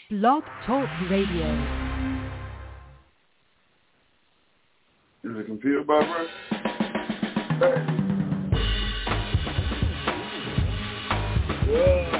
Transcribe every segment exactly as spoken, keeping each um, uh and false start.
Blog Talk Radio. Is the computer Barbara? Hey. Yeah.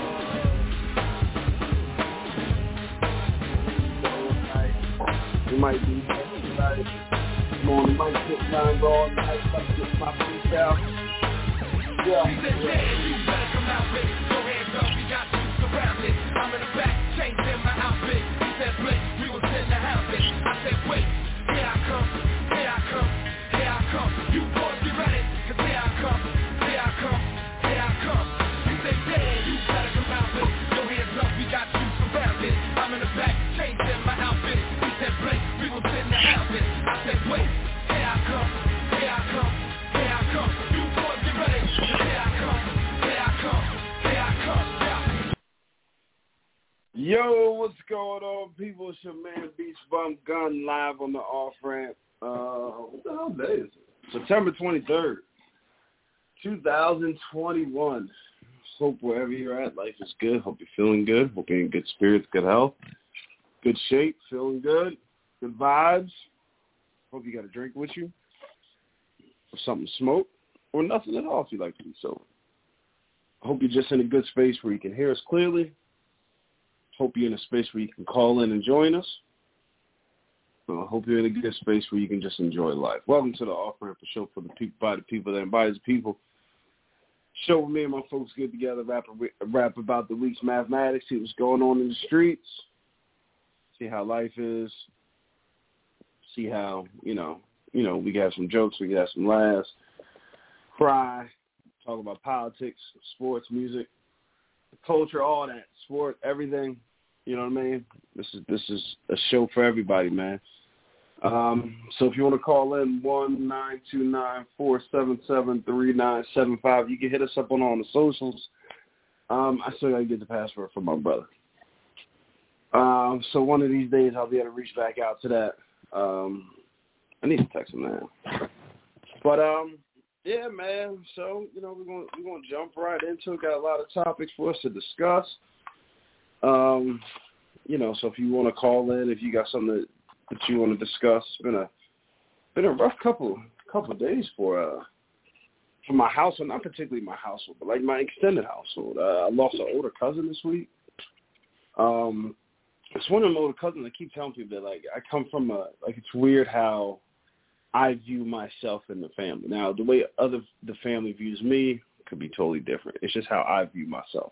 You might be like, come on, you might sit down, go all night, like get my feet out. Yeah. She said, yeah, you better come out with it. Your hands up, we got you surrounded. I'm in the back, changing my outfit. He said, Blake, we was in the house. I said, wait, here I come, here I come, here I come. You boys be ready, cause here I come, here I come, here I come. He said, yeah, you better come out with it. Your hands up, we got you surrounded. I'm in the back, changing my outfit. He said, Blake, we was in the house. I said, wait, here I come, here I come, here I come. You boys be ready, cause here I come, here I come, here I come. Yeah. Yo, what's going on, people? It's your man, Beach Bump Gun, live on the off-ramp. Uh, what the hell day is it? September twenty-third, twenty twenty-one. Hope wherever you're at, life is good. Hope you're feeling good. Hope you're in good spirits, good health, good shape, feeling good, good vibes. Hope you got a drink with you, or something to smoke, or nothing at all if you like to be sober. Hope you're just in a good space where you can hear us clearly. Hope you're in a space where you can call in and join us. I hope you're in a good space where you can just enjoy life. Welcome to the Off-Ramp Show for the people, by the people that embodies people. Show where me and my folks get together, rap, rap about the week's mathematics, see what's going on in the streets, see how life is, see how, you know, you know, we got some jokes, we got some laughs, cry, talk about politics, sports, music, culture, all that, sport, everything. You know what I mean? This is this is a show for everybody, man. Um, so if you want to call in, one nine two nine, four seven seven, three nine seven five, you can hit us up on all the socials. Um, I still got to get the password from my brother. Um, so one of these days I'll be able to reach back out to that. Um, I need to text him now. But, um, yeah, man, so, you know, we're going we're going to jump right into it. Got a lot of topics for us to discuss. Um, you know, so if you want to call in, if you got something that, that you want to discuss, it's been a been a rough couple couple of days for uh for my household, not particularly my household, but like my extended household. Uh, I lost an older cousin this week. Um, it's one of my older cousins. I keep telling people that like I come from a like it's weird how I view myself in the family. Now the way other the family views me could be totally different. It's just how I view myself.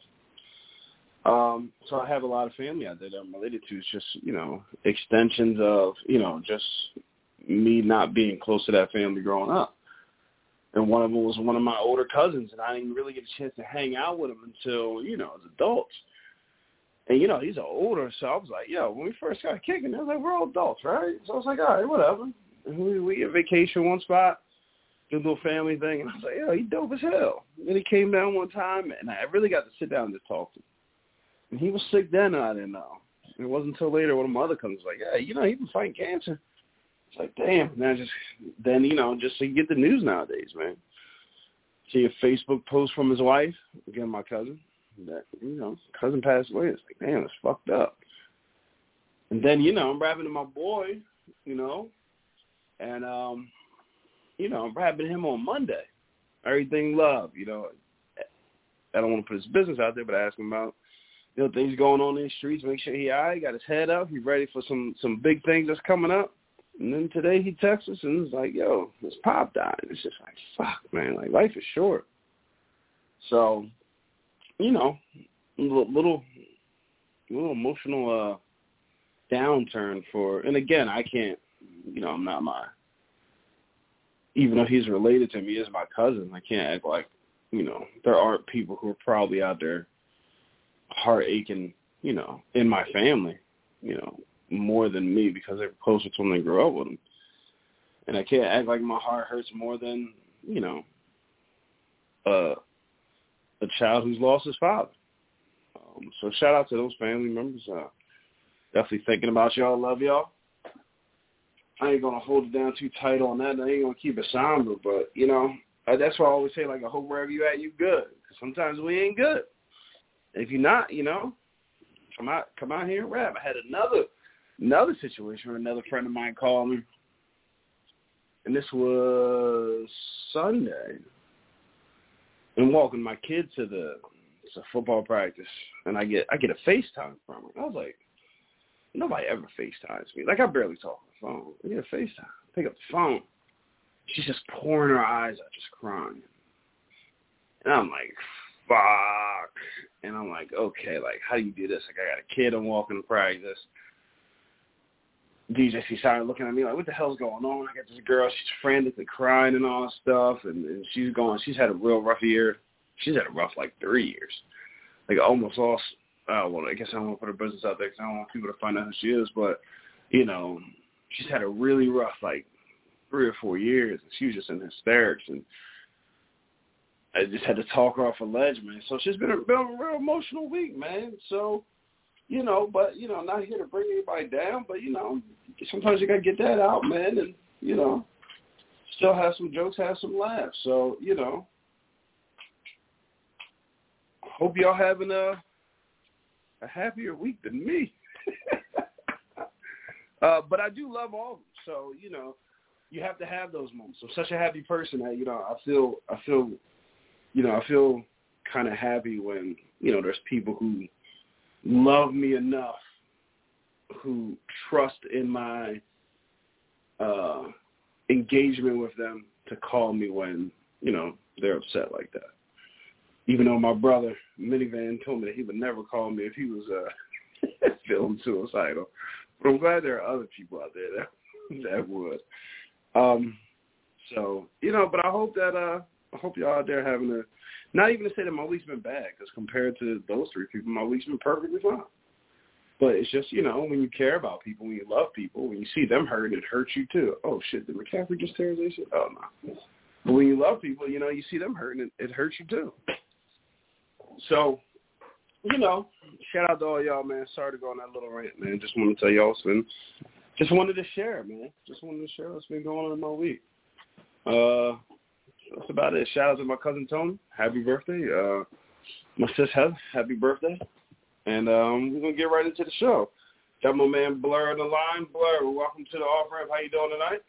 Um, so I have a lot of family out there that I'm related to. It's just, you know, extensions of, you know, just me not being close to that family growing up. And one of them was one of my older cousins, and I didn't really get a chance to hang out with him until, you know, as adults. And, you know, he's older, so I was like, yo, when we first got kicking, I was like, we're all adults, right? So I was like, all right, whatever. And we, we had vacation one spot, did a little family thing, and I was like, yo, he dope as hell. And then he came down one time, and I really got to sit down and just talk to him. And he was sick then, and I didn't know. It wasn't until later one of my other cousins was like, yeah, you know, he's been fighting cancer. It's like, damn. And I just, then, you know, just so you get the news nowadays, man. See a Facebook post from his wife, again, my cousin, that, you know, cousin passed away. It's like, damn, it's fucked up. And then, you know, I'm rapping to my boy, you know, and, um, you know, I'm rapping to him on Monday. Everything love, you know. I don't want to put his business out there, but I ask him about, you know, things going on in the streets, make sure he all right, got his head up, he's ready for some, some big things that's coming up. And then today he texts us and it's like, yo, his pop died. It's just like, fuck, man, like life is short. So, you know, a little, little, little emotional uh, downturn for, and again, I can't, you know, I'm not my, even though he's related to me, he is my cousin, I can't act like, you know, there aren't people who are probably out there heart aching, you know, in my family, you know, more than me because they're closer to them and grew up with them. And I can't act like my heart hurts more than, you know, uh, a child who's lost his father. Um, so shout out to those family members. Uh, definitely thinking about y'all. Love y'all. I ain't going to hold it down too tight on that. I ain't going to keep it somber, but, you know, that's why I always say, like, I hope wherever you at, you good. Sometimes we ain't good. If you're not, you know, come out, come out here and rap. I had another another situation where another friend of mine called me, and this was Sunday. I'm walking my kid to the it's a football practice, and I get I get a FaceTime from her. I was like, nobody ever FaceTimes me. Like, I barely talk on the phone. I get a FaceTime. Pick up the phone. She's just pouring her eyes out, just crying. And I'm like, fuck. And I'm like, okay, like, how do you do this? Like, I got a kid I'm walking to practice. D J C started looking at me like, what the hell's going on? I got this girl, she's frantically crying and all that stuff, and, and she's going, she's had a real rough year. She's had a rough, like, three years. Like, almost lost, uh, well, I guess I don't want to put her business out there because I don't want people to find out who she is, but, you know, she's had a really rough, like, three or four years, and she was just in hysterics, and I just had to talk her off a ledge, man. So she's been a, been a real emotional week, man. So, you know, but, you know, not here to bring anybody down, but, you know, sometimes you got to get that out, man, and, you know, still have some jokes, have some laughs. So, you know, hope y'all having a, a happier week than me. uh, but I do love all of them. So, you know, you have to have those moments. I'm such a happy person that, you know, I feel, I feel, you know, I feel kind of happy when, you know, there's people who love me enough, who trust in my uh, engagement with them to call me when, you know, they're upset like that. Even though my brother, Minivan, told me that he would never call me if he was uh, feeling suicidal. But I'm glad there are other people out there that, that would. Um, so, you know, but I hope that, uh, I hope y'all out there having a, not even to say that my week's been bad, because compared to those three people, my week's been perfectly fine. But it's just, you know, when you care about people, when you love people, when you see them hurt, it hurts you too. Oh, shit, did McCaffrey just tear his A C L? Oh, no. But when you love people, you know, you see them hurting, it, it hurts you too. So, you know, shout out to all y'all, man. Sorry to go on that little rant, man. Just wanted to tell y'all something. Just wanted to share, man. Just wanted to share what's been going on in my week. Uh, that's about it. Shout out to my cousin Tony. Happy birthday. Uh, my sis Heather, happy birthday. And um, we're going to get right into the show. Got my man Blur on the line. Blur, welcome to the off-ramp. How you doing tonight?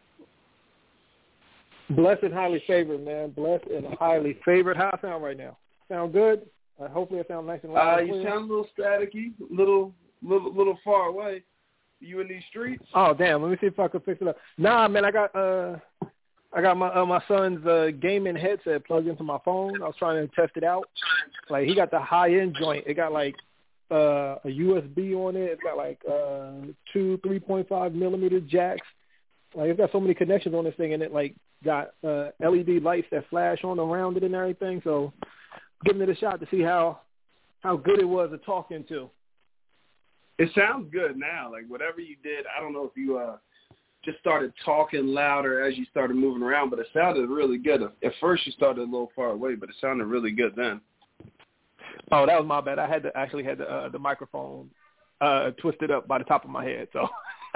Blessed and highly favored, man. Blessed and highly favored. How I sound right now? Sound good? Uh, hopefully I sound nice and loud. Uh, you sound a little staticky, little, little, little far away. You in these streets? Oh, damn. Let me see if I can fix it up. Nah, man, I got uh, I got my uh, my son's uh, gaming headset plugged into my phone. I was trying to test it out. Like, he got the high-end joint. It got, like, uh, a U S B on it. It's got, like, uh, two three point five millimeter jacks. Like, it's got so many connections on this thing, and it, like, got uh, L E D lights that flash on around it and everything. So giving it a shot to see how how good it was to talk into. It sounds good now. Like, whatever you did, I don't know if you uh, just started talking louder as you started moving around, but it sounded really good. At first you started a little far away, but it sounded really good then. Oh, that was my bad. I had to actually had the, uh, the microphone uh, twisted up by the top of my head, so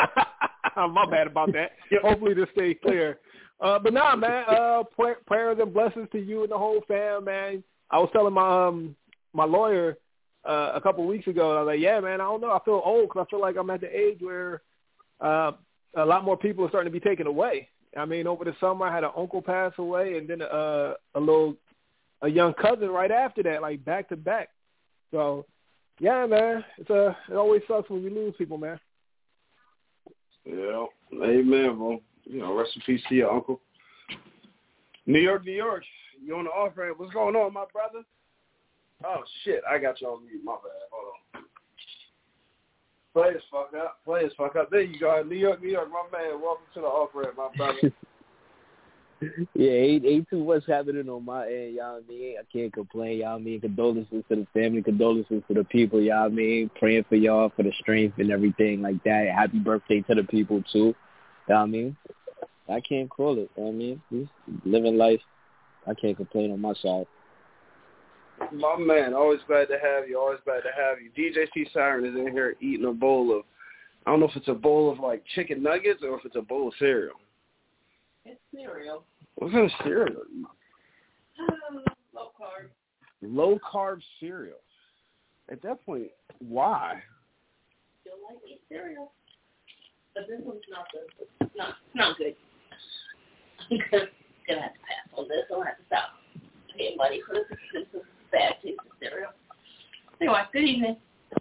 my bad about that. Hopefully this stays clear. Uh, but nah, man, uh, pray, prayers and blessings to you and the whole fam, man. I was telling my um, my lawyer uh, a couple of weeks ago, and I was like, yeah, man, I don't know. I feel old because I feel like I'm at the age where uh, a lot more people are starting to be taken away. I mean, over the summer I had an uncle pass away, and then uh, a little a young cousin right after that, like back to back. So, yeah, man, it's a, it always sucks when we lose people, man. Yeah, amen, bro. You know, rest in peace to your uncle. New York, New York. You on the off ramp? What's going on, my brother? Oh shit, I got you on mute. My bad. Hold on. Play as fuck up. Play as fuck up. There you go. New York, New York, my man. Welcome to the off ramp, my brother. Yeah, ain't, ain't too much happening on my end, y'all know what I mean? I can't complain, y'all know what I mean? Condolences to the family, condolences to the people, y'all know what I mean? Praying for y'all for the strength and everything like that. Happy birthday to the people, too, you know what I mean? I can't call it, you know what I mean? Just living life, I can't complain on my side. My man, always glad to have you, always glad to have you. D J C Siren is in here eating a bowl of, I don't know if it's a bowl of, like, chicken nuggets or if it's a bowl of cereal. It's cereal. What kind of cereal? Uh, low carb. Low carb cereal. at that point, why? Still like eat cereal, but this one's not good. It's not, it's not good. I'm gonna have to pass on this. I'll have to stop paying money for this expensive, bad taste of cereal. Anyway, good evening.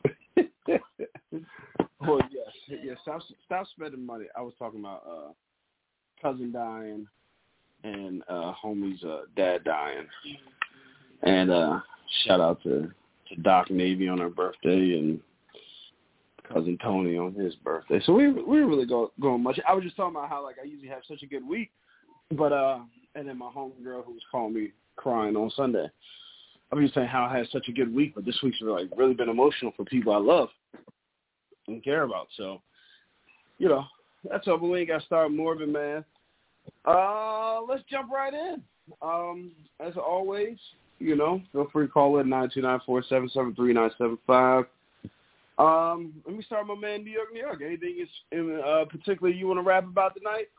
Well, yes, yes. Stop, stop spending money. I was talking about uh, cousin dying and uh, homie's uh, dad dying, and uh, shout out to, to Doc Navy on her birthday and cousin Tony on his birthday. So we we didn't really go going much. I was just talking about how like I usually have such a good week, but uh, and then my homegirl who was calling me crying on Sunday. I was just saying how I had such a good week, but this week's like really been emotional for people I love and care about. So, you know, that's all. But we ain't got to start morbid, man. Uh, let's jump right in. Um, as always, you know, feel free to call in nine two nine, four seven seven, three nine seven five. Um, let me start with my man, New York, New York. Anything in uh, particular you want to rap about tonight?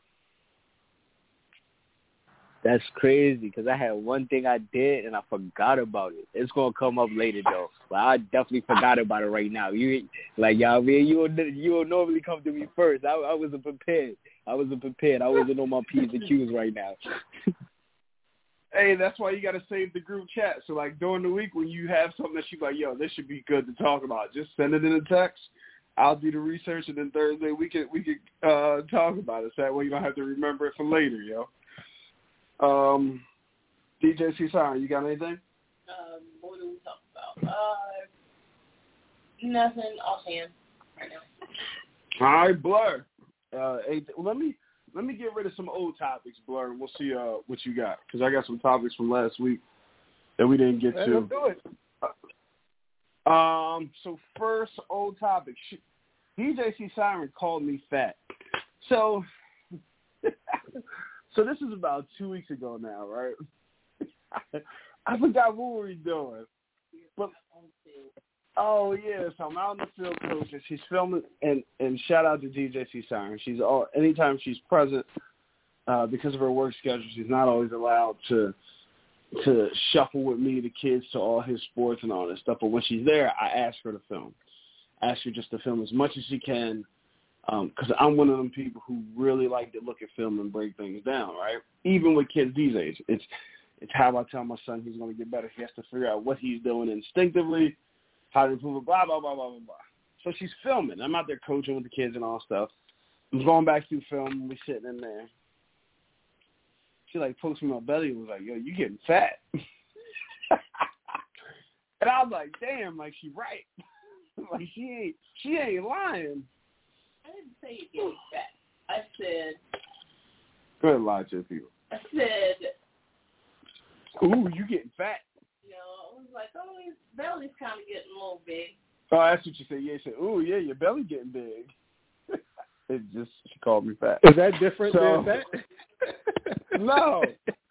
That's crazy because I had one thing I did and I forgot about it. It's gonna come up later though, but I definitely forgot about it right now. You like y'all, I mean, you will you will normally come to me first. I, I wasn't prepared. I wasn't prepared. I wasn't on my P's and Q's right now. Hey, that's why you got to save the group chat. So like during the week when you have something that you're like, yo, this should be good to talk about, just send it in a text. I'll do the research and then Thursday we can we can uh, talk about it. So that way you don't have to remember it for later, yo. Um, D J C Siren, you got anything? Um, what do we talk about? Uh, nothing offhand right now. All right, Blur. Uh, hey, let me let me get rid of some old topics, Blur, and we'll see uh, what you got because I got some topics from last week that we didn't get Let's to. do it. Uh, um, so first old topic. D J C Siren called me fat. So. So this is about two weeks ago now, right? I forgot what we were doing. But oh yeah, so I'm out in the field coach and she's filming and, and shout out to D J C Siren. She's all anytime she's present, uh, because of her work schedule, she's not always allowed to to shuffle with me, the kids, to all his sports and all that stuff. But when she's there, I ask her to film. I ask her just to film as much as she can. Because um, I'm one of them people who really like to look at film and break things down, right? Even with kids these days. It's it's how I tell my son he's going to get better. He has to figure out what he's doing instinctively, how to improve it, blah, blah, blah, blah, blah, blah. So she's filming. I'm out there coaching with the kids and all stuff. I'm going back through film. We're sitting in there. She, like, pokes me on my belly and was like, yo, you getting fat. And I was like, damn, like, she right. Like, she ain't, she ain't lying. I didn't say you're getting fat. I said... Go ahead and lie to people. I said... Ooh, you getting fat. You know, I was like, oh, his belly's kind of getting a little big. Oh, that's what you said. Yeah, you said, ooh, yeah, your belly getting big. It just, she called me fat. Is that different so, than fat? No.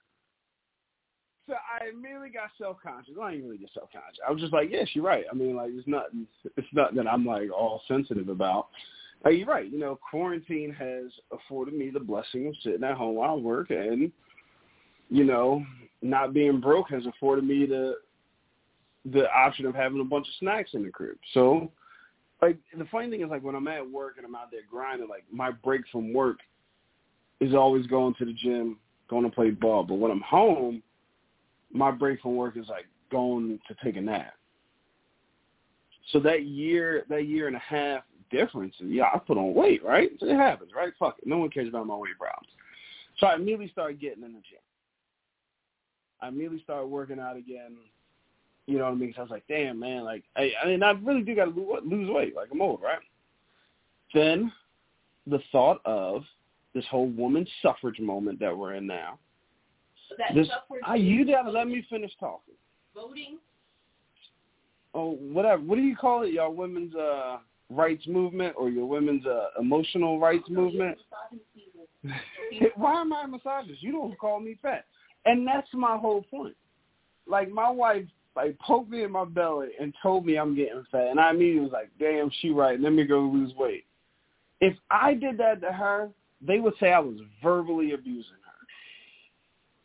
So I immediately got self-conscious. I didn't really get self-conscious. I was just like, yeah, she's right. I mean, like, it's nothing, it's nothing that I'm, like, all sensitive about. Like, you're right. You know, quarantine has afforded me the blessing of sitting at home while I work, and, you know, not being broke has afforded me the the option of having a bunch of snacks in the crib. So, like, the funny thing is, like, when I'm at work and I'm out there grinding, like, my break from work is always going to the gym, going to play ball. But when I'm home, my break from work is, like, going to take a nap. So that year, that year and a half difference, yeah, I put on weight, right? So it happens, right? Fuck it. No one cares about my weight problems. So I immediately started getting in the gym. I immediately started working out again. You know what I mean? So I was like, damn, man, like, I, I mean, I really do got to lose, lose weight. Like, I'm old, right? Then the thought of this whole woman suffrage moment that we're in now. That This, suffrage I, you got to let me finish talking. Voting? Oh, whatever. What do you call it? Y'all women's uh, rights movement or your women's uh, emotional rights no, movement? Why am I a misogynist? You don't call me fat. And that's my whole point. Like, my wife, like, poked me in my belly and told me I'm getting fat. And I immediately was like, damn, she right. Let me go lose weight. If I did that to her, they would say I was verbally abusing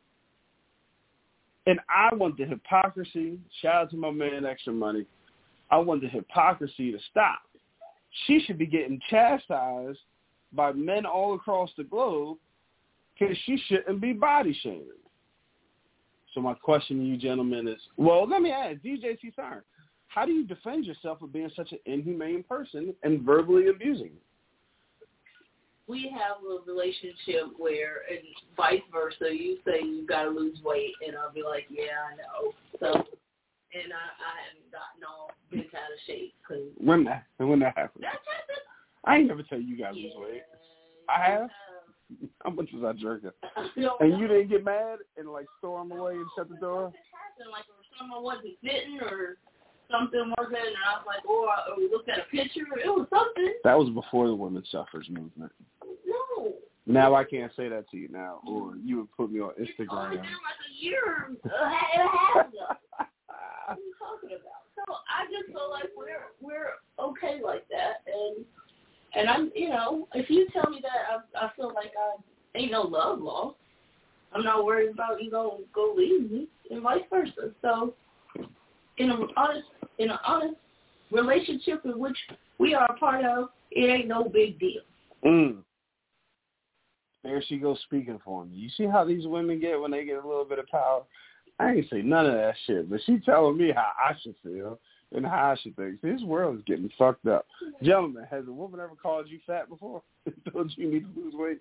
her. And I want the hypocrisy. Shout out to my man, Extra Money. I want the hypocrisy to stop. She should be getting chastised by men all across the globe because she shouldn't be body shaming. So my question to you gentlemen is, well, let me ask, D J C Siren, how do you defend yourself for being such an inhumane person and verbally abusing you? We have a relationship where, and vice versa, you say you got to lose weight, and I'll be like, yeah, I know. So, and I, I haven't gotten all bent out of shape. Cause when that when that happens? That happened. I ain't never tell you you got to Yeah, lose weight. I have? have. How much was I jerking? No, And no. you didn't get mad and, like, storm away and shut the door? It happened, like, or someone wasn't fitting or something wasn't, and I was like, oh, I, or we looked at a picture. It was something. That was before the women's suffrage movement. No. Now I can't say that to you now, or you would put me on It's only Instagram. been like a year and a half ago. What are you talking about? So I just feel like we're we're okay like that, and and I'm you know if you tell me that I I feel like I ain't no love lost. I'm not worried about you gonna go leave me, and vice versa. So in an honest in an honest relationship in which we are a part of, it ain't no big deal. Mm. There she goes speaking for me. You see how these women get when they get a little bit of power? I ain't say none of that shit, but she telling me how I should feel and how I should think. See, this world is getting fucked up. Gentlemen, has a woman ever called you fat before? Told you you need to lose weight?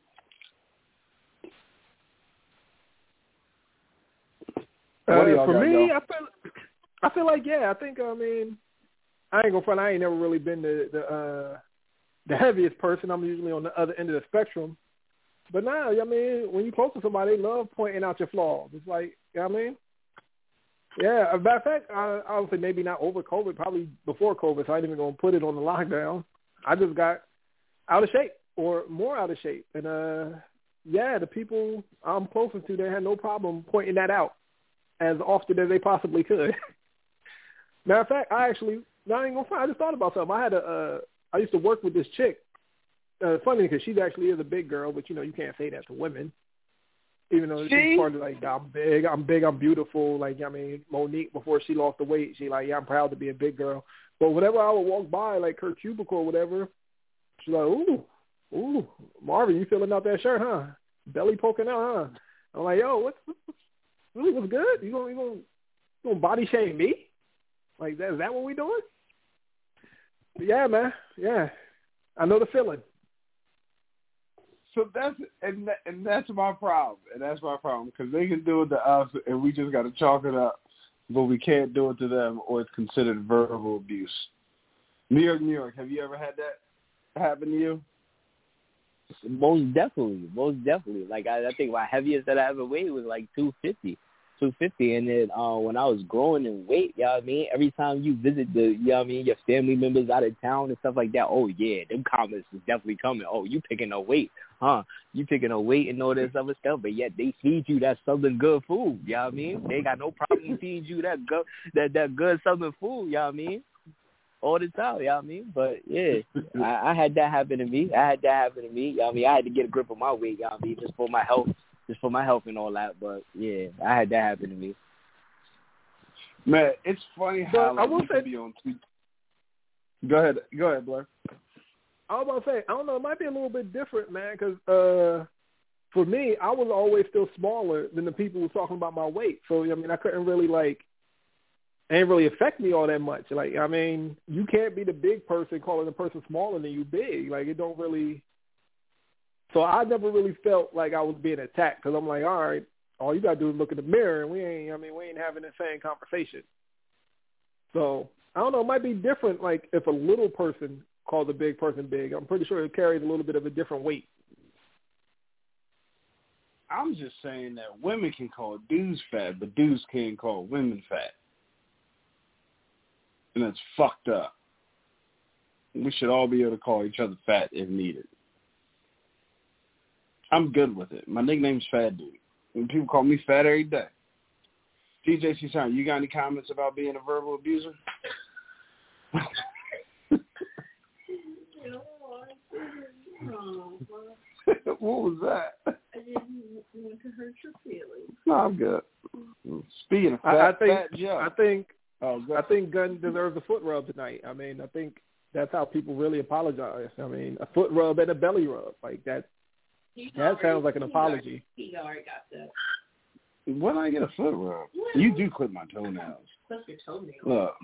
What do Uh, y'all for got, me, y'all? I feel, I feel like yeah. I think I mean, I ain't gonna front. I ain't never really been the the, uh, the heaviest person. I'm usually on the other end of the spectrum. But now, I mean, when you close to somebody, they love pointing out your flaws. It's like, you know what I mean? Yeah, as a matter of fact, I, I would say maybe not over COVID, probably before COVID, so I ain't even going to put it on the lockdown. I just got out of shape or more out of shape. And, uh, yeah, the people I'm closest to, they had no problem pointing that out as often as they possibly could. Matter of fact, I actually, I ain't going to I just thought about something. I had a, uh, I used to work with this chick. Uh, funny because she actually is a big girl, but you know you can't say that to women. Even though See? she's part of like I'm big, I'm big, I'm beautiful. Like I mean, Monique before she lost the weight, she like yeah, I'm proud to be a big girl. But whenever I would walk by like her cubicle or whatever, she's like, ooh, ooh, Marvin, you filling out that shirt, huh? Belly poking out, huh? I'm like, yo, what's, what's really what's good? You gonna you gonna, you gonna body shame me? Like that? Is that what we doing? But yeah, man, yeah, I know the feeling. So that's and that, and that's my problem, and that's my problem because they can do it to us, and we just got to chalk it up, but we can't do it to them, or it's considered verbal abuse. New York, New York, have you ever had that happen to you? Most definitely, most definitely. Like I, I think my heaviest that I ever weighed was like two fifty. two fifty, and then uh, when I was growing in weight, you know what I mean, every time you visit the, you know what I mean, your family members out of town and stuff like that, oh yeah, them comments is definitely coming. Oh, you picking up weight, huh? You picking up weight and all this other stuff, but yet they feed you that southern good food, you know what I mean? They got no problem feeding you that good, that that good southern food, you know what I mean? All the time, you know what I mean? But yeah, I, I had that happen to me. I had that happen to me. You know what I mean? I had to get a grip of my weight, you know what I mean, just for my health. Just for my health and all that, but yeah, I had that happen to me. Man, it's funny how But I will you can say- be on Twitter. Go ahead, go ahead, Blair. I was about to say, I don't know, it might be a little bit different, man, because uh, for me, I was always still smaller than the people who were talking about my weight. So, I mean, I couldn't really, like, it didn't really affect me all that much. Like, I mean, you can't be the big person calling the person smaller than you big. Like, it don't really... So I never really felt like I was being attacked because I'm like, all right, all you got to do is look in the mirror and we ain't, I mean, we ain't having the same conversation. So I don't know, it might be different like if a little person calls a big person big. I'm pretty sure it carries a little bit of a different weight. I'm just saying that women can call dudes fat, but dudes can't call women fat. And that's fucked up. We should all be able to call each other fat if needed. I'm good with it. My nickname's Fat Dude. And people call me fat every day. D J C Sound, you got any comments about being a verbal abuser? What was that? I didn't want to hurt your feelings. No, I'm good. Speaking of fat, I, I think fat Joe. I think Oh, good. I think Gunn deserves a foot rub tonight. I mean, I think that's how people really apologize. I mean, a foot rub and a belly rub, like that. He's That already, sounds like an apology. He already got that. When I get a foot rub, Well, you do clip my toenails. Clip your toenails. Look,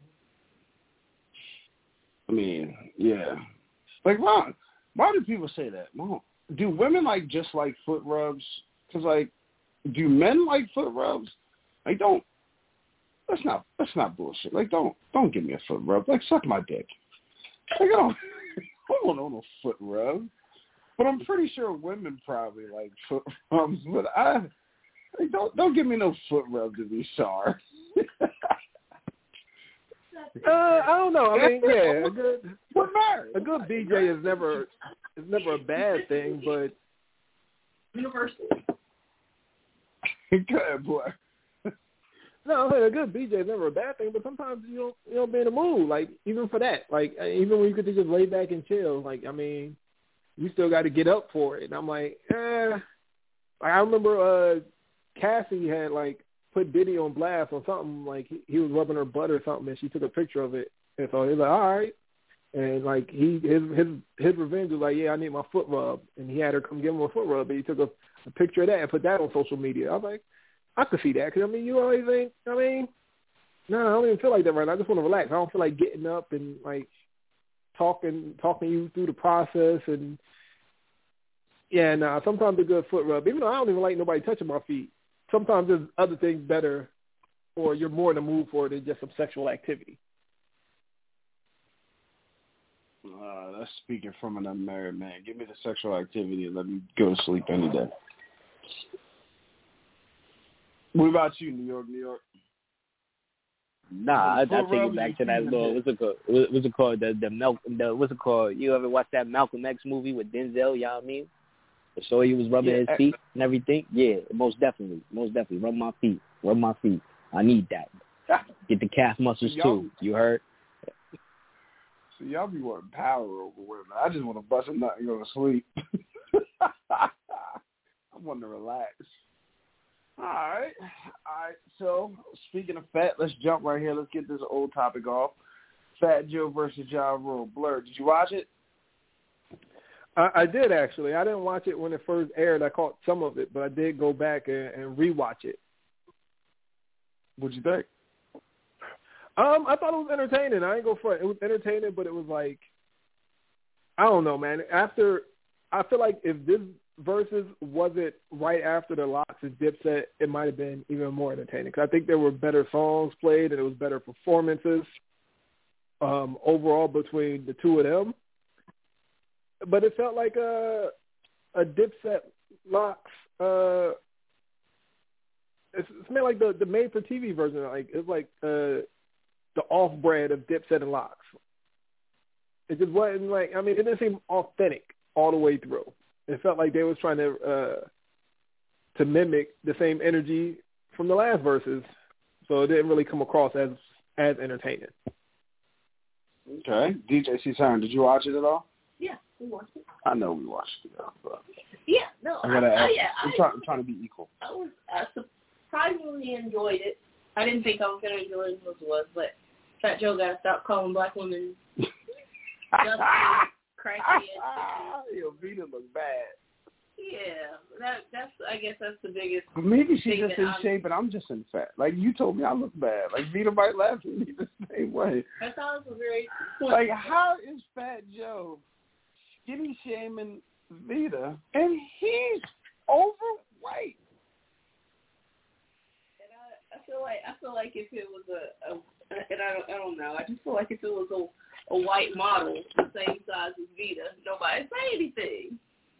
I mean, yeah. Like, why? Why do people say that? Well, do women like just like foot rubs? Because like, do men like foot rubs? Like, don't. That's not. That's not bullshit. Like, don't. Don't give me a foot rub. Like, suck my dick. Like, I don't. I don't want no foot rub. But I'm pretty sure women probably like foot rubs. But I. Like, don't don't give me no foot rub to be sorry. Uh, I don't know. I mean, yeah, a good a good B J is never is never a bad thing, but Universal. Go ahead, boy. no, a good B J is never a bad thing. But sometimes you don't you don't be in the mood. Like even for that, like even when you could just lay back and chill. Like I mean, you still got to get up for it. And I'm like, eh. Like, I remember uh, Cassie had like put Diddy on blast on something, like he, he was rubbing her butt or something, and she took a picture of it. And so he was like, all right. And like he his his his revenge was like, yeah, I need my foot rub, and he had her come give him a foot rub, and he took a, a picture of that and put that on social media. I was like, I could see that, because I mean, you always think, I mean, no, I don't even feel like that right now. I just want to relax. I don't feel like getting up and like talking talking you through the process. And yeah, nah, sometimes a good foot rub, even though I don't even like nobody touching my feet. Sometimes there's other things better, or you're more in the mood for it than just some sexual activity. Uh, that's speaking from an unmarried man. Give me the sexual activity and let me go to sleep any day. What about you, New York, New York? Nah, I, I Foot take rub it back or to that you little. keep What's it called? What- What's it called? The the Mal- the what's it called? You ever watch that Malcolm X movie with Denzel? You know what I mean? So he was rubbing Yeah, his I- feet and everything. Yeah, most definitely, most definitely. Rub my feet. Rub my feet. I need that. Get the calf muscles Y'all- too. You heard? So y'all be wanting power over women. I just want to bust a nut and go to sleep. I want to relax. All right. All right. So speaking of fat, let's jump right here. Let's get this old topic off. Fat Joe versus Ja Rule. Blur, did you watch it? I, I did, actually. I didn't watch it when it first aired. I caught some of it, but I did go back and, and rewatch it. What'd you think? Um, I thought it was entertaining. I ain't go for it. It was entertaining, but it was like, I don't know, man. After, I feel like if this versus wasn't right after the Locks and Dipset, it might have been even more entertaining. Because I think there were better songs played and it was better performances um, overall between the two of them. But it felt like a, a Dipset Locks. Uh, it's, it's made like the, the made-for-T V version. Like it's like uh, the off-brand of Dipset and Locks. It just wasn't like, I mean, it didn't seem authentic all the way through. It felt like they was trying to uh, to mimic the same energy from the last verses, so it didn't really come across as as entertaining. Okay. D J C Turn, did you watch it at all? Yeah, we watched it. I know we watched it, but Yeah, no, I I, gotta I, ask. yeah, I'm, I, trying, I'm trying to be equal. I was I surprisingly enjoyed it. I didn't think I was going to enjoy it as much as it was, but Fat Joe got to stop calling black women just cracky and Yo, Vita look bad. yeah, that that's I guess that's the biggest. Maybe she's thing just that in I'm- shape and I'm just in fat. Like you told me I look bad. Like Vita might laugh at me the same way. I thought it was very Like how is Fat Joe skinny shaming Vita and he's overweight? And I, I feel like I feel like if it was a, a and I don't I don't know I just feel like if it was a a white model the same size as Vita, nobody say anything.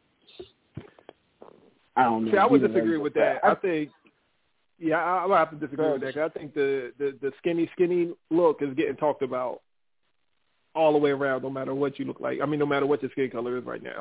I don't know. See, I would Vita disagree look with bad. that. I think, yeah, I, I would have to disagree with that. 'Cause I think the, the, the skinny, skinny look is getting talked about all the way around, no matter what you look like. I mean, no matter what your skin color is right now.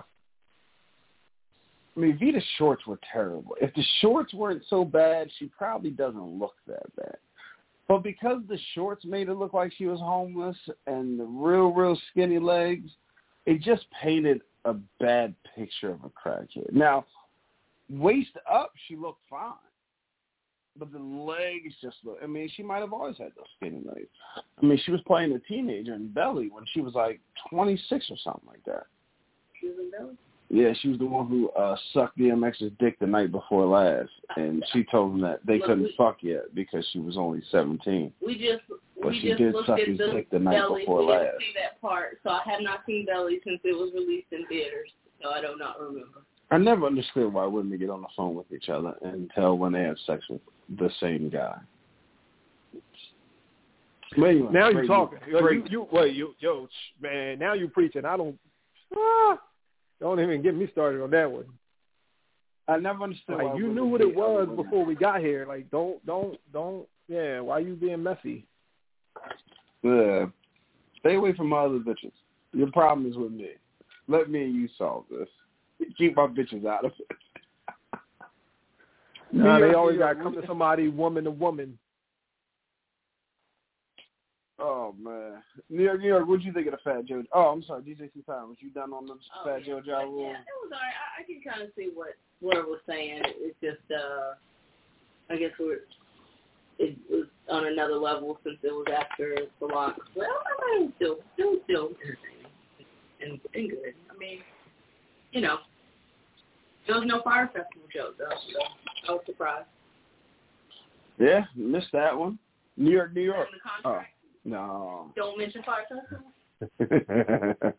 I mean, Vita's shorts were terrible. If the shorts weren't so bad, she probably doesn't look that bad. But because the shorts made it look like she was homeless and the real, real skinny legs, it just painted a bad picture of a crackhead. Now, waist up, she looked fine. but the legs just look. I mean, she might have always had those skinny legs. I mean, she was playing a teenager in Belly when she was like twenty-six or something like that. She was in Belly? Yeah, she was the one who uh, sucked D M X's dick the night before last, and she told him that they Look, couldn't we, fuck yet because she was only seventeen. We just but we she just did looked suck at his the dick the night Belly. before we last. didn't see that part, so I have not seen Belly since it was released in theaters, so I do not remember. I never understood why women get on the phone with each other and tell when they have sex with the same guy. Anyway, now you're talking. Yo, great. you, you, wait, you, yo, man, now you're preaching. I don't, ah, don't even get me started on that one. I never understood like, why you knew what it was before we got here. Like, don't, don't, don't, yeah, why you being messy? Yeah. Stay away from my other bitches. Your problem is with me. Let me and you solve this. Keep my bitches out of it. Nah, they always got to come to somebody woman to woman. Oh, man. New York, New York, what'd you think of the Fat Joe? Oh, I'm sorry, D J C Time. Was you done on the Oh, Fat Joe Ja Rule? Yeah, it was all right. I, I can kind of see what, what it was saying. It's just, uh, I guess we're, it was on another level since it was after the lock. Well, I mean, still, still, still entertaining and, and good. I mean, you know, there was no Fire Festival joke, though, so I was surprised. Yeah, missed that one. New York, New York. In the contract. Oh, no. Don't mention Fire Festival.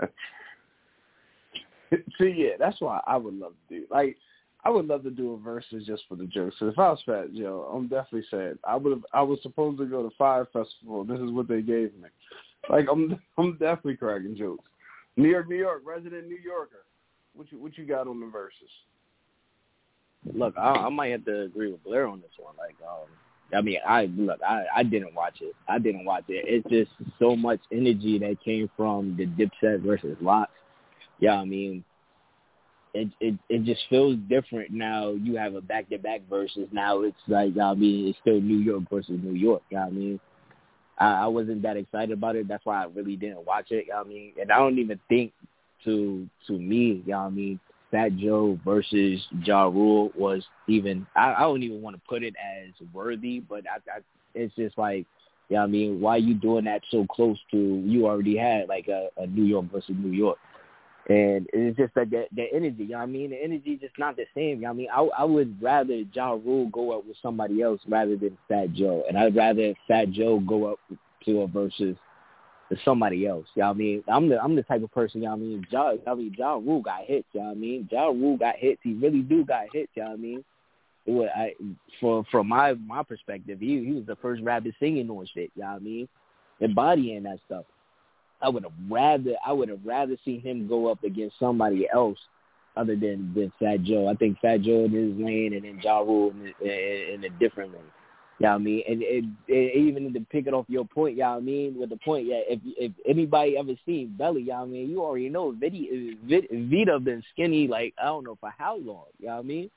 See, yeah, that's why I would love to do. Like, I would love to do a versus just for the jokes. So if I was Fat Joe, I'm definitely saying I would have. I was supposed to go to Fire Festival. This is what they gave me. Like, I'm, I'm definitely cracking jokes. New York, New York, resident New Yorker. What you, what you got on the verses? Look, I, I might have to agree with Blair on this one. Like, um, I mean, I look, I, I didn't watch it. I didn't watch it. It's just so much energy that came from the Dipset versus Lox. Yeah, I mean, it it it just feels different now. You have a back to back versus now. It's like, I mean, it's still New York versus New York. Yeah, I mean, I, I wasn't that excited about it. That's why I really didn't watch it. I mean, and I don't even think to to me, yeah, I mean, Fat Joe versus Ja Rule was even, I, I don't even want to put it as worthy, but I, I, it's just like, yeah, I mean, why are you doing that so close to, you already had like a, a New York versus New York. And it's just like that, that energy, you know what I mean? The energy is just not the same, you know what I mean? I, I would rather Ja Rule go up with somebody else rather than Fat Joe. And I'd rather Fat Joe go up to a versus to somebody else. You know what I mean? I'm the I'm the type of person, you know what I mean? Ja, I mean, Ja Rule got hits, you know what I mean? Ja Rule got hits. He really do got hits, you know what I mean? It was, I, for, from my, my perspective, he, he was the first rapper singing on shit, you know what I mean? Embodying that stuff. I would have rather I would have rather seen him go up against somebody else other than, than Fat Joe. I think Fat Joe in his lane and then Ja Rule in, in, in a different lane. Yeah, you know what I mean, and it, it, even to pick it off your point, yeah, you know what I mean, with the point, yeah, if if anybody ever seen Belly, yeah, you know what I mean, you already know Vita, Vita been skinny like I don't know for how long, yeah, you know what I mean.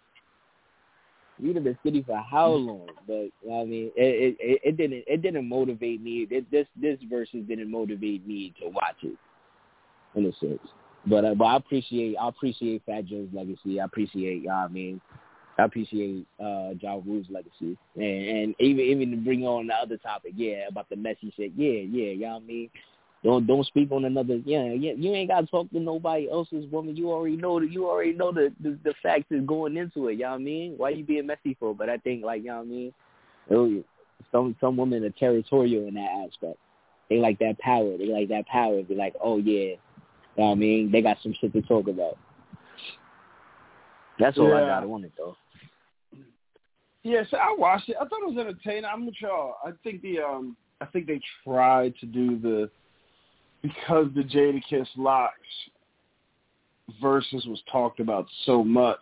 Vita been skinny for how long, but you know what I mean, it, it it didn't it didn't motivate me. It, this this versus didn't motivate me to watch it, in a sense. But uh, but I appreciate I appreciate Fat Joe's legacy. I appreciate, you know what I mean. I appreciate uh, Ja Rule's legacy. And, and even even to bring on the other topic, yeah, about the messy shit. Yeah, yeah, you know what I mean? Don't don't speak on another, yeah, yeah, you ain't got to talk to nobody else's woman. You already know that you already know the, the, the facts is going into it, you know what I mean? Why you being messy for? But I think, like, you know what I mean? It, some, some women are territorial in that aspect. They like that power. They like that power. They're like, oh, yeah, you know what I mean? They got some shit to talk about. That's all yeah. I got on it, though. Yes, yeah, so I watched it. I thought it was entertaining. I'm with y'all. I think the um, I think they tried to do the, because the Jadakiss Lox versus was talked about so much,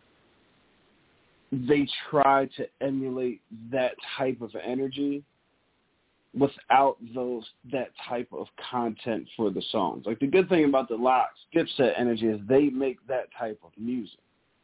they tried to emulate that type of energy without those that type of content for the songs. Like, the good thing about the Lox Dipset energy is they make that type of music.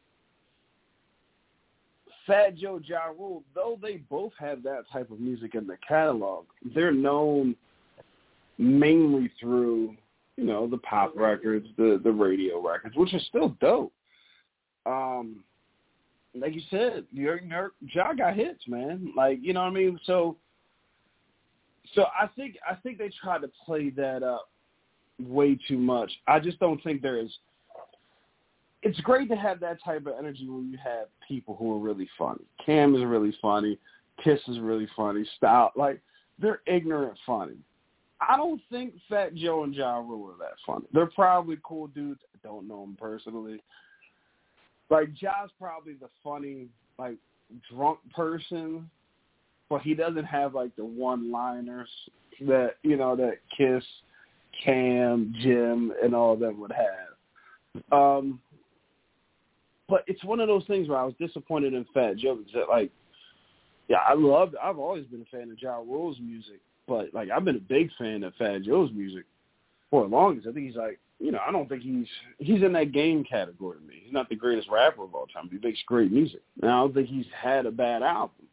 Fat Joe, Ja Rule, though they both have that type of music in their catalog, they're known mainly through, you know, the pop records, the, the radio records, which are still dope. Um, like you said, your Ja got hits, man. Like, you know what I mean? So, so I think I think they tried to play that up way too much. I just don't think there is. It's great to have that type of energy when you have people who are really funny. Cam is really funny. Kiss is really funny. Style, like, they're ignorant funny. I don't think Fat Joe and Ja Rule are that funny. They're probably cool dudes. I don't know them personally. Like, Ja's probably the funny, like, drunk person, but he doesn't have, like, the one-liners that, you know, that Kiss, Cam, Jim, and all of them would have. Um, but it's one of those things where I was disappointed in Fat Joe because, that, like, yeah, I love, I've always been a fan of Ja Rule's music, but, like, I've been a big fan of Fat Joe's music for the longest. I think he's, like, you know, I don't think he's he's in that game category to me. He's not the greatest rapper of all time, but he makes great music. And I don't think he's had a bad album.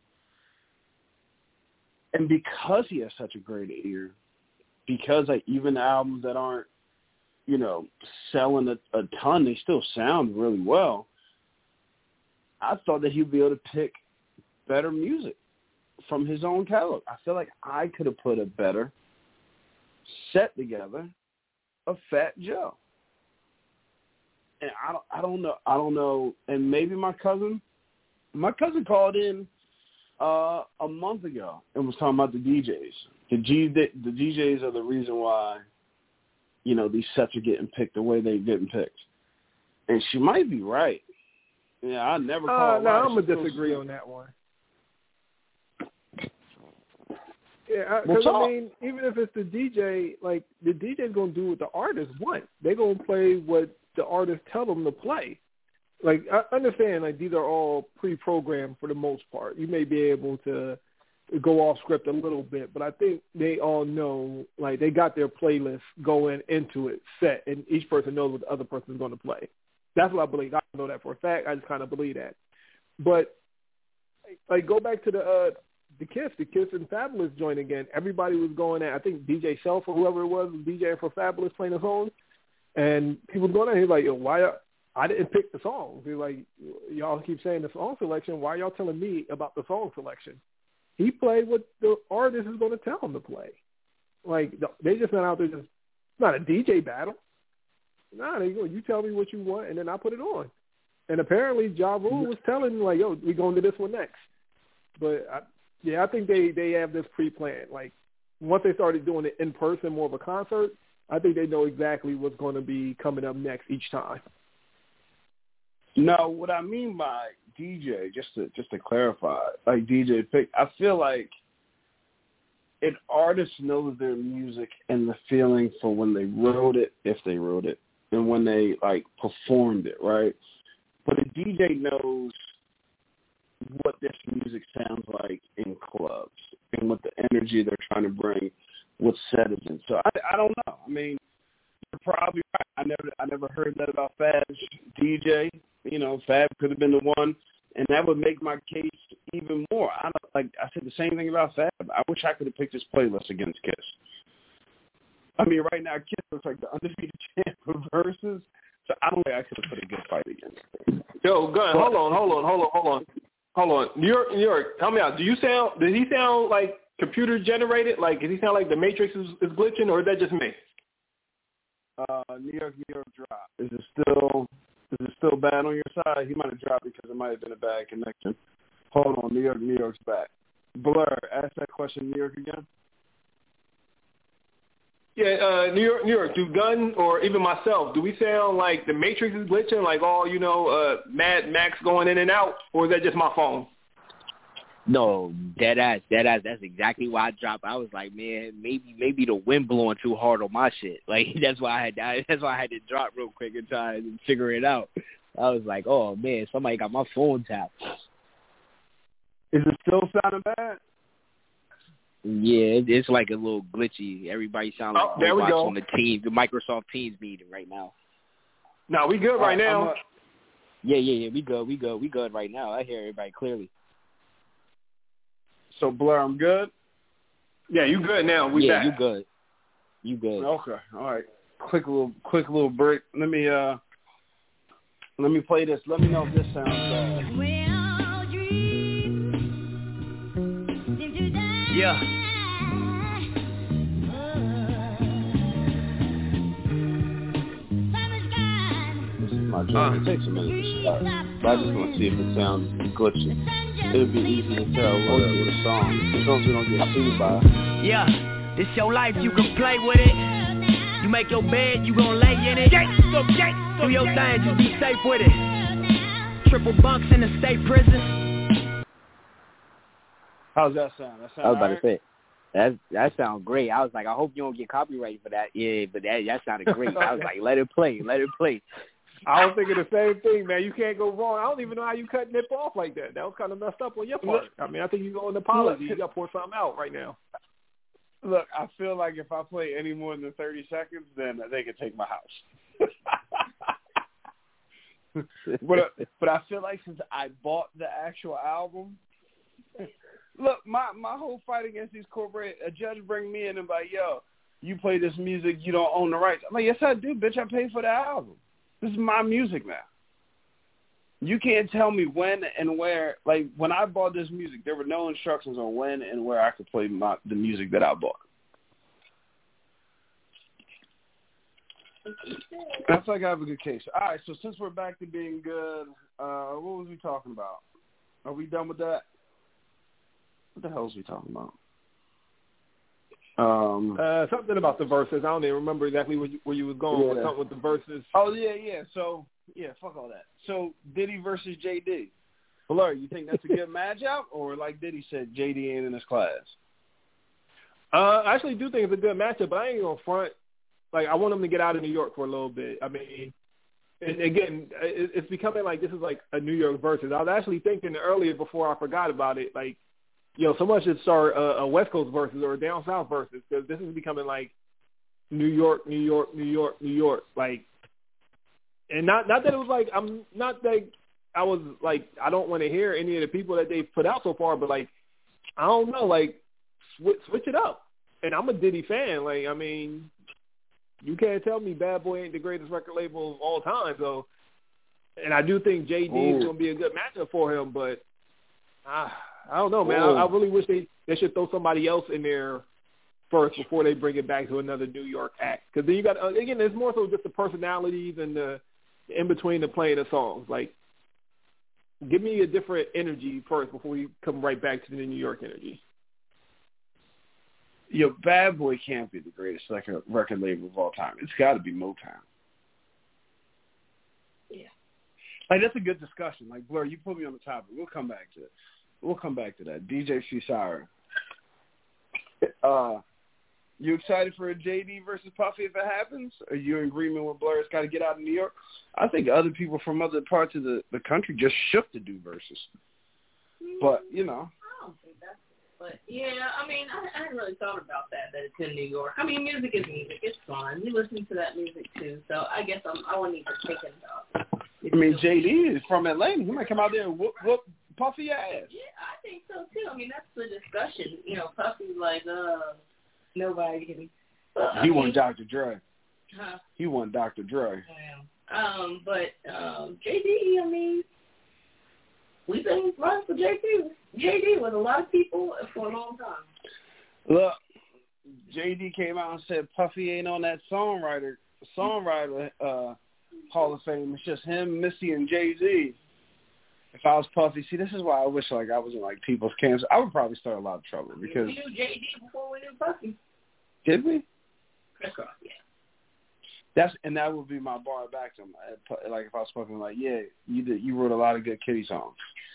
And because he has such a great ear, because like even albums that aren't, you know, selling a, a ton, they still sound really well. I thought that he'd be able to pick better music from his own catalog. I feel like I could have put a better set together of Fat Joe. And I don't, I don't know, I don't know, and maybe my cousin, my cousin called in uh, a month ago and was talking about the D Js. The, G, the, the D Js are the reason why, you know, these sets are getting picked the way they're getting picked. And she might be right. Yeah, I never called. Uh, no, I'm going to disagree on that one. Yeah, because, I mean, even if it's the D J, like, the D J's going to do what the artist want. They're going to play what the artist tell them to play. Like, I understand, like, these are all pre-programmed for the most part. You may be able to go off script a little bit, but I think they all know, like, they got their playlist going into it set, and each person knows what the other person is going to play. That's what I believe. I don't know that for a fact. I just kind of believe that. But, like, go back to the uh, the Kiss, the Kiss and Fabulous joint again. Everybody was going at, I think D J Shelf or whoever it was, was DJing for Fabulous playing the song. And people going at him like, yo, why I didn't pick the songs. He's like, y'all keep saying the song selection. Why are y'all telling me about the song selection? He played what the artist is going to tell him to play. Like, they just not out there just, it's not a D J battle. Nah, they go, you tell me what you want, and then I put it on. And apparently Ja Rule was telling him, like, yo, we going to this one next. But, I, yeah, I think they, they have this pre-planned. Like, once they started doing it in person, more of a concert, I think they know exactly what's going to be coming up next each time. No, what I mean by D J, just to just to clarify, like D J pick, I feel like an artist knows their music and the feeling for when they wrote it, if they wrote it, and when they like performed it, right? But a D J knows what this music sounds like in clubs and what the energy they're trying to bring, what set is in. So I, I don't know. I mean, you're probably right. I never I never heard that about Fab's D J. You know, Fab could have been the one, and that would make my case even more. I don't, like I said the same thing about Fab. I wish I could have picked this playlist against Kiss. I mean, right now Kiss looks like the undefeated champ of verses, so I don't think I could have put a good fight against him. Yo, Gun, hold on, hold on, hold on, hold on, hold on. New York, New York, help me out. Do you sound? Does he sound like computer generated? Like, does he sound like the Matrix is, is glitching, or is that just me? Uh, New York, New York drop. Is it still? Is it still bad on your side? He might have dropped because it might have been a bad connection. Hold on, New York, New York's back. Blur, ask that question, New York again. Yeah, uh, New York, New York. Do Gun or even myself, do we sound like the Matrix is glitching, like all you know, uh, Mad Max going in and out, or is that just my phone? No, dead ass, dead ass. That's exactly why I dropped. I was like, man, maybe maybe the wind blowing too hard on my shit. Like that's why I had to, that's why I had to drop real quick and try and figure it out. I was like, oh man, somebody got my phone tapped. Is it still sounding bad? Yeah, it, it's like a little glitchy. Everybody sounds like oh, there we go. on the team, the Microsoft Teams meeting right now. No, we good right uh, now. A, yeah, yeah, yeah. We good. We good. We good right now. I hear everybody clearly. So, Blur, I'm good? Yeah, you good now. We yeah, back. you good. You good. Okay, all right. Quick little quick little break. Let me uh let me play this. Let me know if this sounds bad. Yeah. This is my job. It takes a minute to start, but I just want to see if it sounds glitchy. It'll be easy to tell with a, with a song, as long as we don't get sued by. Yeah, this your life, you can play with it. You make your bed, you gon' lay in it. Gangsta, gangsta, do your thing, just be safe with it. Triple bunks in the state prison. How's that sound? That sound I was about right? to say. That that sounds great. I was like, I hope you don't get copyrighted for that. Yeah, but that that sounded great. I was like, let it play, let it play. I was thinking the same thing, man. You can't go wrong. I don't even know how you cut Nip off like that. That was kind of messed up on your part. I mean, I think you go an apology. You got to pour something out right now. Look, I feel like if I play any more than thirty seconds, then they can take my house. but but I feel like since I bought the actual album, look, my my whole fight against these corporate, a judge bring me in and be like, yo, you play this music, you don't own the rights. I'm like, yes, I do, bitch. I paid for the album. This is my music now. You can't tell me when and where. Like, when I bought this music, there were no instructions on when and where I could play my, the music that I bought. I feel like I have a good case. All right, so since we're back to being good, uh, what was we talking about? Are we done with that? What the hell was we talking about? Um, uh, something about the verses. I don't even remember exactly where you, where you was going yeah. with something with the verses. Oh, yeah, yeah. So, yeah, fuck all that. So, Diddy versus J D. Blur, you think that's a good matchup? Or like Diddy said, J D ain't in his class? Uh, I actually do think it's a good matchup, but I ain't going to front. Like, I want him to get out of New York for a little bit. I mean, and again, it's becoming like this is like a New York versus. I was actually thinking earlier before I forgot about it, like, you know, someone should start a, a West Coast versus or a down South versus, because this is becoming like New York, New York, New York, New York. Like, and not not that it was like I'm not that I was like I don't want to hear any of the people that they've put out so far, but like I don't know, like switch switch it up. And I'm a Diddy fan. Like, I mean, you can't tell me Bad Boy ain't the greatest record label of all time. So, and I do think J D Ooh. is going to be a good matchup for him, but. Ah. I don't know, man. I, I really wish they, they should throw somebody else in there first before they bring it back to another New York act. Because then you got, uh, again, it's more so just the personalities and the in between the playing the songs. Like, give me a different energy first before we come right back to the New York energy. Yo, Bad Boy can't be the greatest record, record label of all time. It's got to be Motown. Yeah. Like, that's a good discussion. Like, Blur, you put me on the topic. We'll come back to it. We'll come back to that. D J Fusara. Uh, you excited for a J D versus Puffy if it happens? Are you in agreement with Blur? It's got to get out of New York? I think other people from other parts of the, the country just shook to do verses. But, you know. I don't think that's it. But, yeah, I mean, I, I hadn't really thought about that, that it's in New York. I mean, music is music. It's fun. You listen to that music, too. So I guess I'm, I wasn't even thinking about it. I mean, J D is from Atlanta. He might come out there and whoop, whoop Puffy ass. Yeah, I think so too. I mean, that's the discussion. You know, Puffy's like, uh, nobody can. Uh, he won Doctor Dre. Huh? He won Doctor Dre. Yeah. Um, but um, J D, I mean, we've been running for J D. J D with a lot of people for a long time. Look, J D came out and said Puffy ain't on that songwriter songwriter uh, Hall of Fame. It's just him, Missy, and Jay-Z. If I was Puffy, see, this is why I wish like I was in like people's camps. I would probably start a lot of trouble because we knew J D before we knew Puffy. Did we? Chris Cross, yeah. That's and that would be my bar back to him. Like if I was Puffy, like, yeah, you did, you wrote a lot of good Kitty songs.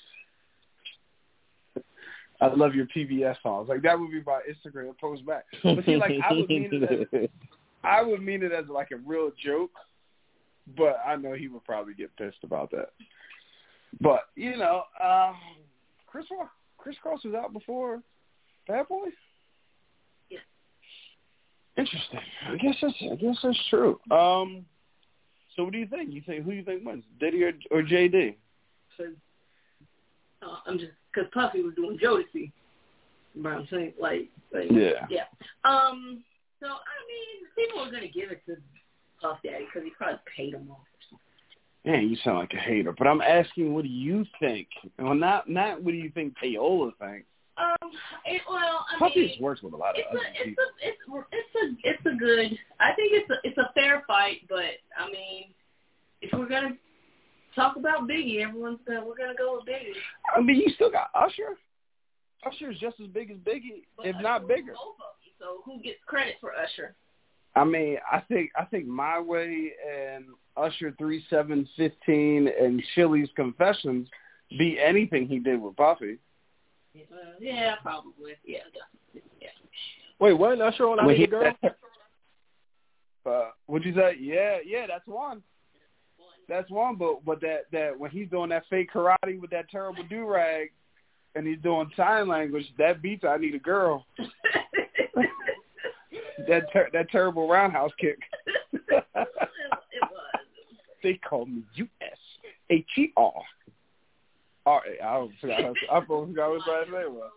I love your P B S songs. Like that would be my Instagram post back. But see, like I would mean it as I would mean it as like a real joke, but I know he would probably get pissed about that. But, you know, uh, Chris Chris Cross was out before Bad Boy? Yeah. Interesting. I guess that's I guess that's true. Um, so what do you think? You think who do you think wins, Diddy or, or J D? So, uh, I'm just because Puffy was doing Jodeci. You know what I'm saying? Like, like yeah, yeah. Um. So I mean, people are gonna give it to Puff Daddy because he probably paid him off. Man, you sound like a hater. But I'm asking, what do you think? Well, not not what do you think Payola thinks. Um, it, well, I Puffy's mean, worked with a lot of it's other a, it's people. a, it's a, it's a, it's a good. I think it's a, it's a fair fight, but I mean, if we're gonna talk about Biggie, everyone's gonna we're gonna go with Biggie. I mean, you still got Usher. Usher is just as big as Biggie, But if Usher not was bigger. both of them, so who gets credit for Usher? I mean, I think I think My Way and Usher three seven fifteen and Chili's Confessions beat anything he did with Puffy. Uh, yeah, probably. Yeah, definitely. Yeah. Wait, wasn't Usher on I When Need he- a Girl? Uh, what'd you say? Yeah, yeah, that's one. That's one. But but that that when he's doing that fake karate with that terrible do rag, and he's doing sign language, that beats I Need a Girl. that ter- that terrible roundhouse kick. it, it was. They call me U S H E R. All right, I don't forgot. I forgot what his last name was.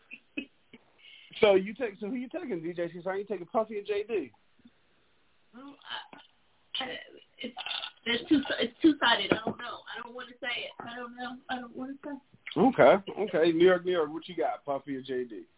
So you take. So who you taking, D J C? So you taking Puffy and J D? Well, I, I, it's it's two it's two sided. I don't know. I don't want to say it. I don't know. I don't want to say. Okay, okay. New York, New York. What you got, Puffy or J D?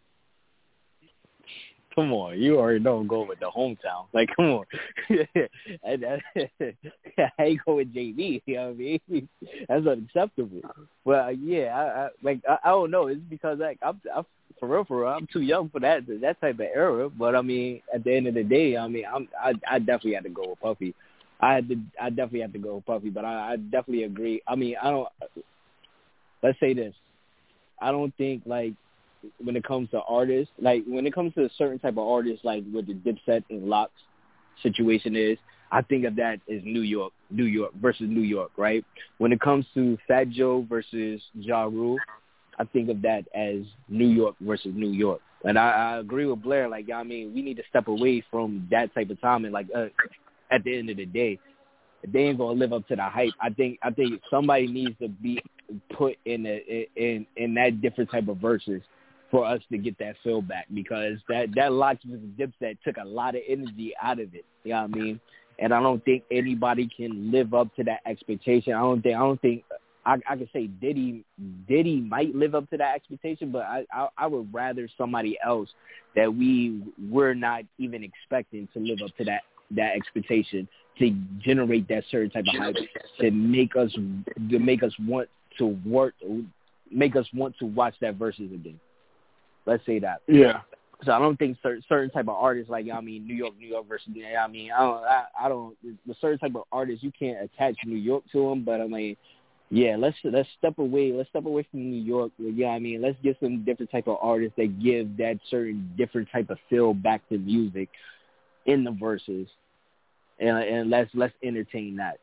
Come on, you already know I'm going with the hometown. Like, come on. and, uh, I ain't go with J D, you know what I mean? That's unacceptable. Well, uh, yeah, I, I like I, I don't know. It's because like I'm, I'm for real, for real. I'm too young for that that type of era. But I mean, at the end of the day, I mean, I'm I, I definitely had to go with Puffy. I had to I definitely had to go with Puffy. But I, I definitely agree. I mean, I don't. Let's say this. I don't think like. When it comes to artists, like when it comes to a certain type of artists, like what the Dipset and Locks situation is, I think of that as New York, New York versus New York, right? When it comes to Fat Joe versus Ja Rule, I think of that as New York versus New York. And I, I agree with Blair, like, I mean, we need to step away from that type of time. And like, uh, at the end of the day, they ain't gonna live up to the hype. I think, I think somebody needs to be put in a, in in that different type of verses for us to get that feel back, because that, that Locks versus Dipset took a lot of energy out of it. You know what I mean? And I don't think anybody can live up to that expectation. I don't think, I don't think, I, I could say Diddy, Diddy might live up to that expectation, but I, I, I would rather somebody else that we were not even expecting to live up to that, that expectation to generate that certain type of hype, to make us, to make us want to work, make us want to watch that versus again. Let's say that. Yeah. So I don't think certain, certain type of artists, like, I mean, New York, New York versus, I mean, I don't, I, I don't, the certain type of artists, you can't attach New York to them, but I mean, yeah, let's, let's step away, let's step away from New York, yeah, I mean, let's get some different type of artists that give that certain different type of feel back to music in the verses, and, and let's, let's entertain that.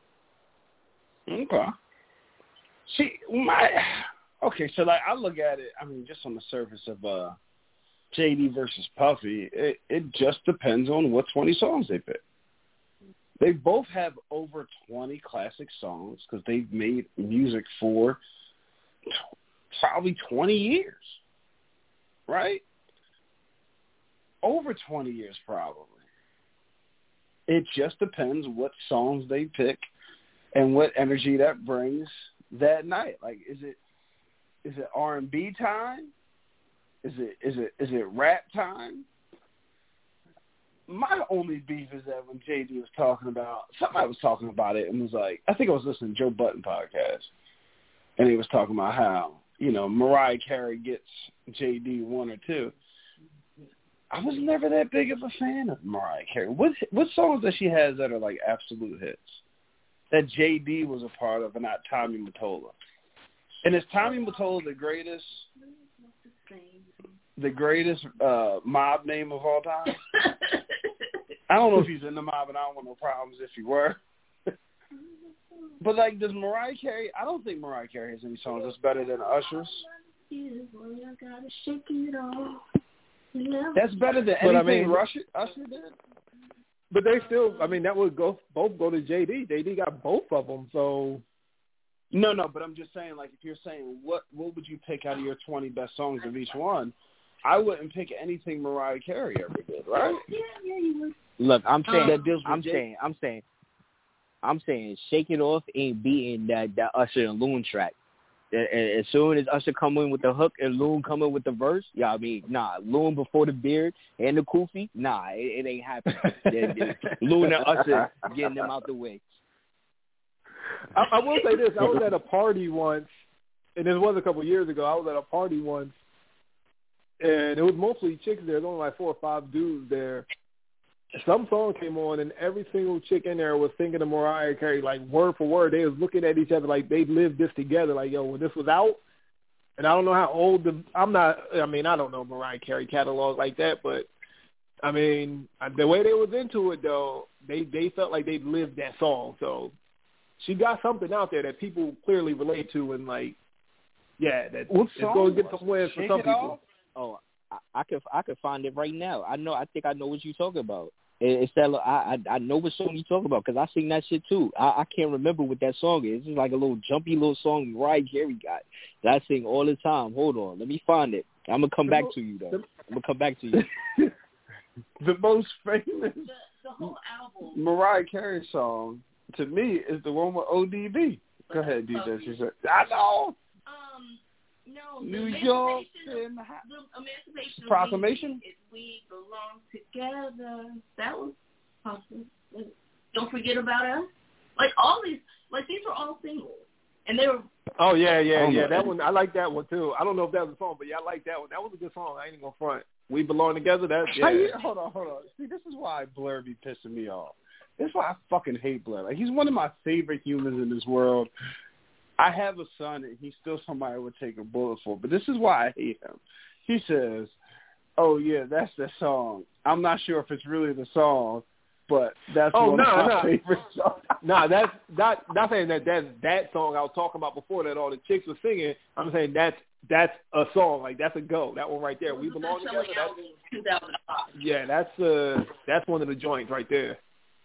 Okay. See, my... Okay, so like I look at it, I mean, just on the surface of uh, J D versus Puffy, it, it just depends on what twenty songs they pick. They both have over twenty classic songs because they've made music for t- probably twenty years, right? Over twenty years, probably. It just depends what songs they pick and what energy that brings that night. Like, is it Is it R and B time? Is it is it is it rap time? My only beef is that when J D was talking about, somebody was talking about it and was like, I think I was listening to Joe Budden podcast, and he was talking about how, you know, Mariah Carey gets J D one or two. I was never that big of a fan of Mariah Carey. What what songs that she has that are like absolute hits that J D was a part of and not Tommy Mottola? And is Tommy Mottola the greatest, the greatest uh, mob name of all time? I don't know if he's in the mob, and I don't want no problems if he were. But, like, does Mariah Carey, I don't think Mariah Carey has any songs that's better than Usher's. That's better than anything But, I mean, Usher, Usher did. But they still, I mean, that would go both go to J D. J D got both of them, so... No, no, but I'm just saying, like, if you're saying what what would you pick out of your twenty best songs of each one, I wouldn't pick anything Mariah Carey ever did, right? Yeah, yeah, you would. Look, I'm saying, that deals with I'm J- saying, I'm saying, I'm saying, Shake It Off ain't beating that that Usher and Loon track. As soon as Usher come in with the hook and Loon come in with the verse, yeah, I mean, nah, Loon before the beard and the kufi, nah, it, it ain't happening. Loon and Usher getting them out the way. I, I will say this: I was at a party once, and this was a couple of years ago. I was at a party once, and it was mostly chicks there. There was only like four or five dudes there. Some song came on, and every single chick in there was thinking of Mariah Carey, like word for word. They was looking at each other like they lived this together. Like, yo, when this was out, and I don't know how old the I'm not. I mean, I don't know Mariah Carey catalog like that, but I mean, the way they was into it though, they they felt like they lived that song. So she got something out there that people clearly relate to, and like, yeah, that what it's going to get some wins for some people. Oh. I, I could I could find it right now. I know. I think I know what you're talking about. It, it's that I, I I know what song you're talking about because I sing that shit too. I, I can't remember what that song is. It's like a little jumpy little song Mariah Carey got that I sing all the time. Hold on, let me find it. I'm gonna come the back mo- to you though. The, I'm gonna come back to you. The most famous the, the whole album. Mariah Carey song to me is the one with O D B. Go ahead, D J. She said, I know. Um. No, New the York, Emancipation, the Emancipation Proclamation. We, we belong together. That was awesome. Don't forget about us. Like all these, like these were all singles, and they were. Oh yeah, yeah, oh, yeah. my. That one, I like that one too. I don't know if that was a song, but yeah, I like that one. That was a good song. I ain't gonna front. We belong together. That's yeah. You, hold on, hold on. See, this is why Blair be pissing me off. This is why I fucking hate Blair. Like he's one of my favorite humans in this world. I have a son, and he's still somebody I would take a bullet for, but this is why I hate him. He says, oh, yeah, that's the song. I'm not sure if it's really the song, but that's oh, one no, of my no. favorite songs. No, that's not, not saying that that's that song I was talking about before that all the chicks were singing. I'm saying that's that's a song. Like, that's a go. That one right there. We belong together. That's, two thousand five. Yeah, that's, uh, that's one of the joints right there.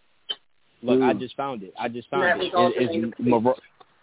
Look, mm. I just found it. I just found it. it. It's Mar-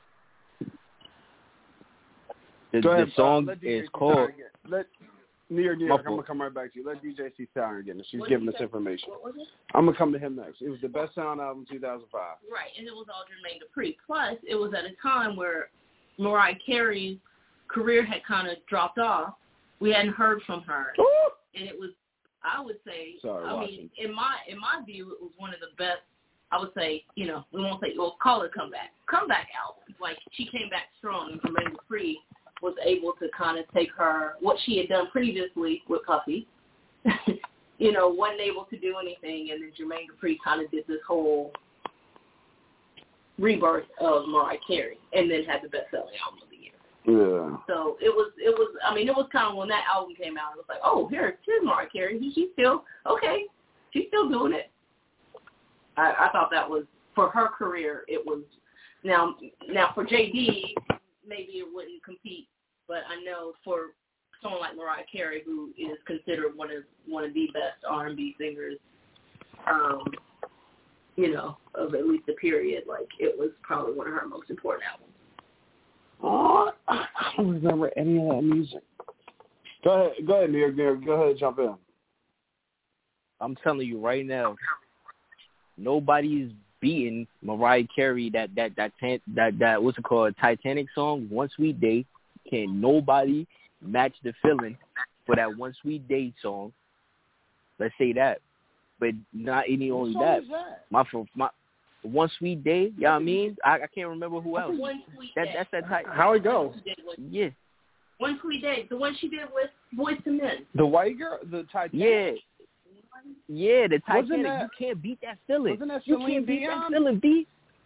The, Go ahead, the song uh, is called. Let New York, New York. I'm gonna come right back to you. Let D J C Siren get it. She's what giving us say? information. What was it? I'm gonna come to him next. It was the best sound album two thousand five. Right, and it was all Jermaine Dupri. Plus, it was at a time where Mariah Carey's career had kind of dropped off. We hadn't heard from her, Ooh. and it was, I would say, Sorry, I Washington. mean, in my in my view, it was one of the best. I would say, you know, we won't say, we'll call it comeback, comeback album. Like she came back strong, and Jermaine Dupri was able to kind of take her, what she had done previously with Puffy, you know, wasn't able to do anything, and then Jermaine Dupri kind of did this whole rebirth of Mariah Carey, and then had the best-selling album of the year. Yeah. So it was, it was. I mean, it was kind of when that album came out, it was like, oh, here, here's Mariah Carey. She's still, okay, she's still doing it. I, I thought that was, for her career, it was, now, now for J D, maybe it wouldn't compete, but I know for someone like Mariah Carey, who is considered one of one of the best R and B singers, um, you know, of at least the period, like it was probably one of her most important albums. Oh, I don't remember any of that music. Go ahead, go ahead, New York, New York. Go ahead, jump in. I'm telling you right now, nobody's beating Mariah Carey. That that that that that, that what's it called? Titanic song. One Sweet Day. Can nobody match the feeling for that One Sweet Day song? Let's say that. But not any only that. that. My my One Sweet Day. You know what I mean? I, I can't remember who else. One Sweet that, Day. That's that type. How it go? Yeah. One Sweet Day. The one she did with Boyz two Men. The white girl, the Titanic. Yeah. Yeah, the Titanic. That, you can't beat that feeling. Wasn't that you Celine can't beat Dion? that feeling, B.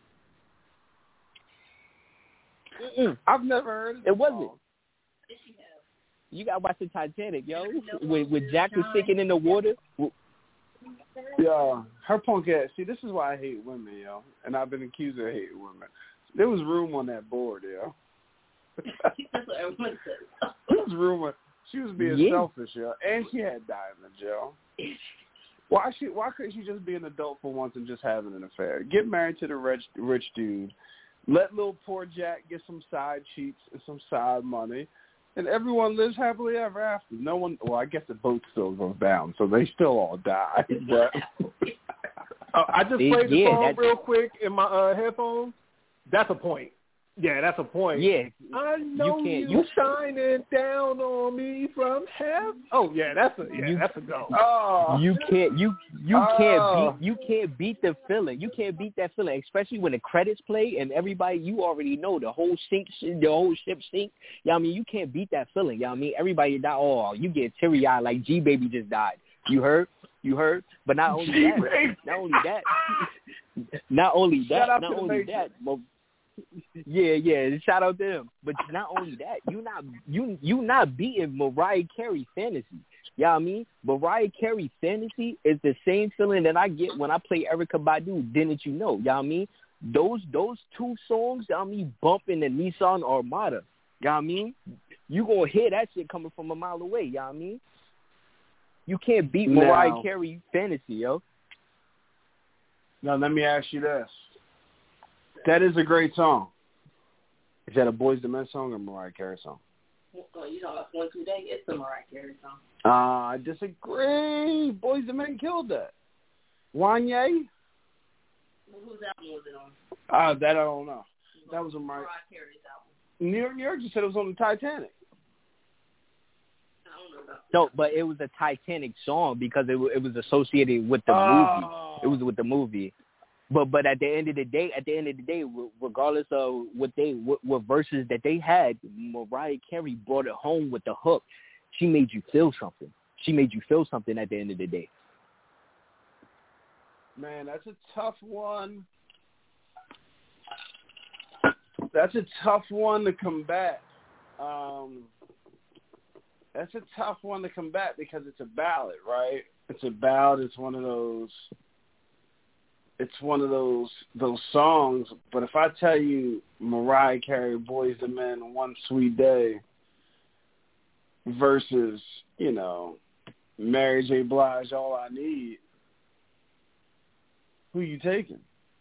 Mm-mm. I've never heard of it. It wasn't. Did she have? You gotta watch the Titanic, yo. With with Jack was sinking in the water. Yeah, her punk ass. See, this is why I hate women, yo. And I've been accused of hating women. There was room on that board, yo. That's what everyone says. There was room on. She was being yeah. selfish, yo, and she had diamonds, yo. Why she? Why couldn't she just be an adult for once and just having an affair? Get married to the rich, rich dude. Let little poor Jack get some side cheats and some side money, and everyone lives happily ever after. No one. Well, I guess the boat still goes down, so they still all die. But uh, I just played the yeah, song that's... real quick in my uh, headphones. That's a point. Yeah, that's a point. Yeah, I know you can't. you, You shining down on me from heaven. Oh yeah, that's a yeah, You- that's a go. Oh, You can't you you Oh. can't beat you can't beat the feeling. You can't beat that feeling, especially when the credits play and everybody you already know the whole sink the whole ship sink. Yeah, you know I mean you can't beat that feeling. Yeah, you know I mean everybody die. Oh, you get teary eyed like G Baby just died. You heard? You heard? But not only that, G-Baby. not only that, not only Shout that, out not to the only Matrix. that. But, yeah, yeah. Shout out to them. But not only that, you not you you not beating Mariah Carey Fantasy. Yeah, you know I mean, Mariah Carey Fantasy is the same feeling that I get when I play Erykah Badu. Didn't you know? Yeah, you know I mean, those those two songs. Yeah, you know I mean, bumping the Nissan Armada. Yeah, you know I mean, you gonna hear that shit coming from a mile away. Yeah, you know I mean, you can't beat Mariah Now- Carey Fantasy, yo. Now let me ask you this: that is a great song. Is that a Boyz two Men song or a Mariah Carey song? Well, you talking about One Two Day? It's a Mariah Carey song. Uh, I disagree. Boyz two Men killed that. Wanye? Well, whose album was it on? Uh, that I don't know. That was a Mariah. Mariah Carey's album. New York, New York just said it was on the Titanic. I don't know about No, but it was a Titanic song because it wa- it was associated with the Oh. movie. It was with the movie. But but at the end of the day, at the end of the day, re- regardless of what they what, what verses that they had, Mariah Carey brought it home with the hook. She made you feel something. She made you feel something at the end of the day. Man, that's a tough one. That's a tough one to combat. Um, that's a tough one to combat because it's a ballad, right? It's a ballad. It's one of those. It's one of those those songs. But if I tell you Mariah Carey, Boyz two Men, One Sweet Day, versus you know Mary J. Blige, All I Need, who you taking?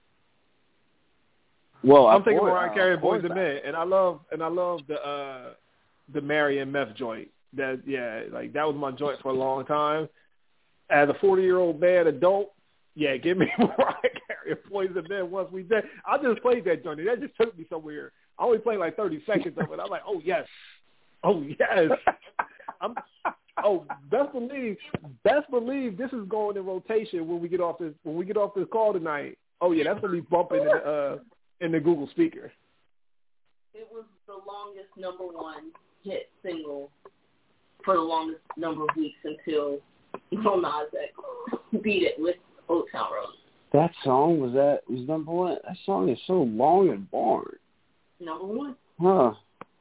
Well, I'm of thinking course- Mariah uh, Carey, of Boys course and I- Men, and I love and I love the uh, the Mary and Meth joint. That yeah, like that was my joint for a long time. As a forty year old man, adult, yeah, give me Mariah Carey, Boys and Men, Once We Dead. I just played that joint. That just took me somewhere. I only played like thirty seconds of it. I'm like, oh yes, oh yes. I'm oh best believe best believe this is going in rotation when we get off this when we get off this call tonight. Oh yeah, that's gonna be bumping in the uh, in the Google speaker. It was the longest number one hit single for the longest number of weeks until Lil Nas X beat it with Old Town Road. That song was that was number one. That song is so long and boring. Number one. Huh.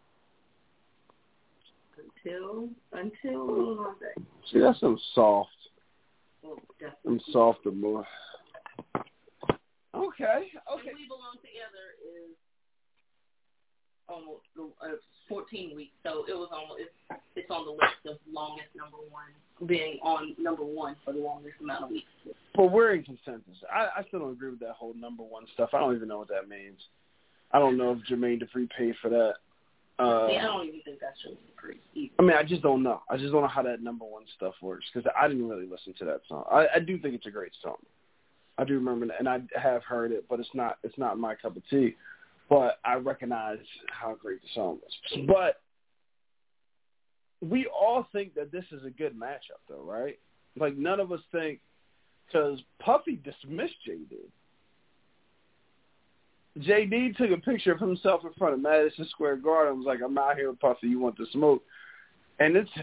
Until, until Lil Nas X. See, that's some soft, Well, definitely. some softer more. Okay, And okay. We Belong Together is almost uh, fourteen weeks, so it was almost it's, it's on the list of longest number one, being on number one for the longest amount of weeks. But we're in consensus. I, I still don't agree with that whole number one stuff. I don't even know what that means. I don't know if Jermaine Dupri paid for that. Uh, See, I don't even think that's really great either. I mean, I just don't know. I just don't know how that number one stuff works because I didn't really listen to that song. I, I do think it's a great song. I do remember that, and I have heard it, but it's not it's not my cup of tea. But I recognize how great the song was. But we all think that this is a good matchup, though, right? Like, none of us think, because Puffy dismissed J D. J D took a picture of himself in front of Madison Square Garden and was like, I'm out here with Puffy, you want to smoke? And it's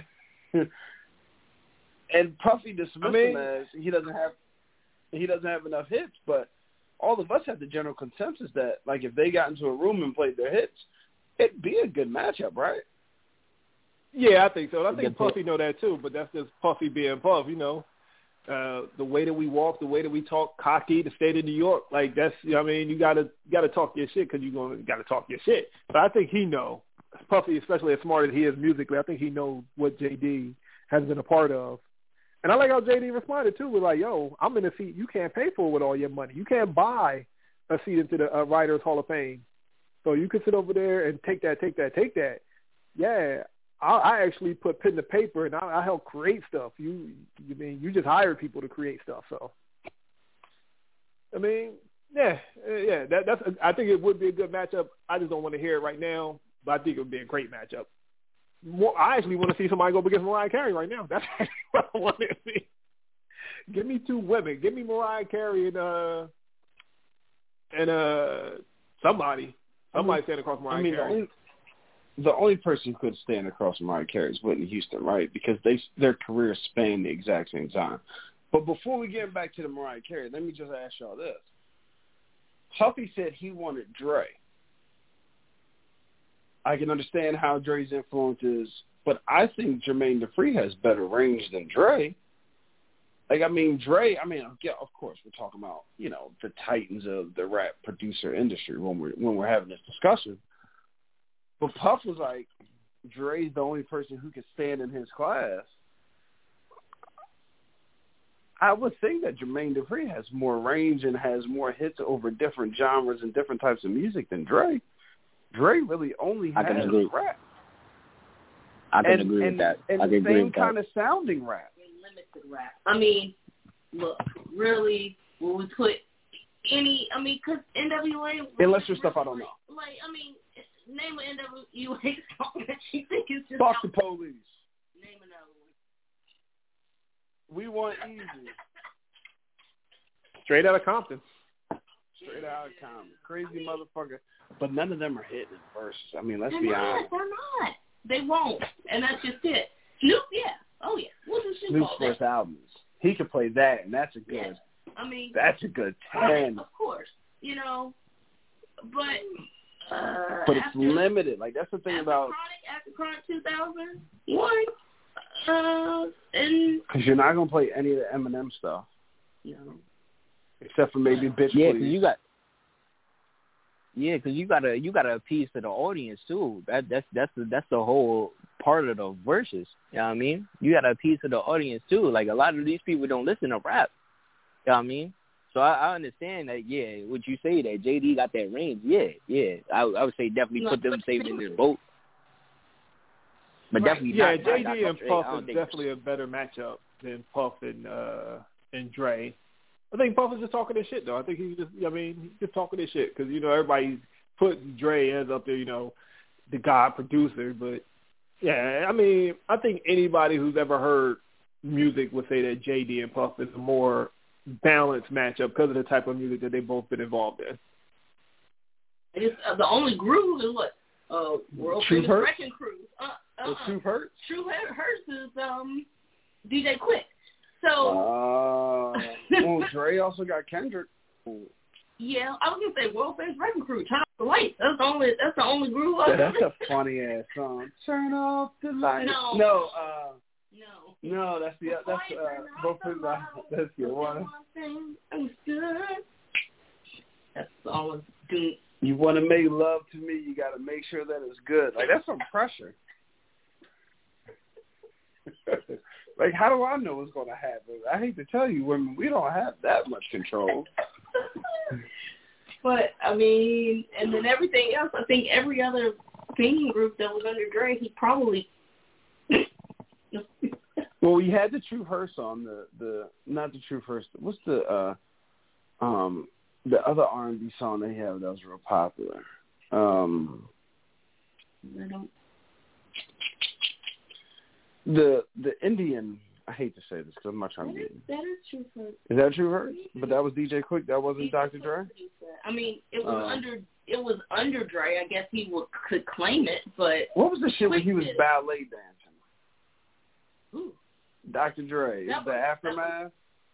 and Puffy dismissed I mean, him as he doesn't have he doesn't have enough hits, but all of us have the general consensus that, like, if they got into a room and played their hits, it'd be a good matchup, right? Yeah, I think so. I think Good Puffy know that too, but that's just Puffy being Puff, you know. Uh, the way that we walk, the way that we talk, cocky, the state of New York, like that's, you know what I mean, you gotta you gotta talk your shit because you're gonna you gotta talk your shit. But I think he know, Puffy, especially as smart as he is musically, I think he knows what J D has been a part of. And I like how J D responded too, with like, yo, I'm in a seat you can't pay for with all your money. You can't buy a seat into the uh, Writers Hall of Fame. So you can sit over there and take that, take that, take that. Yeah, I, I actually put pen to paper and I, I help create stuff. You, you mean you just hire people to create stuff? So, I mean, Yeah, yeah. That, that's. I think it would be a good matchup. I just don't want to hear it right now, but I think it would be a great matchup. More, I actually want to see somebody go against Mariah Carey right now. That's what I want to see. Give me two women. Give me Mariah Carey and uh and uh somebody. Somebody stand across Mariah I mean, Carey. The only, the only person who could stand across Mariah Carey is Whitney Houston, right? Because they their careers span the exact same time. But before we get back to the Mariah Carey, let me just ask y'all this. Puffy said he wanted Dre. I can understand how Dre's influence is, but I think Jermaine Dupri has better range than Dre. Like, I mean, Dre, I mean, yeah, of course, we're talking about, you know, the titans of the rap producer industry when we're, when we're having this discussion. But Puff was like, Dre's the only person who can stand in his class. I would think that Jermaine Dupri has more range and has more hits over different genres and different types of music than Dre. Dre really only has I can agree. rap. I can and, agree and, with that. And I the can agree same with kind that. of sounding rap. Limited rap. I mean, look, really, when we put any, I mean, because N W A... Unless there's stuff I don't know. Like, I mean, name an N W A song that you think is just... Fuck the police. Name another one. We want easy. Straight out of Compton. Straight out of Compton. Crazy motherfucker. But none of them are hitting in verses. I mean, let's they're be not, honest. They're not. They won't. And that's just it. Snoop, yeah. Oh, yeah. What's the Snoop Snoop's all first that? albums. He could play that, and that's a good... Yeah. I mean... That's a good right, ten. of course. You know, but... Uh, but it's after, limited. Like, that's the thing after about... Chronic, after Chronic two thousand one, uh, and... Because you're not going to play any of the Eminem stuff. No. Except for maybe Bitch Yeah, Please. because you got... Yeah, because you gotta you gotta appease to the audience too. That that's that's the, that's the whole part of the verses. You know what I mean? You gotta appease to the audience too. Like a lot of these people don't listen to rap. You know what I mean? So I, I understand that. Yeah, what you say that J D got that range. Yeah, yeah. I, I would say definitely put them safe in this boat. But Right. definitely Yeah, not. J D not, and not Puff I don't is think- definitely a better matchup than Puff and uh, and Dre. I think Puff is just talking this shit, though. I think he's just, I mean, he's just talking this shit because, you know, everybody's putting Dre as up there, you know, the God producer. But, yeah, I mean, I think anybody who's ever heard music would say that J D and Puff is a more balanced matchup because of the type of music that they've both been involved in. It's, uh, the only groove is what? Uh, World True Famous Hurts? Wrecking Crew. Uh, uh, The True Hurts? True Hurts is um, D J Quick. So, Uh, well, Dre also got Kendrick. yeah, I was gonna say World Famous Wrecking Crew. Turn off the lights. That's the only. That's the only groove. Yeah, that's a funny ass song. Turn off the lights. No. no, uh, No. no, that's the that's uh, both of the that's your one. That's all. Good. You want to make love to me, you got to make sure that it's good. Like that's some pressure. Like, how do I know what's going to happen? I hate to tell you, women, we don't have that much control. But, I mean, and then everything else, I think every other singing group that was under Dre, he probably... Well, we had the True Hurts on, the, the not the True Hurts, what's the, uh, um, the other R and B song they have that was real popular? Um, I don't... The the Indian, I hate to say this because I'm not trying That to is, be. that is True Hurts. Is that True Hurts? But that was D J Quick. That wasn't D J Doctor Dre. produced that. I mean, it was Uh, under it was under Dre. I guess he would, could claim it, but What was the shit when Quick he was did it. ballet dancing? Ooh, Doctor Dre. That Is the was- Aftermath?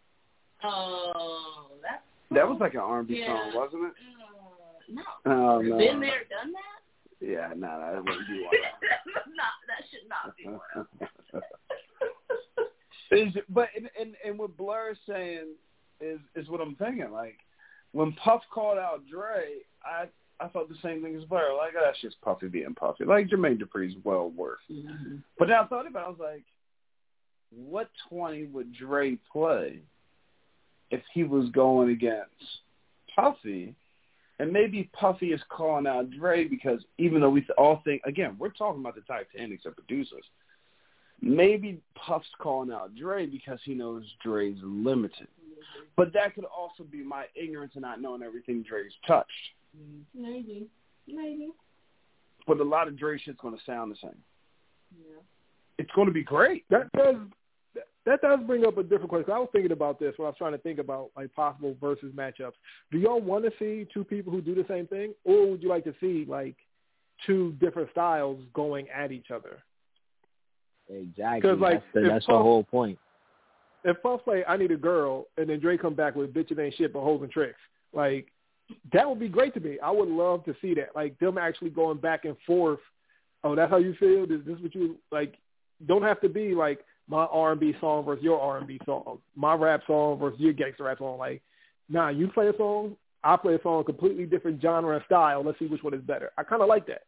oh, that's That was like an R and B Yeah. song, wasn't it? uh, no. Oh no. Been there, done that. Yeah, no, nah, that wouldn't be one. not that should not be one. Is, but and, and and what Blur is saying is is what I'm thinking. Like when Puff called out Dre, I I thought the same thing as Blur. Like oh, that's just Puffy being Puffy. Like Jermaine Dupri's well worth. Mm-hmm. But then I thought about it, I was like, what twenty would Dre play if he was going against Puffy? And maybe Puffy is calling out Dre because even though we all think, again, we're talking about the Titanics of producers. Maybe Puff's calling out Dre because he knows Dre's limited. But that could also be my ignorance and not knowing everything Dre's touched. Maybe. Maybe. But a lot of Dre shit's going to sound the same. Yeah. It's going to be great. That does that does bring up a different question. I was thinking about this when I was trying to think about like possible versus matchups. Do y'all want to see two people who do the same thing, or would you like to see like two different styles going at each other? Exactly. Like, that's the, that's Puff, the whole point. If Puff play "I Need a Girl" and then Dre come back with "Bitch It Ain't Shit But Hoes and Tricks," like that would be great to me. I would love to see that. Like them actually going back and forth. Oh, that's how you feel? Is this what you like? Don't have to be like my R and B song versus your R and B song, my rap song versus your gangster rap song. Like, nah, you play a song, I play a song, completely different genre and style. Let's see which one is better. I kind of like that.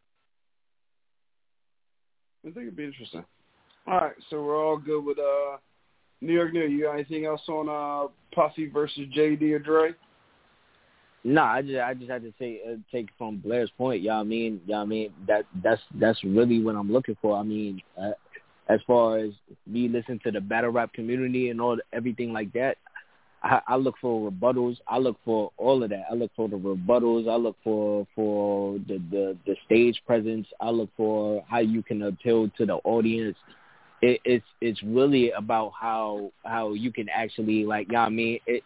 I think it'd be interesting. All right, so we're all good with uh, New York New. You got anything else on uh, Puffy versus J D or Dre? Nah, I just I just had to take uh, take from Blair's point. Y'all, I mean, y'all, I mean that that's that's really what I'm looking for. I mean, uh, as far as me listening to the battle rap community and all everything like that, I, I look for rebuttals. I look for all of that. I look for the rebuttals. I look for for the the, the stage presence. I look for how you can appeal to the audience. It, it's it's really about how how you can actually like, yeah, you know I mean, it.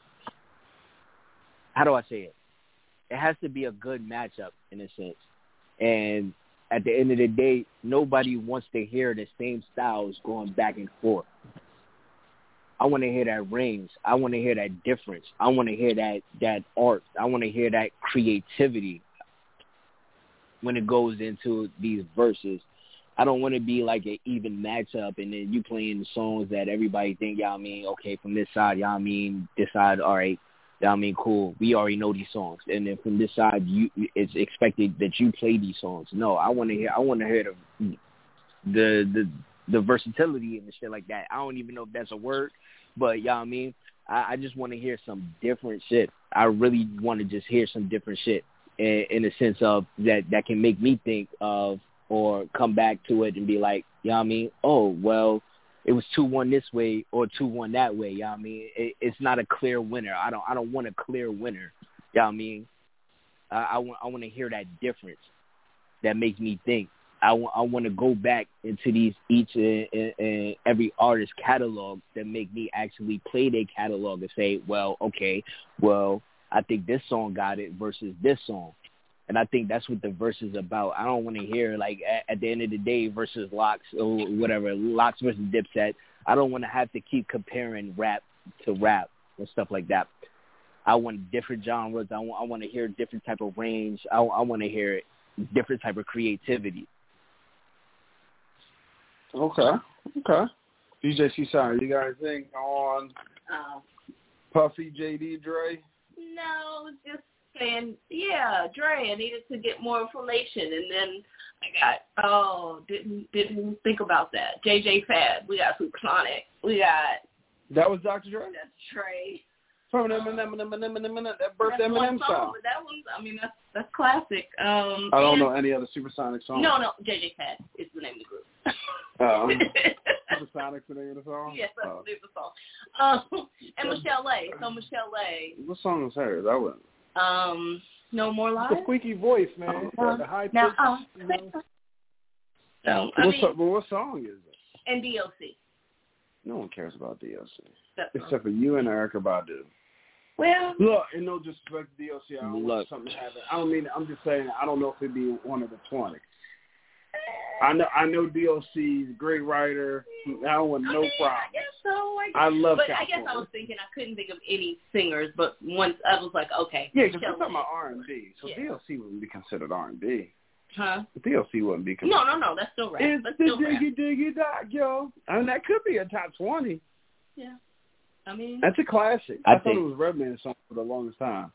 How do I say it? It has to be a good matchup in a sense, and at the end of the day, nobody wants to hear the same styles going back and forth. I want to hear that range. I want to hear that difference. I want to hear that that art. I want to hear that creativity when it goes into these verses. I don't want to be like an even matchup and then you playing the songs that everybody think, y'all mean, okay, from this side, y'all mean, this side, all right, y'all mean, cool. We already know these songs. And then from this side, you it's expected that you play these songs. No, I want to hear, I want to hear the, the, the, the versatility and the shit like that. I don't even know if that's a word, but y'all mean, I, I just want to hear some different shit. I really want to just hear some different shit in, in the sense of that, that can make me think of, or come back to it and be like, you know what I mean? Oh, well, it was two one this way or two one that way, you know what I mean? It, it's not a clear winner. I don't I don't want a clear winner, you know what I mean? I, I, want, I want to hear that difference that makes me think. I want, I want to go back into these each and, and, and every artist's catalog that make me actually play their catalog and say, well, okay, well, I think this song got it versus this song. And I think that's what the verse is about. I don't want to hear, like, at, at the end of the day versus Locks or whatever, Locks versus Dipset. I don't want to have to keep comparing rap to rap and stuff like that. I want different genres. I want, I want to hear different type of range. I, I want to hear different type of creativity. Okay, okay. D J C-Side, you got anything on Oh. Puffy, J D, Dre? No, just saying, yeah, Dre, I needed to get more information, and then I got, oh, didn't didn't think about that. J J Fad, we got Sonic, we got. That was Doctor Dre? That's Trey. From Eminem, Eminem, Eminem, Eminem, that birthday That's Eminem one song. But that one's, I mean, that's that's classic. Um, I don't and, know any other Supersonic songs. No, no, J J Fad is the name of the group. Oh. Supersonic's the name of the song? Yes, that's oh. the name of the song. Um, and Michelle A. So Michelle A. What song was hers? I wouldn't. Um, No More Lies. The squeaky voice, man. Uh, the high pitch. now, uh, You know. So, I What, mean, so, well, what song is it? and D O C. No one cares about D O C. That's Except for you and Erykah Badu. Well, Look, and no disrespect to D O C, I don't Look. want something to happen. I don't mean, I'm just saying, I don't know if it'd be one of the twenty. I know I know D O C's a great writer. I don't want I no mean, problem. I guess so. I, guess. I love But California. I guess I was thinking I couldn't think of any singers, but once I was like, okay. Yeah, because we're Michelle talking A. about R and B, so Yeah. D O C wouldn't be considered R and B. Huh? D O C wouldn't be considered. No, no, no. That's still rap. It's That's the still rap. diggy diggy doc, yo. I mean, that could be a top twenty. Yeah. I mean, That's a classic. I I, thought think- it was Redman's song for the longest time.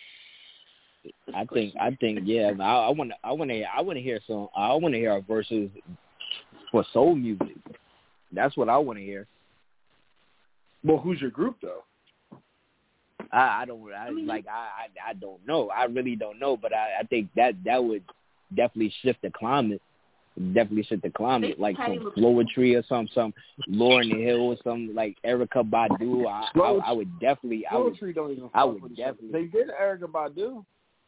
I think I think yeah. I want to I want to I want to hear some. I want to hear our verses for soul music. That's what I want to hear. Well, who's your group though? I, I don't I, I mean, like I, I I don't know. I really don't know. But I, I think that that would definitely shift the climate. definitely shit to climb it, like some Floetry or some, some Lauryn Hill or some like Erykah Badu. I, I, I would definitely, I would, don't even I would definitely. They did Erykah Badu.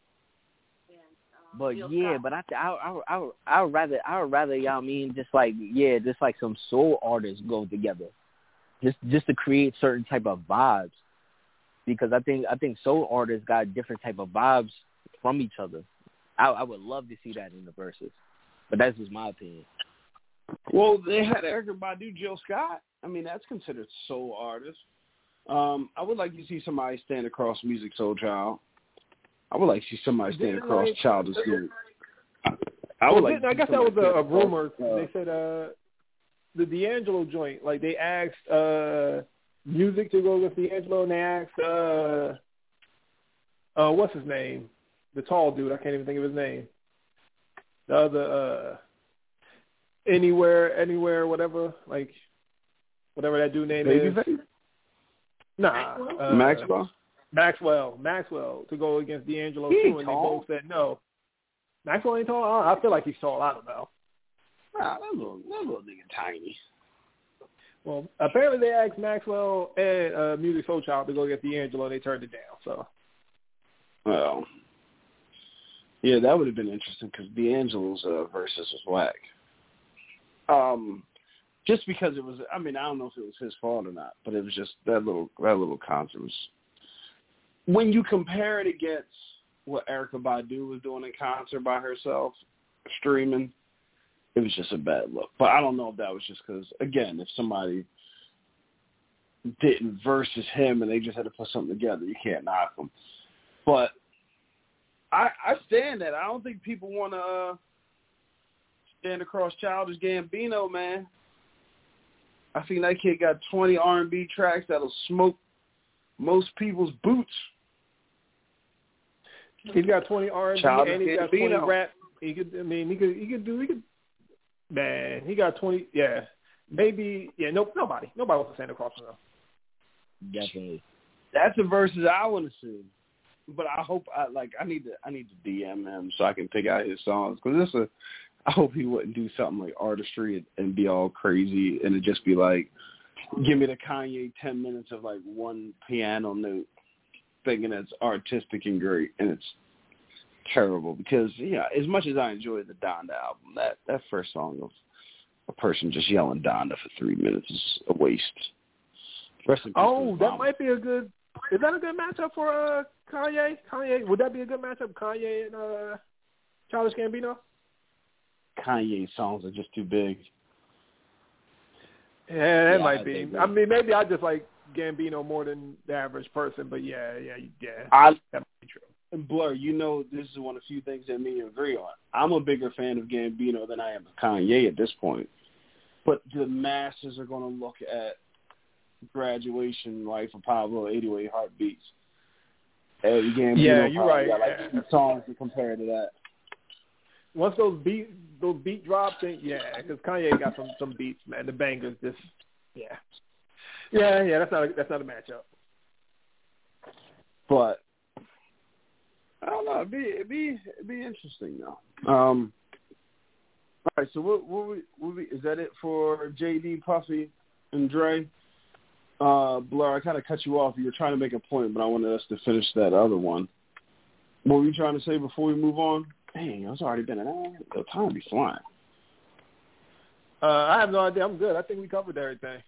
But yeah, but I, I, I, I, I would rather, I would rather, y'all mean, just like, yeah, just like some soul artists go together, just, just to create certain type of vibes, because I think, I think soul artists got different type of vibes from each other. I, I would love to see that in the verses, but that's just my opinion. Well, they had Erykah Badu, Jill Scott. I mean, that's considered soul artists. Um, I would like to see somebody stand across Music Soul Child. I would like to see somebody stand across like, Childish Gambino. I, I would well, like. I guess that was a, a rumor. Uh, they said uh, the D'Angelo joint. Like they asked uh, Music to go with D'Angelo, and they asked uh, uh, what's his name, the tall dude. I can't even think of his name. The other uh, anywhere, anywhere, whatever, like whatever that dude name Baby is. Face? Nah, uh, Maxwell. Maxwell, Maxwell to go against D'Angelo he too, and tall. they both said no. Maxwell ain't tall. I feel like he's tall. I don't know. Nah, that little, that little nigga tiny. Well, apparently they asked Maxwell and uh, Music Soul Child to go against D'Angelo, and they turned it down. So, well, yeah, that would have been interesting because D'Angelo's uh, versus was whack. Um, just because it was. I mean, I don't know if it was his fault or not, but it was just that little that little concert was. When you compare it against what Erykah Badu was doing in concert by herself, streaming, it was just a bad look. But I don't know if that was just because, again, if somebody didn't versus him and they just had to put something together, you can't knock them. But I, I stand that. I don't think people want to uh, stand across Childish Gambino, man. I think that kid got twenty R and B tracks that'll smoke most people's boots. He's got twenty R and B Childish and he's got Gambino. twenty rap. He could, I mean, he could, he could do, he could. Man, he got twenty. Yeah, maybe. Yeah, nope. Nobody, nobody wants to stand across from him. Definitely. That's the verses I want to see. But I hope I like. I need to. I need to D M him so I can pick out his songs because this is. I hope he wouldn't do something like Artistry and, and be all crazy and it just be like, give me the Kanye ten minutes of like one piano note, thinking that's artistic and great, and it's terrible because yeah, as much as I enjoyed the Donda album, that that first song of a person just yelling Donda for three minutes is a waste. Oh, that might be a good. Is that a good matchup for uh, Kanye? Kanye, would that be a good matchup? Kanye and uh, Childish Gambino. Kanye songs are just too big. Yeah, that Yeah, might I be. think I mean, maybe I just like Gambino more than the average person, but yeah, yeah, yeah. I, that might be true. And Blur, you know, this is one of the few things that me agree on. I'm a bigger fan of Gambino than I am of Kanye at this point. But the masses are going to look at Graduation, Life of Pablo, eight oh eight Heartbeats. And Gambino yeah, you're right. got like yeah. songs to compare to that. Once those beat those beat drops, then, yeah, because Kanye got some some beats, man. The bangers, just yeah, yeah, yeah. That's not a, that's not a matchup. But I don't know. It'd be it'd be it'd be interesting though. Um. All right. So what what we, what we is that it for J D, Puffy, and Dre? Uh, Blur, I kind of cut you off. You were trying to make a point, but I wanted us to finish that other one. What were you trying to say before we move on? Dang, it's already been an hour. The time be flying. Uh, I have no idea. I'm good. I think we covered everything.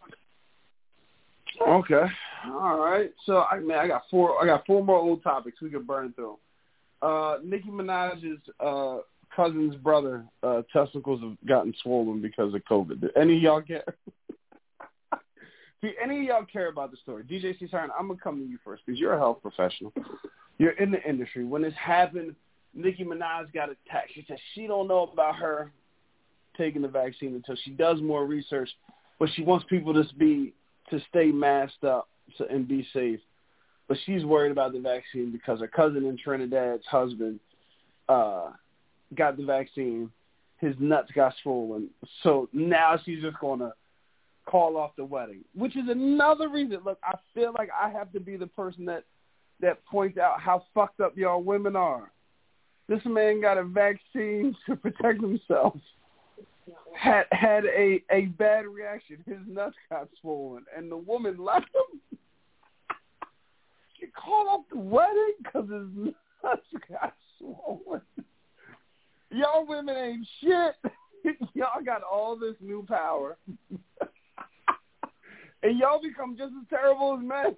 Okay. All right. So I man, I got four. I got four more old topics we could burn through. Uh, Nicki Minaj's uh, cousin's brother uh, testicles have gotten swollen because of COVID. Do any of y'all care? Do any of y'all care about the story? D J C Siren, I'm gonna come to you first because you're a health professional. You're in the industry. When this happened, Nicki Minaj got attacked. She said she don't know about her taking the vaccine until she does more research, but she wants people to be to stay masked up so, and be safe. But she's worried about the vaccine because her cousin in Trinidad's husband uh, got the vaccine. His nuts got swollen, so now she's just gonna call off the wedding, which is another reason. Look, I feel like I have to be the person that that points out how fucked up y'all women are. This man got a vaccine to protect himself, had had a, a bad reaction. His nuts got swollen, and the woman left him. She called off the wedding because his nuts got swollen. Y'all women ain't shit. Y'all got all this new power. And y'all become just as terrible as men.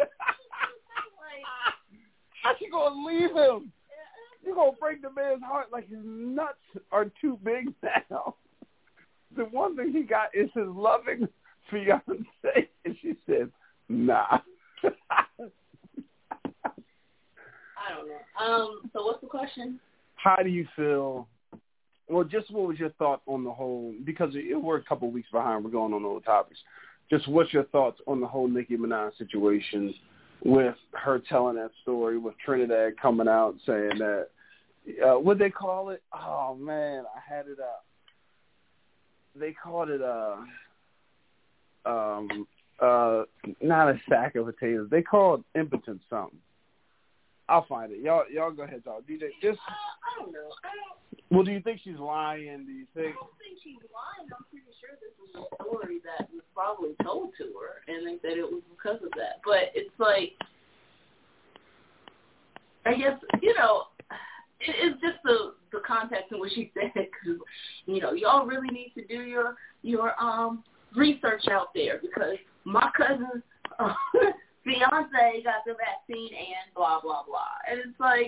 How you going to leave him? You're going to break the man's heart like his nuts are too big now. The one thing he got is his loving fiancée. And she said, nah. I don't know. Um. So what's the question? How do you feel? Well, just what was your thought on the whole, because we're a couple of weeks behind, we're going on all the topics. Just what's your thoughts on the whole Nicki Minaj situation with her telling that story, with Trinidad coming out saying that, uh, what they call it? Oh, man, I had it up. They called it uh, um, uh, not a sack of potatoes. They called impotent something. I'll find it. Y'all, y'all go ahead, y'all. D J, just. Uh, I don't know. I don't. Well, do you think she's lying? Do you think? I don't think she's lying. I'm pretty sure this was a story that was probably told to her, and they said it was because of that. But it's like, I guess, you know, it, it's just the the context in which she said it, because, you know, y'all really need to do your your um research out there, because my cousin's uh, fiance got the vaccine and blah blah blah, and it's like,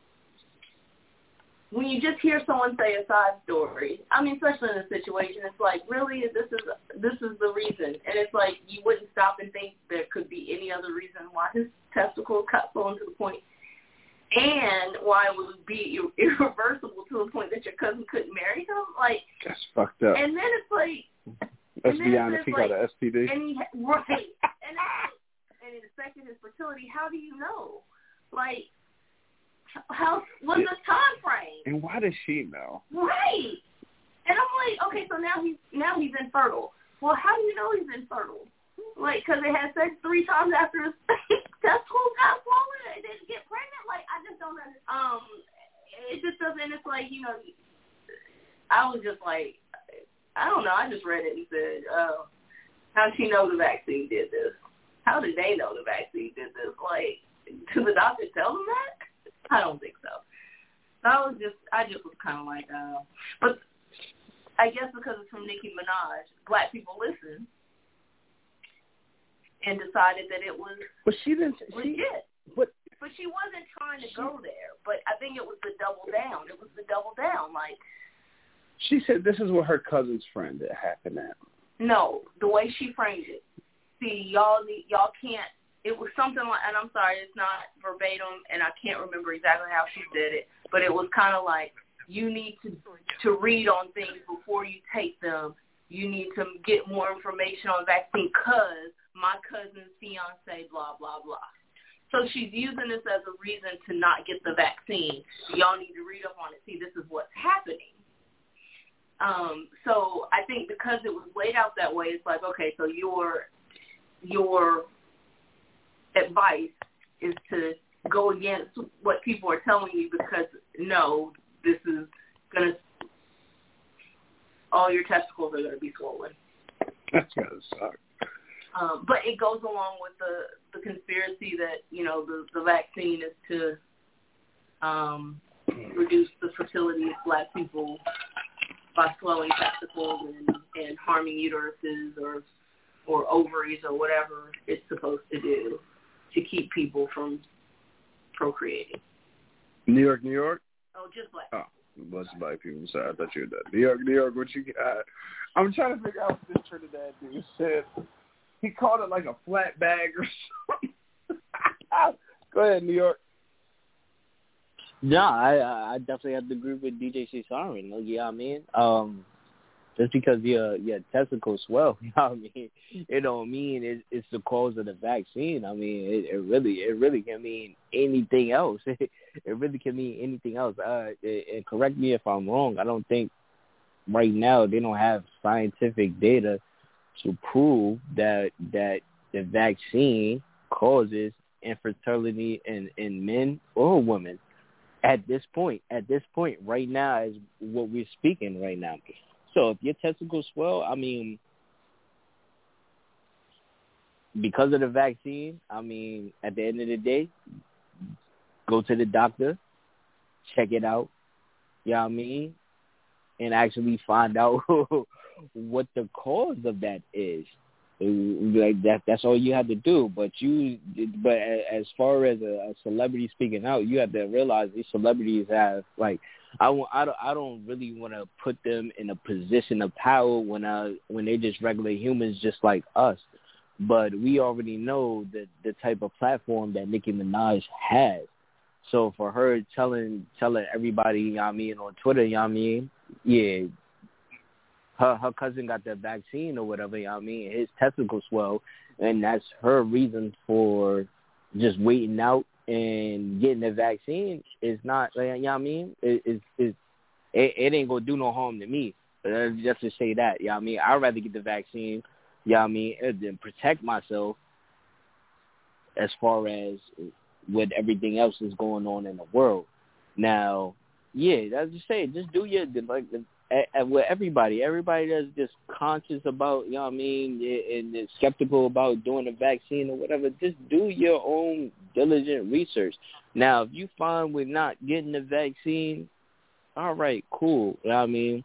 when you just hear someone say a side story, I mean, especially in a situation, it's like, really, this is this is the reason. And it's like, you wouldn't stop and think there could be any other reason why his testicles got swollen to the point, and why it would be ir- irreversible to the point that your cousin couldn't marry him. Like, that's fucked up. And then it's like, let's be honest, he got like, an S T D. And he, right. And, and it affected his fertility. How do you know? Like, how, what's yeah. the time frame? And why does she know? Right. And I'm like, okay, so now he's now he's infertile. Well, how do you know he's infertile? Like, because they had sex three times after his testicles got swollen and didn't get pregnant? Like, I just don't understand. Um, it just doesn't, it's like, you know, I was just like, I don't know, I just read it and said, uh, how did she know the vaccine did this? How did they know the vaccine did this? Like, did the doctor tell them that? I don't think so. So I was just, I just was kind of like, uh, but I guess because it's from Nicki Minaj, black people listened and decided that it was but she didn't, legit. She, but, but she wasn't trying to she, go there. But I think it was the double down. It was the double down. Like, she said this is what her cousin's friend that happened at. No, the way she framed it. See, y'all need, y'all can't. It was something like, and I'm sorry, it's not verbatim, and I can't remember exactly how she did it, but it was kind of like, you need to to read on things before you take them. You need to get more information on vaccine because my cousin's fiance, blah, blah, blah. So she's using this as a reason to not get the vaccine. Y'all need to read up on it. See, this is what's happening. Um, so I think because it was laid out that way, it's like, okay, so your your advice is to go against what people are telling you because, no, this is going to, all your testicles are going to be swollen. That's going to suck. Um, but it goes along with the, the conspiracy that, you know, the, the vaccine is to um, reduce the fertility of black people by slowing testicles and, and harming uteruses or or ovaries or whatever it's supposed to do to keep people from procreating. New York, New York? Oh, just black. Oh, bunch of black people. Sorry, I thought you were done. New York, New York, what you got? I'm trying to figure out what this Trinidad dude said. He called it like a flat bag or something. Go ahead, New York. No, I I definitely have to agree with D J C. Siren. You know what I mean? Um, just because your your testicles swell, you know what I mean? It don't mean it, it's the cause of the vaccine. I mean, it, it really it really can mean anything else. It, it really can mean anything else. Uh, it, and correct me if I'm wrong. I don't think right now they don't have scientific data to prove that that the vaccine causes infertility in, in men or women. At this point, at this point, right now is what we're speaking right now. So if your testicles swell, I mean, because of the vaccine, I mean, at the end of the day, go to the doctor, check it out, you know what I mean, and actually find out what the cause of that is. Like that, that's all you have to do. But you, but as far as a, a celebrity speaking out, you have to realize these celebrities have like, I want, I don't, I don't really want to put them in a position of power when I, when they're just regular humans, just like us. But we already know that the type of platform that Nicki Minaj has. So for her telling, telling everybody, you know what I mean, on Twitter, you know what I mean, yeah. Her her cousin got the vaccine or whatever, you know what I mean? His testicles swell, and that's her reason for just waiting out and getting the vaccine. Is not, you know what I mean? It, it, it, it, it ain't going to do no harm to me. Just to say that, you know what I mean? I'd rather get the vaccine, you know what I mean, than protect myself as far as what everything else is going on in the world. Now, yeah, that's just say, just do your, like, with everybody, everybody that's just conscious about, you know what I mean, and is skeptical about doing the vaccine or whatever, just do your own diligent research. Now, if you find with not getting the vaccine, all right, cool. You know what I mean?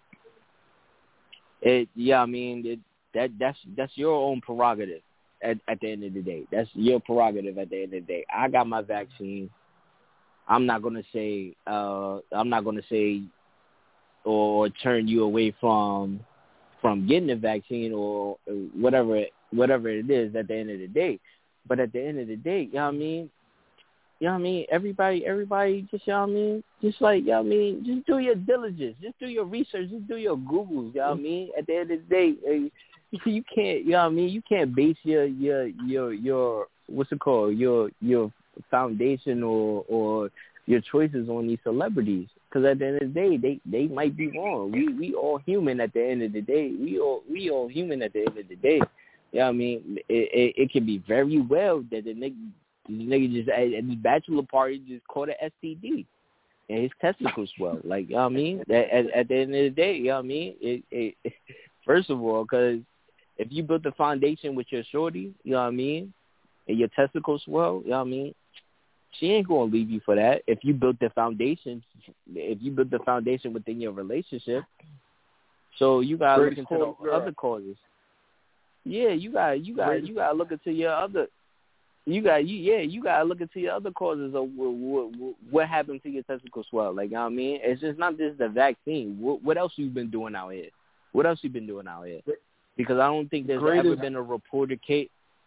It, yeah, I mean, it, that that's that's your own prerogative at, at the end of the day. That's your prerogative at the end of the day. I got my vaccine. I'm not gonna say, uh, I'm not gonna say, or turn you away from from getting the vaccine or whatever whatever it is at the end of the day. But at the end of the day, you know what I mean? You know what I mean? Everybody, everybody just, you know what I mean? Just like, you know what I mean? Just do your diligence. Just do your research. Just do your Googles, you know what I mean? At the end of the day, you can't, you know what I mean? You can't base your, your, your, your what's it called? Your, your foundation or, or your choices on these celebrities. Because at the end of the day, they, they might be wrong. We we all human at the end of the day. We all we all human at the end of the day. You know what I mean? It it, it can be very well that the nigga, the nigga just at, at his bachelor party just caught an S T D and his testicles swell. Like, you know what I mean? At, at, at the end of the day, you know what I mean? It, it, it, first of all, because if you built the foundation with your shorty, you know what I mean, and your testicles swell, you know what I mean? She ain't gonna leave you for that. If you built the foundation, if you built the foundation within your relationship, so you gotta look into the girl. other causes. Yeah, you got you got you gotta look into your other. You got you yeah you gotta look into your other causes of what, what, what happened to your testicle swell. Like, you know what I mean, it's just not just the vaccine. What, what else you been doing out here? What else you been doing out here? Because I don't think there's Greatest. ever been a reported case.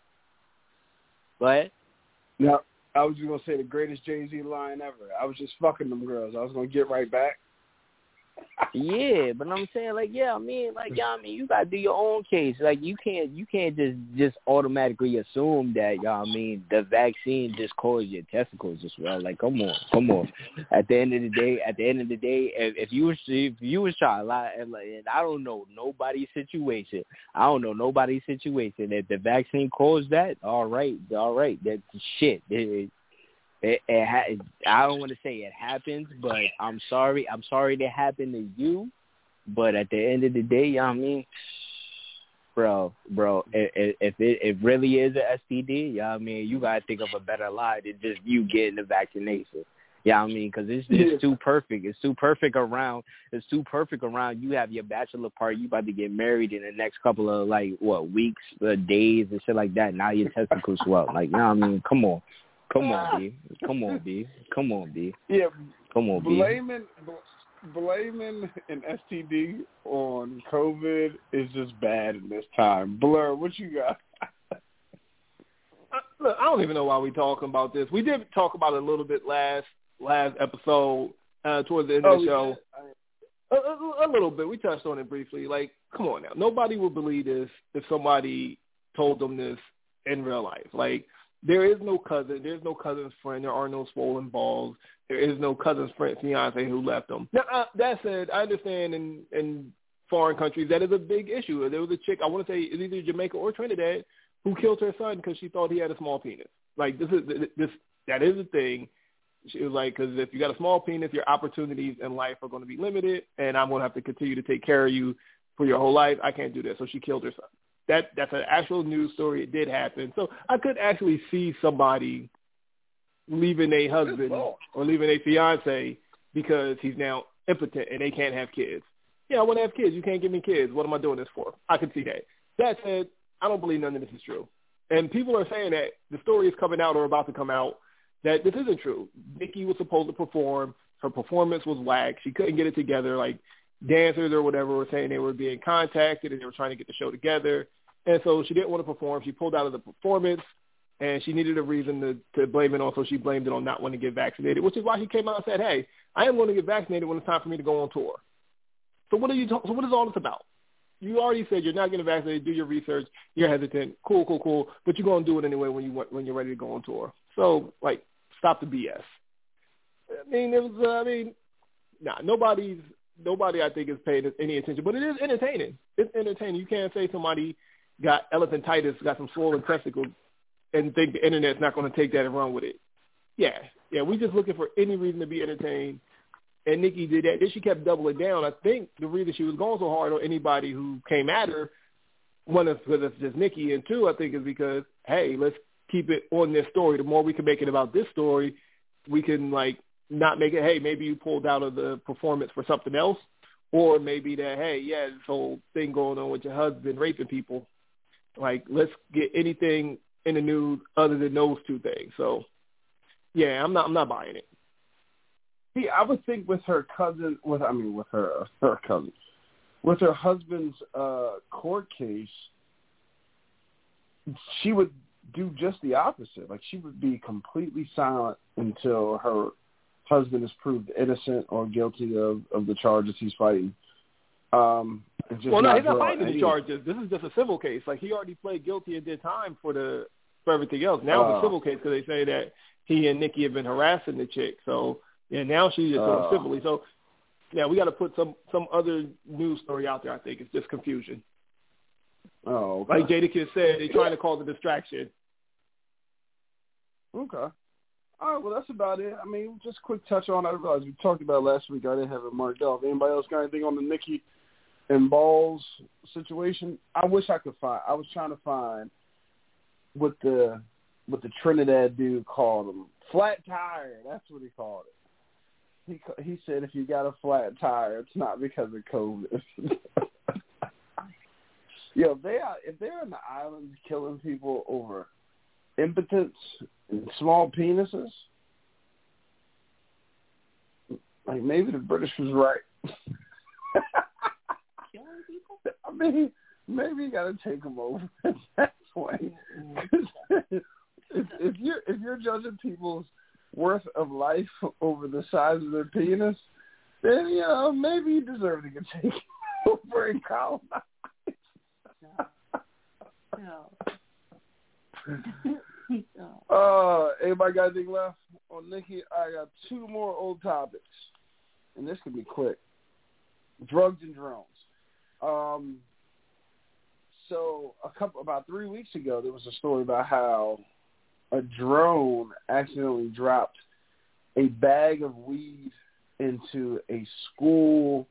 Go ahead. No. I was just going to say the greatest Jay-Z line ever. I was just fucking them girls. I was going to get right back. Yeah, but I'm saying, like, yeah, I mean, like, yeah, I mean, you gotta do your own case. Like, you can't, you can't just, just automatically assume that, you know what I mean, the vaccine just caused your testicles as well. Like, come on, come on. At the end of the day, at the end of the day, if, if you was, if you was trying to lie, and, like, and I don't know nobody's situation. I don't know nobody's situation. If the vaccine caused that, all right, all right, that's shit. It, It, it ha- I don't want to say it happens, but I'm sorry. I'm sorry that happened to you. But at the end of the day, you know what I mean, bro, bro, if, if it, it really is an S T D, you know what I mean, you got to think of a better lie than just you getting the vaccination. You know what I mean? Because it's, it's too perfect. It's too perfect around. It's too perfect around. You have your bachelor party. You about to get married in the next couple of, like, what, weeks, uh, days, and shit like that. Now your testicles swell. Like, you know what I mean? Come on. Come on, B. Come on, B. Come on, B. Yeah. Come on, B. Blaming, blaming an S T D on COVID is just bad in this time. Blur, what you got? Look, I don't even know why we're talking about this. We did talk about it a little bit last last episode uh, towards the end of the oh, show. A, a, a little bit. We touched on it briefly. Like, come on now. Nobody would believe this if somebody told them this in real life. Like, there is no cousin. There's no cousin's friend. There are no swollen balls. There is no cousin's friend, fiance, who left them. Now, uh, that said, I understand in, in foreign countries that is a big issue. There was a chick, I want to say it's either Jamaica or Trinidad, who killed her son because she thought he had a small penis. Like, this is this that is a thing. She was like, because if you got a small penis, your opportunities in life are going to be limited, and I'm going to have to continue to take care of you for your whole life. I can't do that. So she killed herself. That that's an actual news story. It did happen. So I could actually see somebody leaving a husband or leaving a fiance because he's now impotent and they can't have kids. Yeah, I want to have kids. You can't give me kids. What am I doing this for? I can see that. That said, I don't believe none of this is true. And people are saying that the story is coming out or about to come out that this isn't true. Nikki was supposed to perform. Her performance was whack. She couldn't get it together. Like dancers or whatever were saying they were being contacted and they were trying to get the show together. And so she didn't want to perform. She pulled out of the performance and she needed a reason to, to blame it on. So she blamed it on not wanting to get vaccinated, which is why she came out and said, hey, I am going to get vaccinated when it's time for me to go on tour. So what are you? So what is all this about? You already said you're not getting vaccinated. Do your research. You're hesitant. Cool, cool, cool. But you're going to do it anyway when you when you're ready to go on tour. So like, stop the B S. I mean, it was. Uh, I mean, nah. Nobody's. Nobody I think is paying any attention. But it is entertaining. It's entertaining. You can't say somebody got elephantitis, got some swollen testicles, and think the internet's not going to take that and run with it. Yeah, yeah. We're just looking for any reason to be entertained. And Nikki did that. Then she kept doubling down. I think the reason she was going so hard on anybody who came at her, one is because it's just Nikki, and two, I think, is because, hey, let's keep it on this story. The more we can make it about this story, we can, like, not make it, hey, maybe you pulled out of the performance for something else, or maybe that, hey, yeah, this whole thing going on with your husband raping people. Like, let's get anything in the news other than those two things. So, yeah, I'm not I'm not buying it. See, I would think with her cousin, with I mean, with her her cousin, with her husband's uh, court case, she would do just the opposite. Like she would be completely silent until her husband is proved innocent or guilty of, of the charges he's fighting. Um, just well, no, not he's not fighting any... the charges. This is just a civil case. Like he already pled guilty and did time for the for everything else. Now uh, it's a civil case because they say that he and Nikki have been harassing the chick. So. And now she's just doing uh, civilly. So, yeah, we got to put some, some other news story out there, I think. It's just confusion. Oh, okay. Like Jadakiss said, they're trying to cause a distraction. Okay. All right, well, that's about it. I mean, just quick touch on, I realized we talked about it last week. I didn't have it marked off. Anybody else got anything on the Nikki and Balls situation? I wish I could find. I was trying to find what the what the Trinidad dude called him. Flat tire. That's what he called it. He he said if you got a flat tire, it's not because of COVID. Yo, if they are if they're in the islands killing people over impotence and small penises, like maybe the British was right. Killing people? I mean, maybe you got to take them over at that point. if, if you're if you're judging people's worth of life over the size of their penis, then, you know, maybe you deserve to get taken over and colonized. No. No. Uh, anybody got anything left on Nikki? I got two more old topics, and this could be quick. Drugs and drones. Um, so a couple about three weeks ago, there was a story about how a drone accidentally dropped a bag of weed into a school.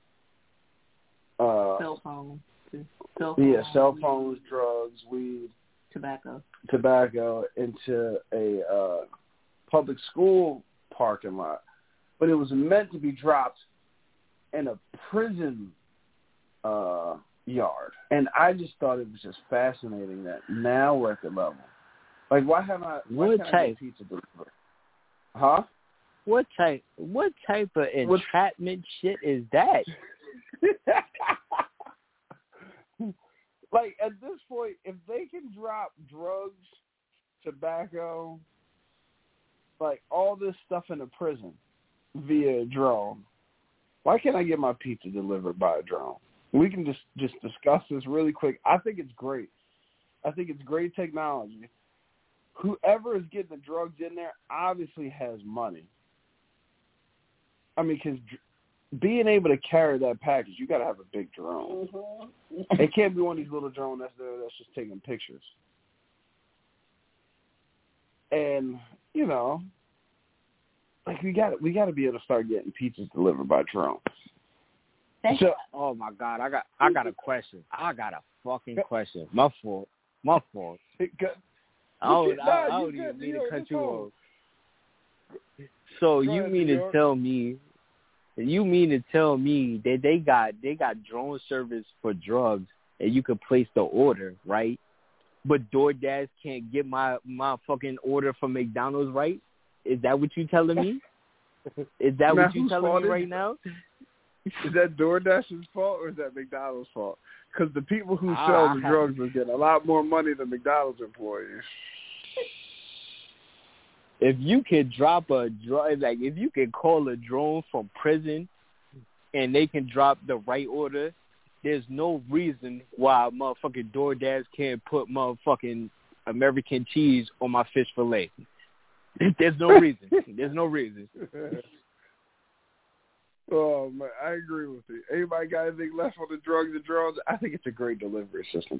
Uh, cell phone. Cell phone. Yeah, cell phones, drugs, weed, tobacco, tobacco into a uh, public school parking lot, but it was meant to be dropped in a prison uh, yard, and I just thought it was just fascinating that now we're at the level. Like, why have I? Why what can't type? I get pizza delivered? Huh? What type? What type of entrapment what? shit is that? Like, at this point, if they can drop drugs, tobacco, like all this stuff in a prison via a drone, why can't I get my pizza delivered by a drone? We can just just discuss this really quick. I think it's great. I think it's great technology. Whoever is getting the drugs in there obviously has money. I mean, because being able to carry that package, you got to have a big drone. Mm-hmm. It can't be one of these little drones that's there that's just taking pictures. And, you know, like we got we got to be able to start getting pizzas delivered by drones. Thank So, God. oh my God, I got I got a question. I got a fucking question. My fault. My fault. I don't, I, I don't even mean to cut you off. So you mean to tell me, you mean to tell me that they got they got drone service for drugs and you can place the order, right? But DoorDash can't get my my fucking order from McDonald's, right? Is that what you telling me? Is that now, what you telling me right now? Is that DoorDash's fault or is that McDonald's fault? Because the people who Ah, sell the I drugs are getting a lot more money than McDonald's employees. If you could drop a drone, like if you could call a drone from prison and they can drop the right order, there's no reason why motherfucking DoorDash can't put motherfucking American cheese on my fish fillet. There's no reason. There's no reason. Oh man, I agree with you. Anybody got anything left on the drugs and drones? I think it's a great delivery system.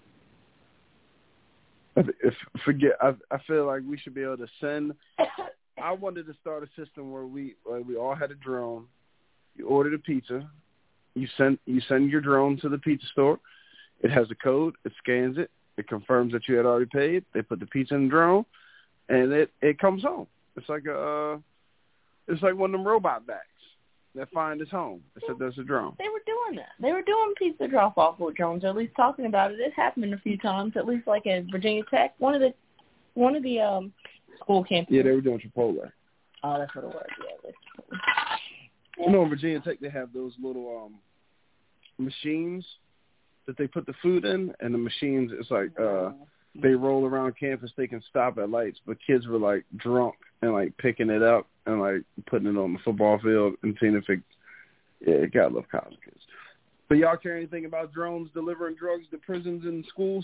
If forget, I, I feel like we should be able to send. I wanted to start a system where we like we all had a drone. You ordered a pizza, you send you send your drone to the pizza store. It has a code. It scans it. It confirms that you had already paid. They put the pizza in the drone, and it, it comes home. It's like a uh, it's like one of them robot bags that find its home. It said there's a drone. They were doing that. They were doing pizza drop-off with drones, or at least talking about it. It happened a few times, at least like at Virginia Tech. One of the one of the um, school campuses. Yeah, they were doing Chipotle. Oh, that's what it was. Yeah, yeah. You know, in Virginia Tech, they have those little um, machines that they put the food in, and the machines, it's like uh, they roll around campus. They can stop at lights, but kids were like drunk and like picking it up and like putting it on the football field and seeing if it, yeah, it got love college kids. But y'all care anything about drones delivering drugs to prisons and schools?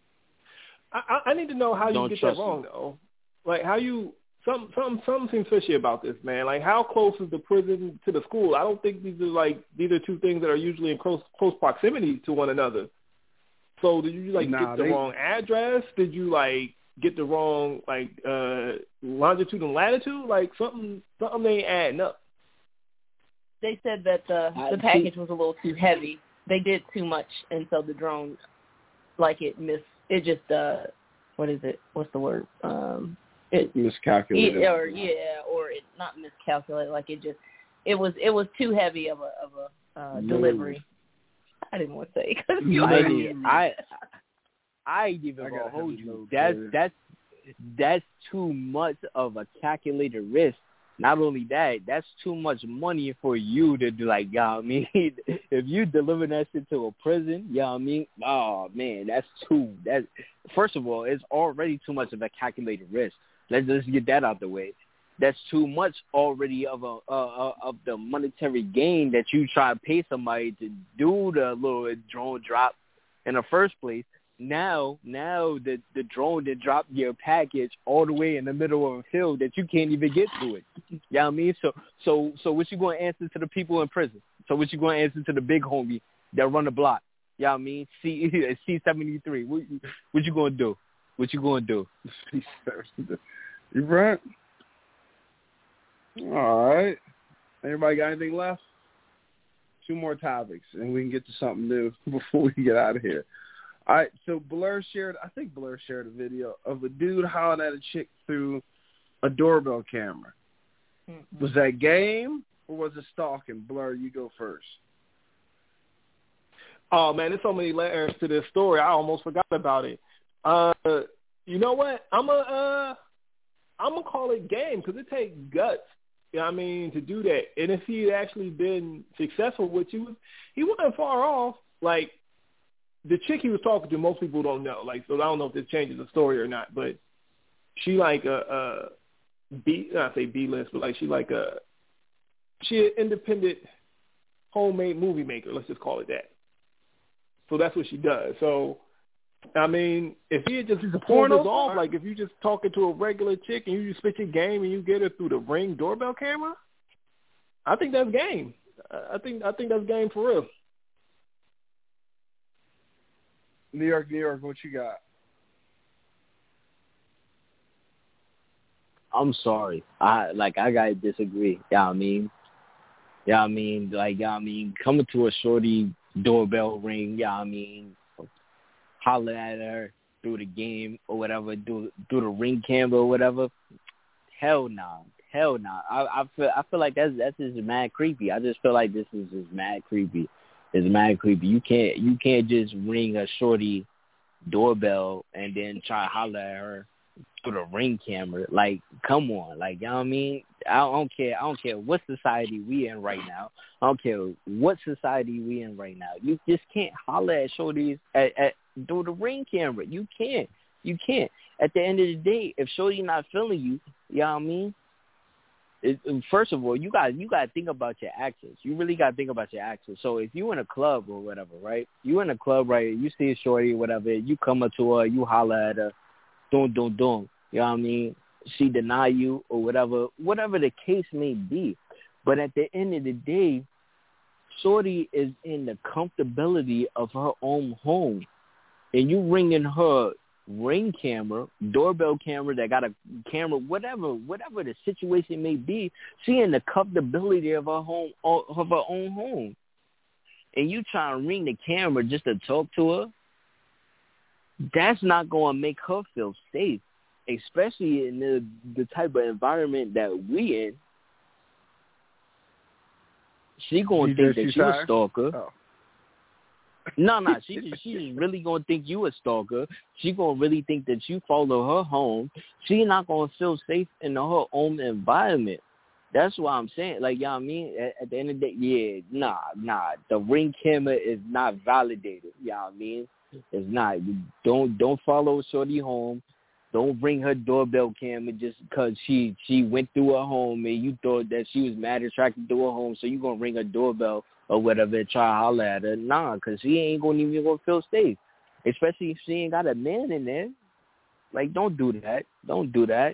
I, I need to know how you Don't get that trust wrong, them. though. Like how you some some something seems fishy about this, man. Like how close is the prison to the school? I don't think these are like these are two things that are usually in close close proximity to one another. So did you like nah, get the they, wrong address? Did you like get the wrong like uh longitude and latitude? Like something something ain't adding up. They said that the the package was a little too heavy. They did too much, and so the drone, like it miss, it just uh, what is it? What's the word? Um, it miscalculated. It, or yeah, or it not miscalculated. Like it just, it was it was too heavy of a of a uh, delivery. I didn't want to say because you. I, I I ain't even I gonna hold you. no That's clue. that's that's too much of a calculated risk. Not only that, that's too much money for you to do. Like, you know what I mean? If you deliver that shit to a prison, you know what I mean? Oh man, that's too. That first of all, it's already too much of a calculated risk. Let's just get that out the way. That's too much already of a uh, of the monetary gain that you try to pay somebody to do the little drone drop in the first place. Now, now the the drone that dropped your package all the way in the middle of a field that you can't even get to it. You know what I mean? So, so, so what you going to answer to the people in prison? So what you going to answer to the big homie that run the block? You know what I mean? C C seventy-three. What, what you going to do? What you going to do? C seventy-three. You right? All right. Anybody got anything left? Two more topics, and we can get to something new before we get out of here. All right, so Blur shared, I think Blur shared a video of a dude hollering at a chick through a doorbell camera. Mm-hmm. Was that game or was it stalking? Blur, you go first. Oh, man, there's so many layers to this story. I almost forgot about it. Uh, you know what? I'm a, uh, I'm gonna call it game because it takes guts. You know what I mean, to do that. And if he had actually been successful, which he was, he wasn't far off. Like, the chick he was talking to, most people don't know. Like, so I don't know if this changes the story or not, but she like a, a B, not say B-list, but like she like a, she an independent homemade movie maker. Let's just call it that. So that's what she does. So, I mean, if he had just pulled this off, like if you just talking to a regular chick and you just spit your game and you get her through the Ring doorbell camera, I think that's game. I think I think that's game for real. New York, New York, what you got? I'm sorry. I like I gotta disagree. You know what I mean? Yeah, I mean, like, yeah, I mean, coming to a shorty doorbell ring, yeah, I mean, holler at her through the game or whatever, through, through the ring camera or whatever. Hell no. Nah. Hell no. Nah. I, I feel I feel like that's that's just mad creepy. I just feel like this is just mad creepy. It's mad creepy. You can't you can't just ring a shorty doorbell and then try to holler at her through the ring camera. Like, come on. Like, you know what I mean? I don't care. I don't care what society we in right now. I don't care what society we in right now. You just can't holler at shorties at, at through the ring camera. You can't. You can't. At the end of the day, if shorty not feeling you, you know what I mean? It, first of all, you got you got to think about your actions. You really got to think about your actions. So if you in a club or whatever, right? You in a club, right? You see a shorty or whatever. You come up to her, you holler at her, doom, doom, doom. You know what I mean? She deny you or whatever, whatever the case may be. But at the end of the day, shorty is in the comfortability of her own home, and you ringing her ring camera, doorbell camera that got a camera, whatever, whatever the situation may be, she in the comfortability of her home, of her own home, and you trying to ring the camera just to talk to her. That's not going to make her feel safe, especially in the the type of environment that we in. She gonna think that you a stalker. Oh. No, no, she just, she just really gonna think you a stalker. She gonna really think that you follow her home. She not gonna feel safe in her own environment. That's why I'm saying, like, you know what I mean? At, at the end of the day, yeah, nah, nah. The ring camera is not validated. You know what I mean? It's not. You don't don't follow shorty home. Don't bring her doorbell camera just because she she went through her home and you thought that she was mad attracted to her home, so you gonna ring her doorbell or whatever and try to holler at her. Nah, because she ain't gonna even gonna feel safe, especially if she ain't got a man in there. Like, don't do that. Don't do that.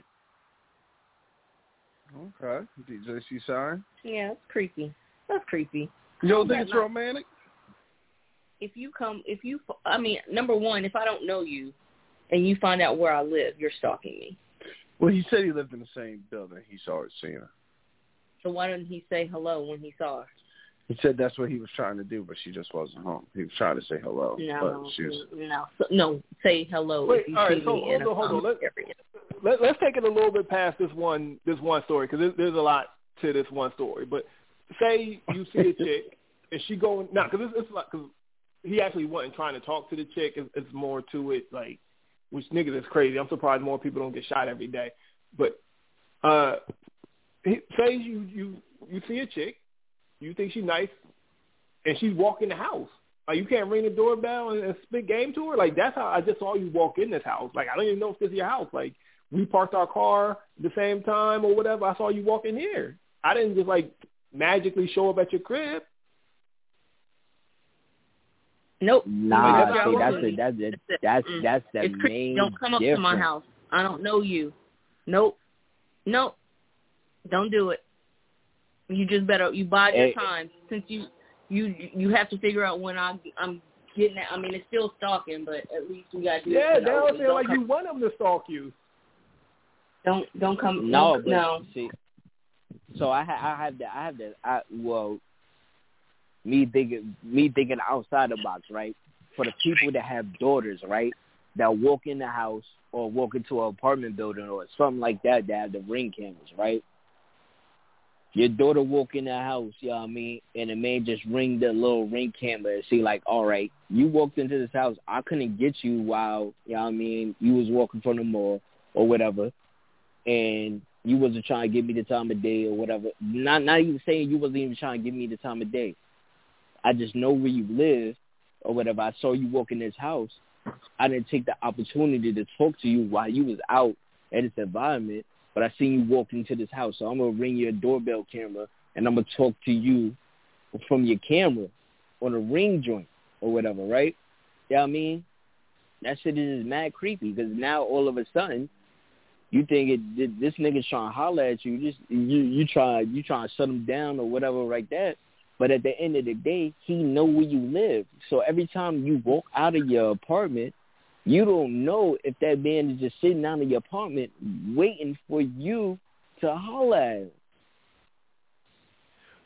Okay, D J C Shine. Yeah, it's creepy. That's creepy. You don't think it's not romantic? If you come, if you, I mean, number one, if I don't know you and you find out where I live, you're stalking me. Well, he said he lived in the same building. He saw her seeing her. So why didn't he say hello when he saw her? He said that's what he was trying to do, but she just wasn't home. He was trying to say hello. No, but she was... no, so, no. Say hello. Wait, if you all right, see so me hold in on, hold on. Let, let, let's take it a little bit past this one, this one story, because there's, there's a lot to this one story. But say you see a chick and she going now, because it's, it's like because he actually wasn't trying to talk to the chick. It's, it's more to it, like, which niggas is crazy. I'm surprised more people don't get shot every day. But uh, he, say you you you see a chick, you think she's nice. And she's walking the house. Like, you can't ring the doorbell and, and spit game to her? Like, that's how I just saw you walk in this house. Like, I don't even know if this is your house. Like, we parked our car at the same time or whatever. I saw you walk in here. I didn't just, like, magically show up at your crib. Nope. Nah, like, see, that's, a, that's, a, that's, that's, mm. that's the it's main Don't come up difference. to my house. I don't know you. Nope. Nope. Don't do it. You just better, you bide your hey. time. Since you... You you have to figure out when I, I'm getting it. I mean, it's still stalking, but at least we got to do yeah, it. Yeah, now it's like come, you want them to stalk you. Don't don't come. No, don't, but no. See, so I ha- I have that I have that I well, me thinking me thinking outside the box, right? For the people that have daughters, right, that walk in the house or walk into an apartment building or something like that that have the ring cameras, right? Your daughter walk in the house, you know what I mean, and the man just ring the little ring camera and see, like, all right, you walked into this house. I couldn't get you while, you know what I mean, you was walking from the mall or whatever, and you wasn't trying to give me the time of day or whatever. Not not even saying you wasn't even trying to give me the time of day. I just know where you live or whatever. I saw you walk in this house. I didn't take the opportunity to talk to you while you was out at this environment. But I seen you walk into this house, so I'm going to ring your doorbell camera, and I'm going to talk to you from your camera on a ring joint or whatever, right? You know what I mean? That shit is mad creepy because now all of a sudden you think it, this nigga's trying to holler at you. You just you you try you trying to shut him down or whatever like that. But at the end of the day, he know where you live. So every time you walk out of your apartment, you don't know if that man is just sitting down in your apartment waiting for you to holler at him.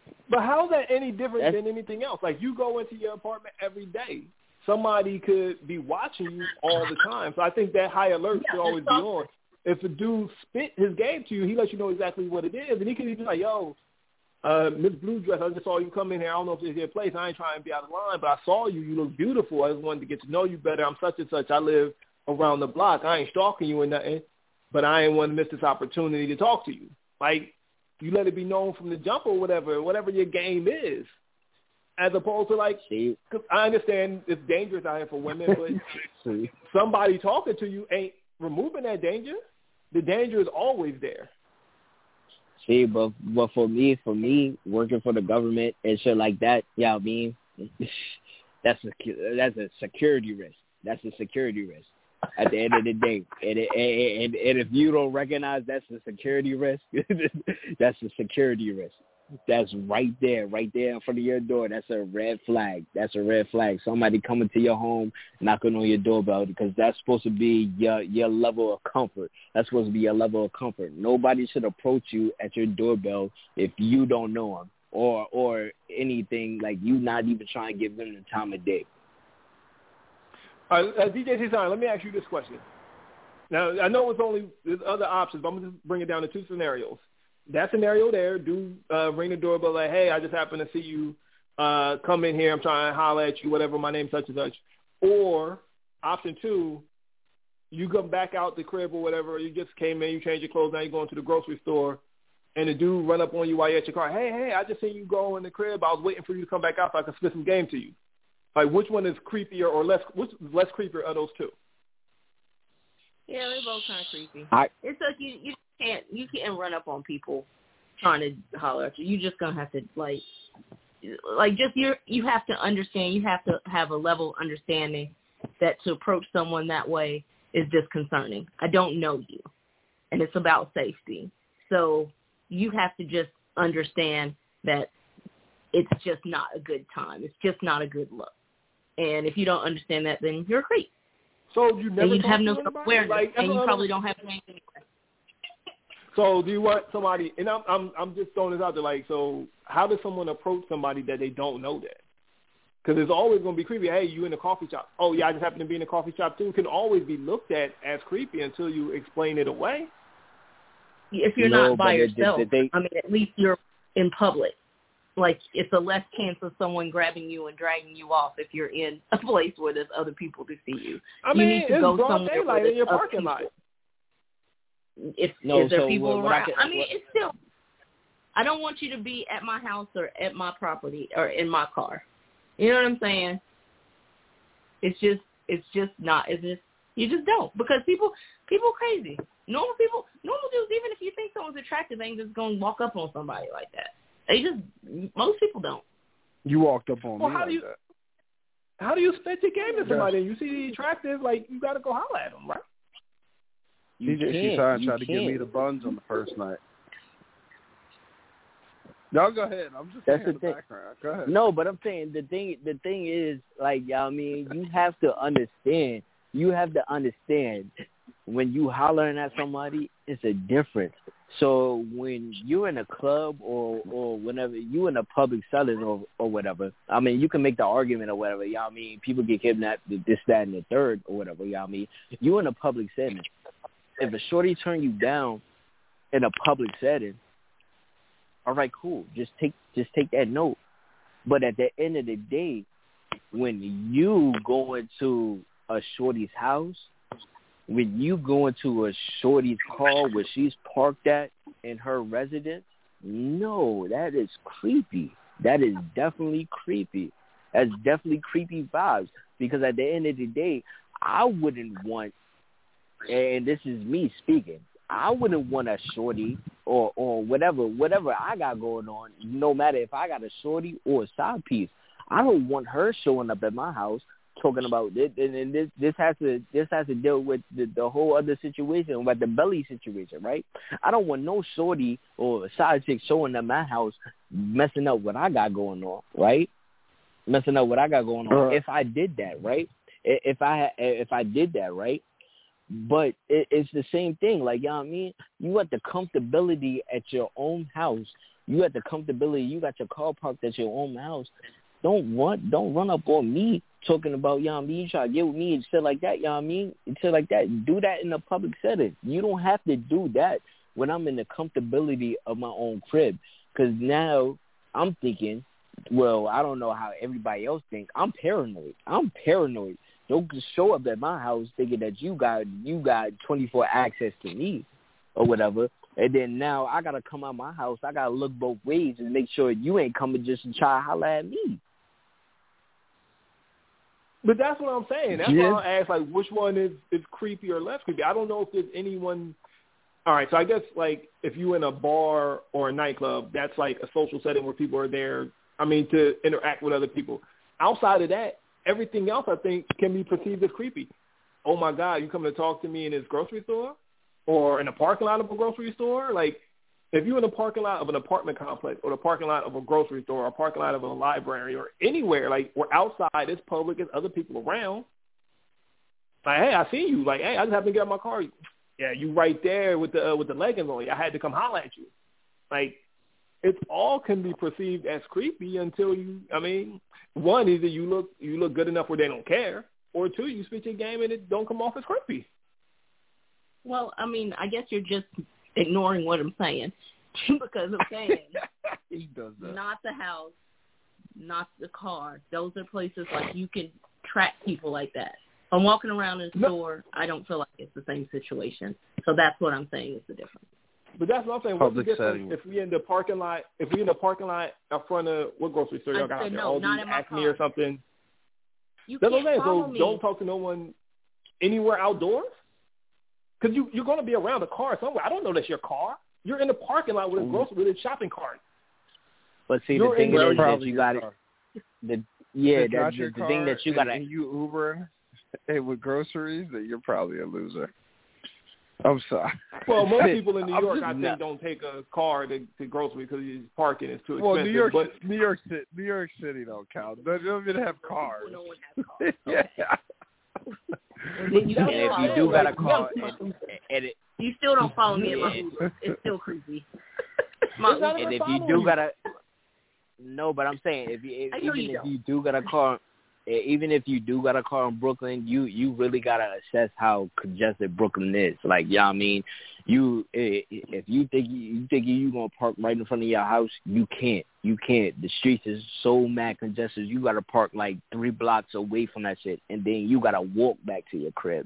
But how is that any different That's, than anything else? Like, you go into your apartment every day. Somebody could be watching you all the time. So I think that high alert Yeah, should always be on. If a dude spit his game to you, he lets you know exactly what it is. And he can even be like, yo, uh, Miss Blue Dress, I just saw you come in here. I don't know if it's your place. I ain't trying to be out of line, but I saw you. You look beautiful. I just wanted to get to know you better. I'm such and such. I live around the block. I ain't stalking you or nothing, but I ain't want to miss this opportunity to talk to you. Like, you let it be known from the jump or whatever, whatever your game is, as opposed to like, cause I understand it's dangerous out here for women, but somebody talking to you ain't removing that danger. The danger is always there. See, but but for me, for me, working for the government and shit like that, yeah, I mean, that's a that's a security risk. That's a security risk. At the end of the day, and, and, and, and if you don't recognize that's a security risk, that's a security risk. That's right there, right there in front of your door. That's a red flag. That's a red flag. Somebody coming to your home, knocking on your doorbell, because that's supposed to be your your level of comfort. That's supposed to be your level of comfort. Nobody should approach you at your doorbell if you don't know them or or anything, like you not even trying to give them the time of day. All right, uh, D J T-Sign, let me ask you this question. Now, I know it's only there's other options, but I'm going to bring it down to two scenarios. That scenario there, do uh, ring the doorbell like, hey, I just happened to see you uh, come in here. I'm trying to holler at you, whatever, my name's such and such. Or option two, you come back out the crib or whatever. You just came in, you changed your clothes, now you're going to the grocery store, and the dude run up on you while you're at your car. Hey, hey, I just seen you go in the crib. I was waiting for you to come back out so I could spit some game to you. Like, which one is creepier or less, which is less creepier of those two? Yeah, they're both kind of creepy. I, it's like you, you can't you can't run up on people trying to holler at you. You just gonna have to like like just you you have to understand. You have to have a level of understanding that to approach someone that way is disconcerting. I don't know you, and it's about safety. So you have to just understand that it's just not a good time. It's just not a good look. And if you don't understand that, then you're a creep. So you never and you have no to self-awareness, like, and you probably don't have names anyway. So do you want somebody, and I'm, I'm I'm just throwing this out there, like, so how does someone approach somebody that they don't know that? Because it's always going to be creepy. Hey, you in the coffee shop. Oh, yeah, I just happen to be in the coffee shop, too. It can always be looked at as creepy until you explain it away. If you're no, not by it, yourself, it, they, I mean, at least you're in public. Like, it's a less chance of someone grabbing you and dragging you off if you're in a place where there's other people to see you. I you mean, need to it's go broad somewhere daylight in your parking people. lot. If, no, is there so people what, around? I, can, I mean, what, it's still, I don't want you to be at my house or at my property or in my car. You know what I'm saying? It's just, it's just not, it's just, you just don't. Because people, people crazy. Normal people, normal dudes, even if you think someone's attractive, they ain't just going to walk up on somebody like that. They just, most people don't. You walked up on well, me how like do you, that. How do you spit your game to somebody and you see the attractive, like, you got to go holler at them, right? You D J can't, Seaside you tried to give me can't. the buns on the first night. Y'all go ahead. I'm just That's saying the the thing. background. Go ahead. No, but I'm saying the thing. The thing is, like, I mean, you have to understand. You have to understand when you hollering at somebody, it's a difference. So when you're in a club or or whenever you in a public setting or or whatever, I mean, you can make the argument or whatever. You know what I mean? People get kidnapped, this, that, and the third or whatever. You know what I mean? You in a public setting. If a shorty turn you down in a public setting, all right, cool. Just take just take that note. But at the end of the day, when you go into a shorty's house, when you go into a shorty's car where she's parked at in her residence, no, that is creepy. That is definitely creepy. That's definitely creepy vibes. Because at the end of the day, I wouldn't want, and this is me speaking, I wouldn't want a shorty or, or whatever, whatever I got going on, no matter if I got a shorty or a side piece. I don't want her showing up at my house talking about it, and, and this this has to this has to deal with the, the whole other situation, with the belly situation, right? I don't want no shorty or side chick showing up at my house messing up what I got going on, right? Messing up what I got going on. Uh, if I did that, right? If I if I did that, right? But it, it's the same thing. Like, you know what I mean? You want the comfortability at your own house. You at the comfortability. You got your car parked at your own house. Don't run, don't run up on me talking about, you know what I mean, you try to get with me and shit like that, you know what I mean, and shit like that. Do that in a public setting. You don't have to do that when I'm in the comfortability of my own crib. Because now I'm thinking, well, I don't know how everybody else thinks. I'm paranoid. I'm paranoid. Don't just show up at my house thinking that you got you got twenty-four access to me or whatever. And then now I got to come out my house. I got to look both ways and make sure you ain't coming just to try to holler at me. But that's what I'm saying. That's yeah. why I ask, like, which one is, is creepy or less creepy? I don't know if there's anyone. All right, so I guess, like, if you're in a bar or a nightclub, that's like a social setting where people are there, I mean, to interact with other people. Outside of that, everything else, I think, can be perceived as creepy. Oh, my God, you coming to talk to me in this grocery store or in a parking lot of a grocery store? Like, if you're in the parking lot of an apartment complex or the parking lot of a grocery store or a parking lot of a library or anywhere, like, we're outside, it's public, there's other people around. Like, hey, I see you. Like, hey, I just have to get out my car. Yeah, you right there with the uh, with the leggings on you. I had to come holler at you. Like, it all can be perceived as creepy until you, I mean, one, either you look you look good enough where they don't care, or two, you spit your game and it don't come off as creepy. Well, I mean, I guess you're just ignoring what I'm saying because I'm saying he does that. Not the house, not the car. Those are places like you can track people like that. If I'm walking around in a store, I don't feel like it's the same situation. So that's what I'm saying is the difference. But that's what I'm saying. What's the difference if we in the parking lot? If we in the parking lot in front of what grocery store y'all got out there? No, not in my Acme car. or something. You that's can't what I'm saying. follow So me. don't talk to no one anywhere outdoors. Because you, you're going to be around a car somewhere. I don't know that's your car. You're in the parking lot with a grocery, with a shopping cart. But see, you're the thing is that you got it. The yeah, that, that's the, the thing that you got to. You Uber with groceries, that you're probably a loser. I'm sorry. Well, most people in New I'm York, just I think, not, don't take a car to, to grocery because parking is too expensive. Well, New York, but, New York City, New York City don't count. They don't even have cars. No one has cars. yeah. And then you And can't if follow you do me. got a car, and, and it, you still don't follow me in my Yeah. Uber. It's still creepy. It's My not Uber. and even if you following do you. got a no, but I'm saying if you if, I know even you if don't. you do got a car, eh, even if you do got a car in Brooklyn, you you really gotta assess how congested Brooklyn is. Like, yeah, you know what I mean, you eh, if you think you, you think you gonna park right in front of your house, you can't. You can't. The streets is so mad congested. You gotta park like three blocks away from that shit, and then you gotta walk back to your crib.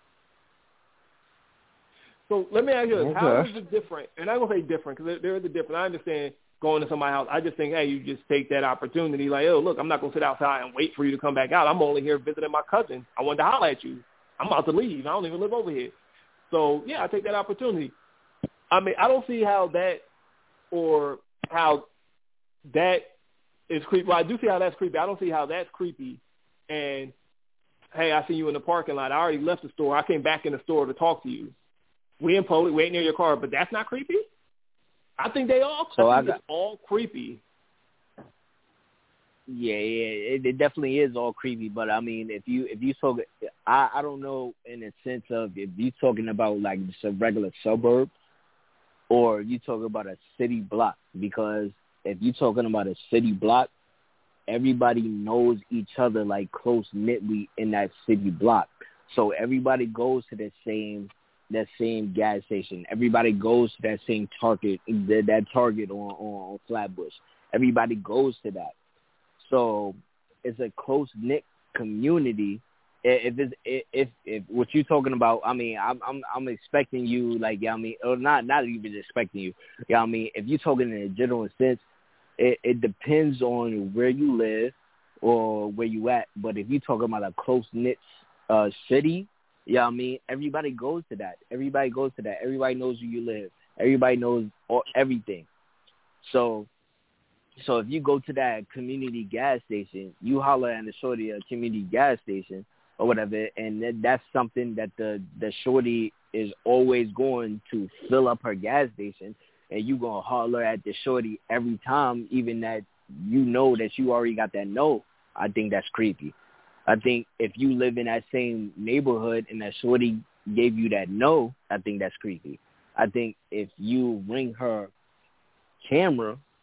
So let me ask you this. Okay. How is it different? And I'm going to say different because there, there is a difference. I understand going to somebody's house. I just think, hey, you just take that opportunity. Like, oh, look, I'm not going to sit outside and wait for you to come back out. I'm only here visiting my cousin. I wanted to holler at you. I'm about to leave. I don't even live over here. So, yeah, I take that opportunity. I mean, I don't see how that or how that is creepy. Well, I do see how that's creepy. I don't see how that's creepy. And, hey, I see you in the parking lot. I already left the store. I came back in the store to talk to you. We in Poland, waiting near your car, but that's not creepy? I think they all, So I I think got, it's all creepy. Yeah, yeah, it, it definitely is all creepy. But I mean, if you if you talk, I I don't know in the sense of if you talking about like just a regular suburb, or you talking about a city block. Because if you talking about a city block, everybody knows each other like close knitly in that city block. So everybody goes to the same. that same gas station. Everybody goes to that same Target, that, that Target on, on, on Flatbush. Everybody goes to that. So it's a close-knit community. If it's, if, if if what you're talking about, I mean, I'm I'm I'm expecting you, like, yeah, I mean, or not not even expecting you. Yeah, I mean, if you're talking in a general sense, it, it depends on where you live or where you at. But if you're talking about a close-knit uh, city, yeah, I mean, everybody goes to that. Everybody goes to that. Everybody knows where you live. Everybody knows all, everything. So, so if you go to that community gas station, you holler at the shorty a community gas station or whatever, and that, that's something that the the shorty is always going to fill up her gas station, and you gonna holler at the shorty every time, even that you know that you already got that no. I think that's creepy. I think if you live in that same neighborhood and that shorty gave you that no, I think that's creepy. I think if you ring her camera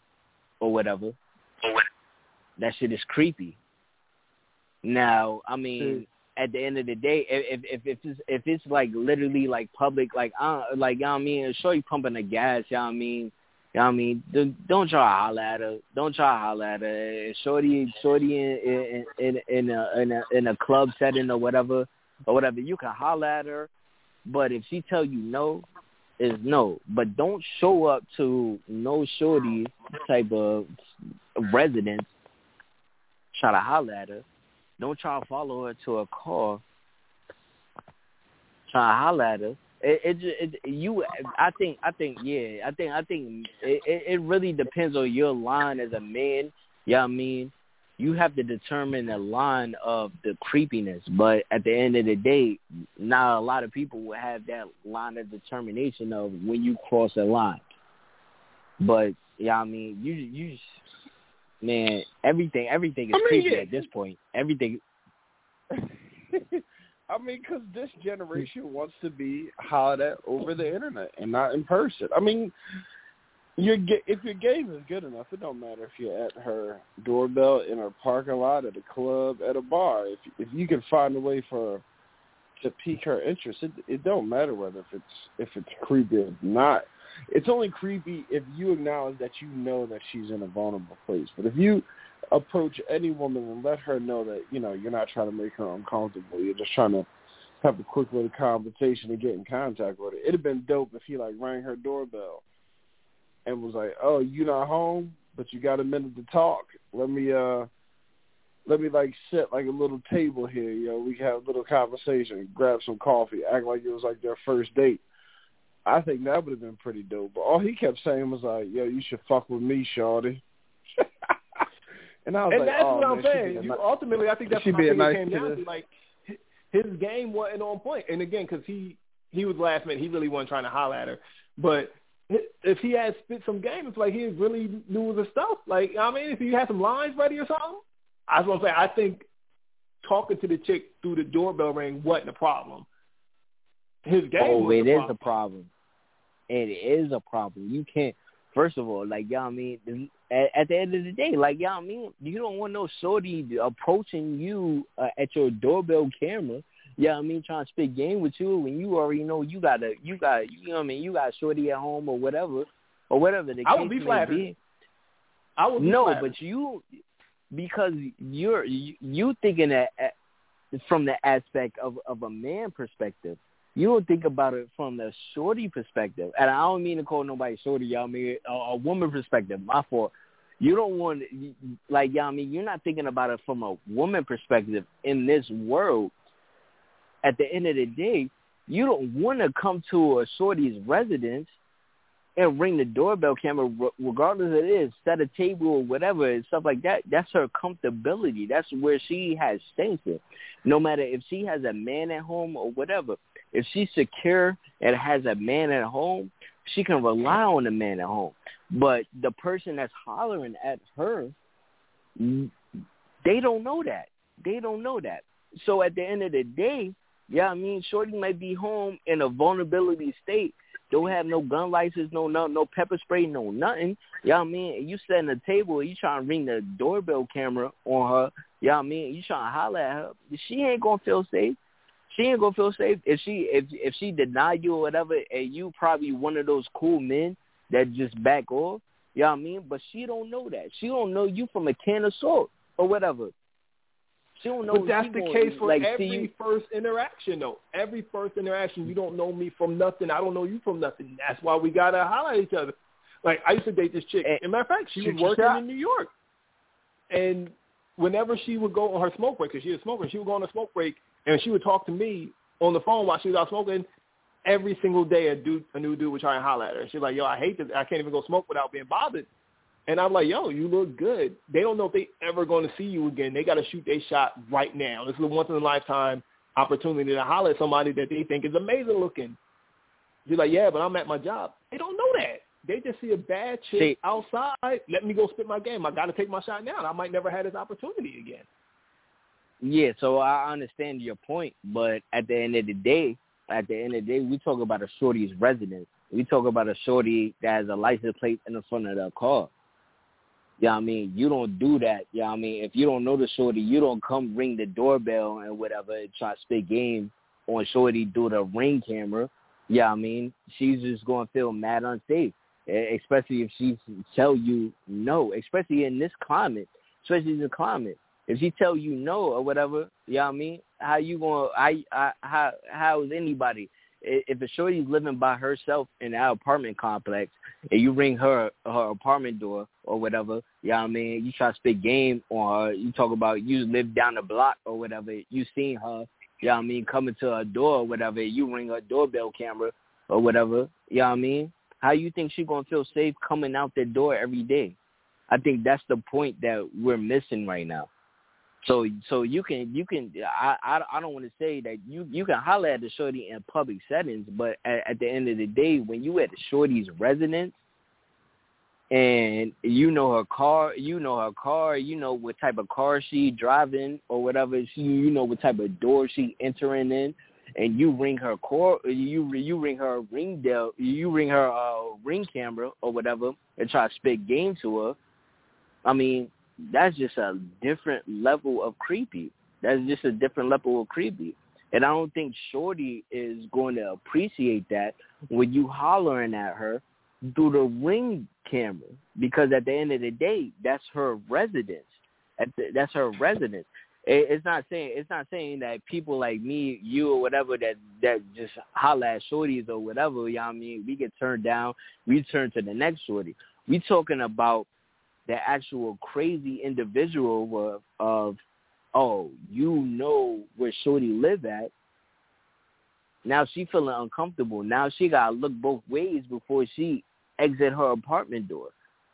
or whatever, that shit is creepy. Now, I mean, at the end of the day, if if if it's if it's like literally like public, like uh, like you know what I mean, sure you pumping the gas, you know what I mean, you know what I mean, don't try to holler at her, don't try to holler at her. Shorty, shorty in in in a in a in a club setting or whatever or whatever, you can holler at her, but if she tell you no, is no. But don't show up to no shorty type of residence, try to holler at her. Don't try to follow her to a car. Try to holler at her. It, it, it, you, I think, I think, yeah, I think, I think it, it, it really depends on your line as a man. You know what I mean? You have to determine the line of the creepiness. But at the end of the day, not a lot of people will have that line of determination of when you cross a line. But yeah, I mean, you, you. Man, everything, everything is I mean, creepy yeah. at this point. Everything. I mean, because this generation wants to be hollered at over the internet and not in person. I mean, your if your game is good enough, it don't matter if you're at her doorbell, in her parking lot, at a club, at a bar. If if you can find a way for to pique her interest, it it don't matter whether if it's if it's creepy or not. It's only creepy if you acknowledge that you know that she's in a vulnerable place. But if you approach any woman and let her know that, you know, you're not trying to make her uncomfortable, you're just trying to have a quick little conversation and get in contact with her. It'd have been dope if he, like, rang her doorbell and was like, oh, you not home, but you got a minute to talk. Let me, uh, let me, like, set, like, a little table here. You know, we can have a little conversation, grab some coffee, act like it was, like, their first date. I think that would have been pretty dope. But all he kept saying was like, yo, you should fuck with me, shorty. and I was and like, that's oh, what I'm man, saying. You, ultimately, I think that's what I think nice it came down to. Like, his game wasn't on point. And, again, because he, he was last minute. He really wasn't trying to holler at her. But if he had spit some game, it's like he really knew the stuff. Like, I mean, if he had some lines ready or something, I was going to say, I think talking to the chick through the doorbell ring wasn't a problem. His game oh, was it a is problem. a problem. It is a problem. You can't, first of all, like, y'all I mean, at, at the end of the day, like, y'all I mean, you don't want no shorty approaching you uh, at your doorbell camera, yeah, I mean, trying to spit game with you when you already know you got a, you got, you know what I mean, you got shorty at home or whatever, or whatever the I case would be may flattered. be. I would be No, flattered. but you, because you're, you, you thinking that from the aspect of, of a man perspective. You don't think about it from the shorty perspective. And I don't mean to call nobody shorty, y'all mean a, a woman perspective. My fault. You don't want, like, y'all mean, you're not thinking about it from a woman perspective in this world. At the end of the day, you don't want to come to a shorty's residence and ring the doorbell camera, regardless of it is, set a table or whatever, and stuff like that. That's her comfortability. That's where she has safety. No matter if she has a man at home or whatever. If she's secure and has a man at home, she can rely on the man at home. But the person that's hollering at her, they don't know that. They don't know that. So at the end of the day, yeah, I mean, shorty might be home in a vulnerability state. Don't have no gun license, no no no pepper spray, no nothing. You know what I mean? You setting a table, you trying to ring the doorbell camera on her. You know what I mean? You trying to holler at her. She ain't going to feel safe. She ain't going to feel safe. If she if if she deny you or whatever, and you probably one of those cool men that just back off. You know what I mean? But she don't know that. She don't know you from a can of salt or whatever. She don't know. But that's the gonna, case for like, every you, first interaction, though. Every first interaction, you don't know me from nothing. I don't know you from nothing. That's why we got to holler at each other. Like, I used to date this chick. As a matter of fact, she was working in New York. And whenever she would go on her smoke break, because she was smoking, she would go on a smoke break, and she would talk to me on the phone while she was out smoking. Every single day, a dude, a new dude would try and holler at her. She's like, yo, I hate this. I can't even go smoke without being bothered. And I'm like, yo, you look good. They don't know if they ever going to see you again. They got to shoot their shot right now. This is a once-in-a-lifetime opportunity to holler at somebody that they think is amazing looking. You're like, yeah, but I'm at my job. They don't know that. They just see a bad chick See, outside. Let me go spit my game. I got to take my shot now. I might never have this opportunity again. Yeah, so I understand your point, but at the end of the day, at the end of the day, we talk about a shorty's residence. We talk about a shorty that has a license plate in the front of their car. Yeah, I mean, you don't do that. Yeah, I mean, if you don't know the shorty, you don't come ring the doorbell and whatever and try to spit game on shorty through the ring camera. Yeah, I mean, she's just going to feel mad unsafe, especially if she tell you no, especially in this climate, especially in the climate. If she tell you no or whatever, yeah, I mean, how you going to, I, how, how is anybody, if a shorty's living by herself in our apartment complex and you ring her her apartment door or whatever, yeah, I mean, you try to spit game on her, you talk about you live down the block or whatever, you seen her, yeah, I mean, coming to her door or whatever, you ring her doorbell camera or whatever, yeah, I mean, how you think she going to feel safe coming out the door every day? I think that's the point that we're missing right now. So, so you can, you can. I, I, I don't want to say that you, you can holler at the shorty in public settings, but at, at the end of the day, when you at the shorty's residence, and you know her car, you know her car, you know what type of car she driving or whatever, she, you know what type of door she entering in, and you ring her car, you, you ring her ring del, you ring her uh, ring camera or whatever, and try to spit game to her. I mean, that's just a different level of creepy. That's just a different level of creepy. And I don't think shorty is going to appreciate that when you hollering at her through the ring camera, because at the end of the day, that's her residence. At the, that's her residence. It, it's not saying it's not saying that people like me, you, or whatever that that just holler at shorties or whatever. You know what I mean? We get turned down. We turn to the next shorty. We talking about the actual crazy individual of, of, oh, you know where shorty live at. Now she feeling uncomfortable. Now she got to look both ways before she exit her apartment door.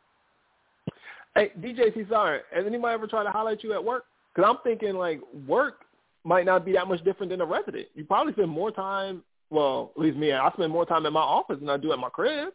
Hey, D J C, sorry, has anybody ever tried to holler at you at work? Because I'm thinking, like, work might not be that much different than a resident. You probably spend more time, well, at least me, I spend more time in my office than I do at my crib.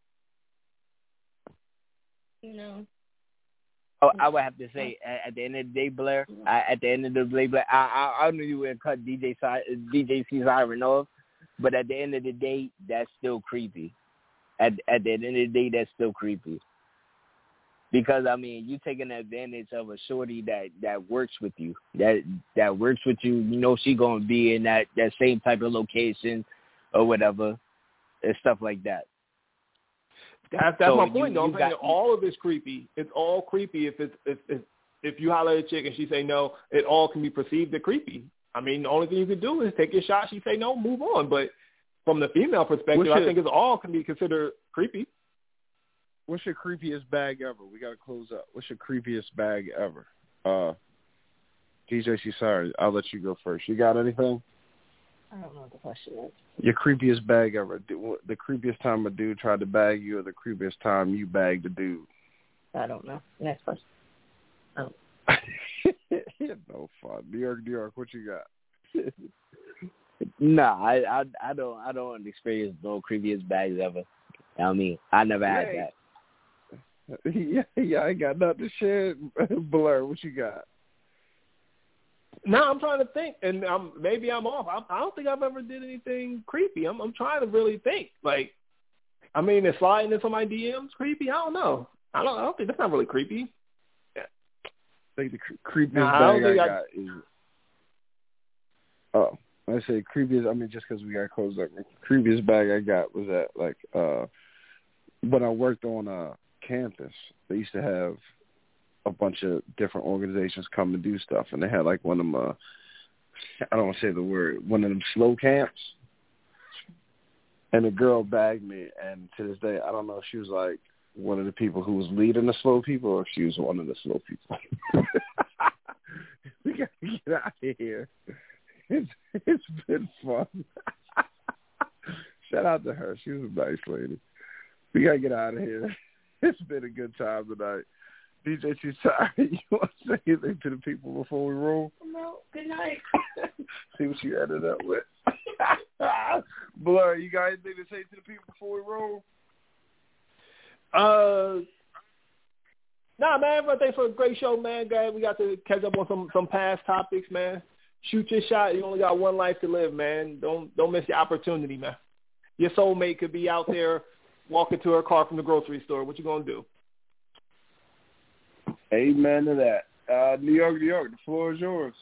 No. Oh, I would have to say, at, at the end of the day, Blair, I, at the end of the day, Blair, I, I, I knew you would cut D J D J C siren off, but at the end of the day, that's still creepy. At, at the end of the day, that's still creepy. Because, I mean, you taking advantage of a shorty that, that works with you, that that works with you. You know she going to be in that, that same type of location or whatever, and stuff like that. That's, that's so my point, you, though. you I'm saying got, all of it's creepy. It's all creepy if it's if, if if you holler at a chick and she say no, it all can be perceived as creepy. I mean, the only thing you can do is take your shot. She say no, move on. But from the female perspective, What's I your, think it's all can be considered creepy. What's your creepiest bag ever? We got to close up. What's your creepiest bag ever? Uh, D J C, sorry, I'll let you go first. You got anything? I don't know what the question is. Your creepiest bag ever. The creepiest time a dude tried to bag you, or the creepiest time you bagged a dude? I don't know. Next question. Oh. No fun. New York, New York, what you got? Nah, I, I I don't I don't experience no creepiest bags ever. I mean, I never had Hey. that. Yeah, yeah, I ain't got nothing to share. Blur, what you got? No, I'm trying to think, and I'm, maybe I'm off. I, I don't think I've ever did anything creepy. I'm, I'm trying to really think. Like, I mean, is sliding into my D Ms creepy? I don't know. I don't. I don't think that's not really creepy. I think the cre- creepiest Nah, I bag don't I, think got I... is. Oh, I say creepiest. I mean, just because we got closed up. The creepiest bag I got was at like uh, when I worked on a campus. They used to have a bunch of different organizations come and do stuff, and they had like one of them. Uh, I don't want to say the word. One of them slow camps. And the girl bagged me, and to this day, I don't know if she was like one of the people who was leading the slow people, or if she was one of the slow people. We gotta get out of here. It's it's been fun. Shout out to her. She was a nice lady. We gotta get out of here. It's been a good time tonight. D J T, sorry, you want to say anything to the people before we roll? No. Good night. See what you ended up with. Blur, you got anything to say to the people before we roll? Uh, nah, man. But thanks for a great show, man. Glad we got to catch up on some some past topics, man. Shoot your shot. You only got one life to live, man. Don't don't miss your opportunity, man. Your soulmate could be out there walking to her car from the grocery store. What you gonna do? Amen to that. Uh, New York, New York, the floor is yours.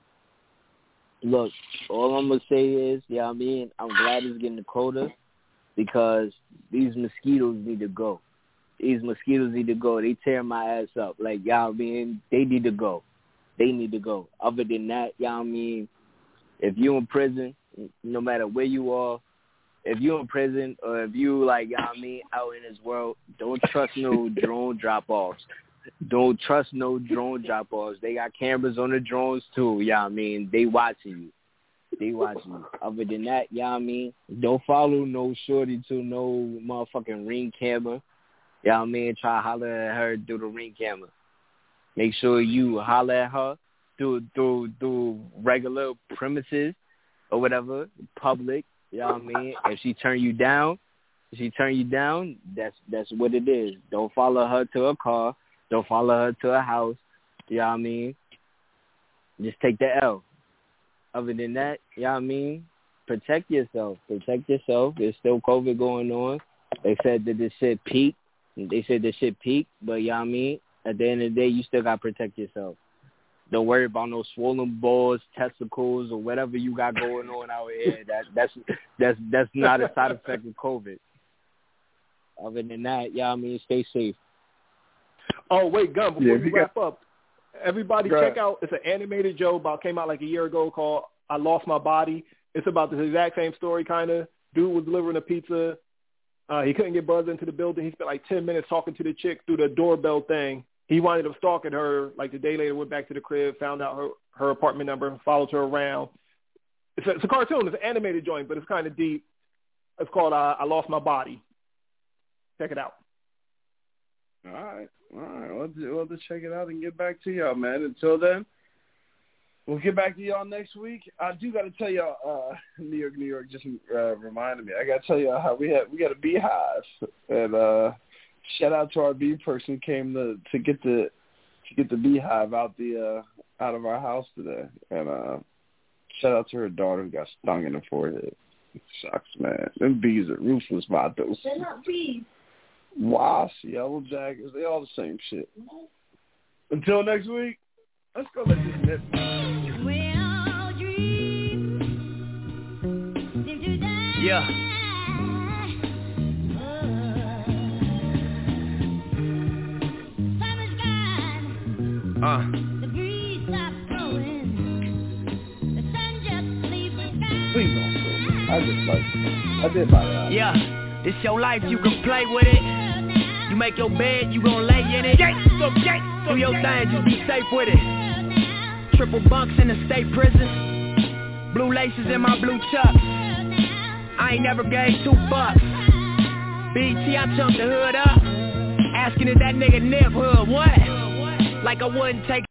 Look, all I'm going to say is, yeah, you know I mean, I'm glad it's getting colder because these mosquitoes need to go. These mosquitoes need to go. They tear my ass up. Like, y'all, I mean, they need to go. They need to go. Other than that, y'all, I mean, if you in prison, no matter where you are, if you in prison or if you, like, y'all, I mean, out in this world, don't trust no drone drop-offs. Don't trust no drone drop-offs. They got cameras on the drones, too, y'all, I mean. They watching you. They watching you. Other than that, y'all, I mean, don't follow no shorty to no motherfucking Ring camera. Y'all, I mean, try to holler at her through the Ring camera. Make sure you holler at her through through through regular premises or whatever, public. You know what I mean? If she turn you down, if she turn you down, that's that's what it is. Don't follow her to a car. Don't follow her to a house. You know what I mean? Just take the L. Other than that, you know what I mean? Protect yourself. Protect yourself. There's still COVID going on. They said that this shit peaked. They said this shit peaked, but you know what I mean? At the end of the day, you still got to protect yourself. Don't worry about no swollen balls, testicles, or whatever you got going on out here. That that's that's that's not a side effect of COVID. Other than that, yeah, I mean, stay safe. Oh wait, Gun, before yeah, we got, wrap up, everybody check out. It's an animated show about came out like a year ago called "I Lost My Body." It's about the exact same story, kind of. Dude was delivering a pizza. Uh, he couldn't get buzzed into the building. He spent like ten minutes talking to the chick through the doorbell thing. He wound up stalking her. Like the day later, went back to the crib, found out her, her apartment number, followed her around. It's a, it's a cartoon. It's an animated joint, but it's kind of deep. It's called uh, I Lost My Body. Check it out. All right. All right. We'll, we'll just check it out and get back to y'all, man. Until then, we'll get back to y'all next week. I do got to tell y'all, uh, New York, New York just uh, reminded me. I got to tell y'all how we had we got a beehive, and uh, shout out to our bee person who came to to get the to get the beehive out the uh, out of our house today, and uh, shout out to her daughter who got stung in the forehead. It sucks, man. Them bees are ruthless, Vatos. They're not bees. Wasps, yellow jackets, they all the same shit. Until next week, let's go let this nip. Yeah. Uh. Please don't feel I just like I did my uh, Yeah. It's your life, you can play with it. You make your bed, you gon' lay in it. Do your thing, just be safe with it. Triple bunks in the state prison. Blue laces in my blue chucks. I ain't never gave two bucks. B T, I chunked the hood up. Asking if that nigga Nip hood, what? Like I wouldn't take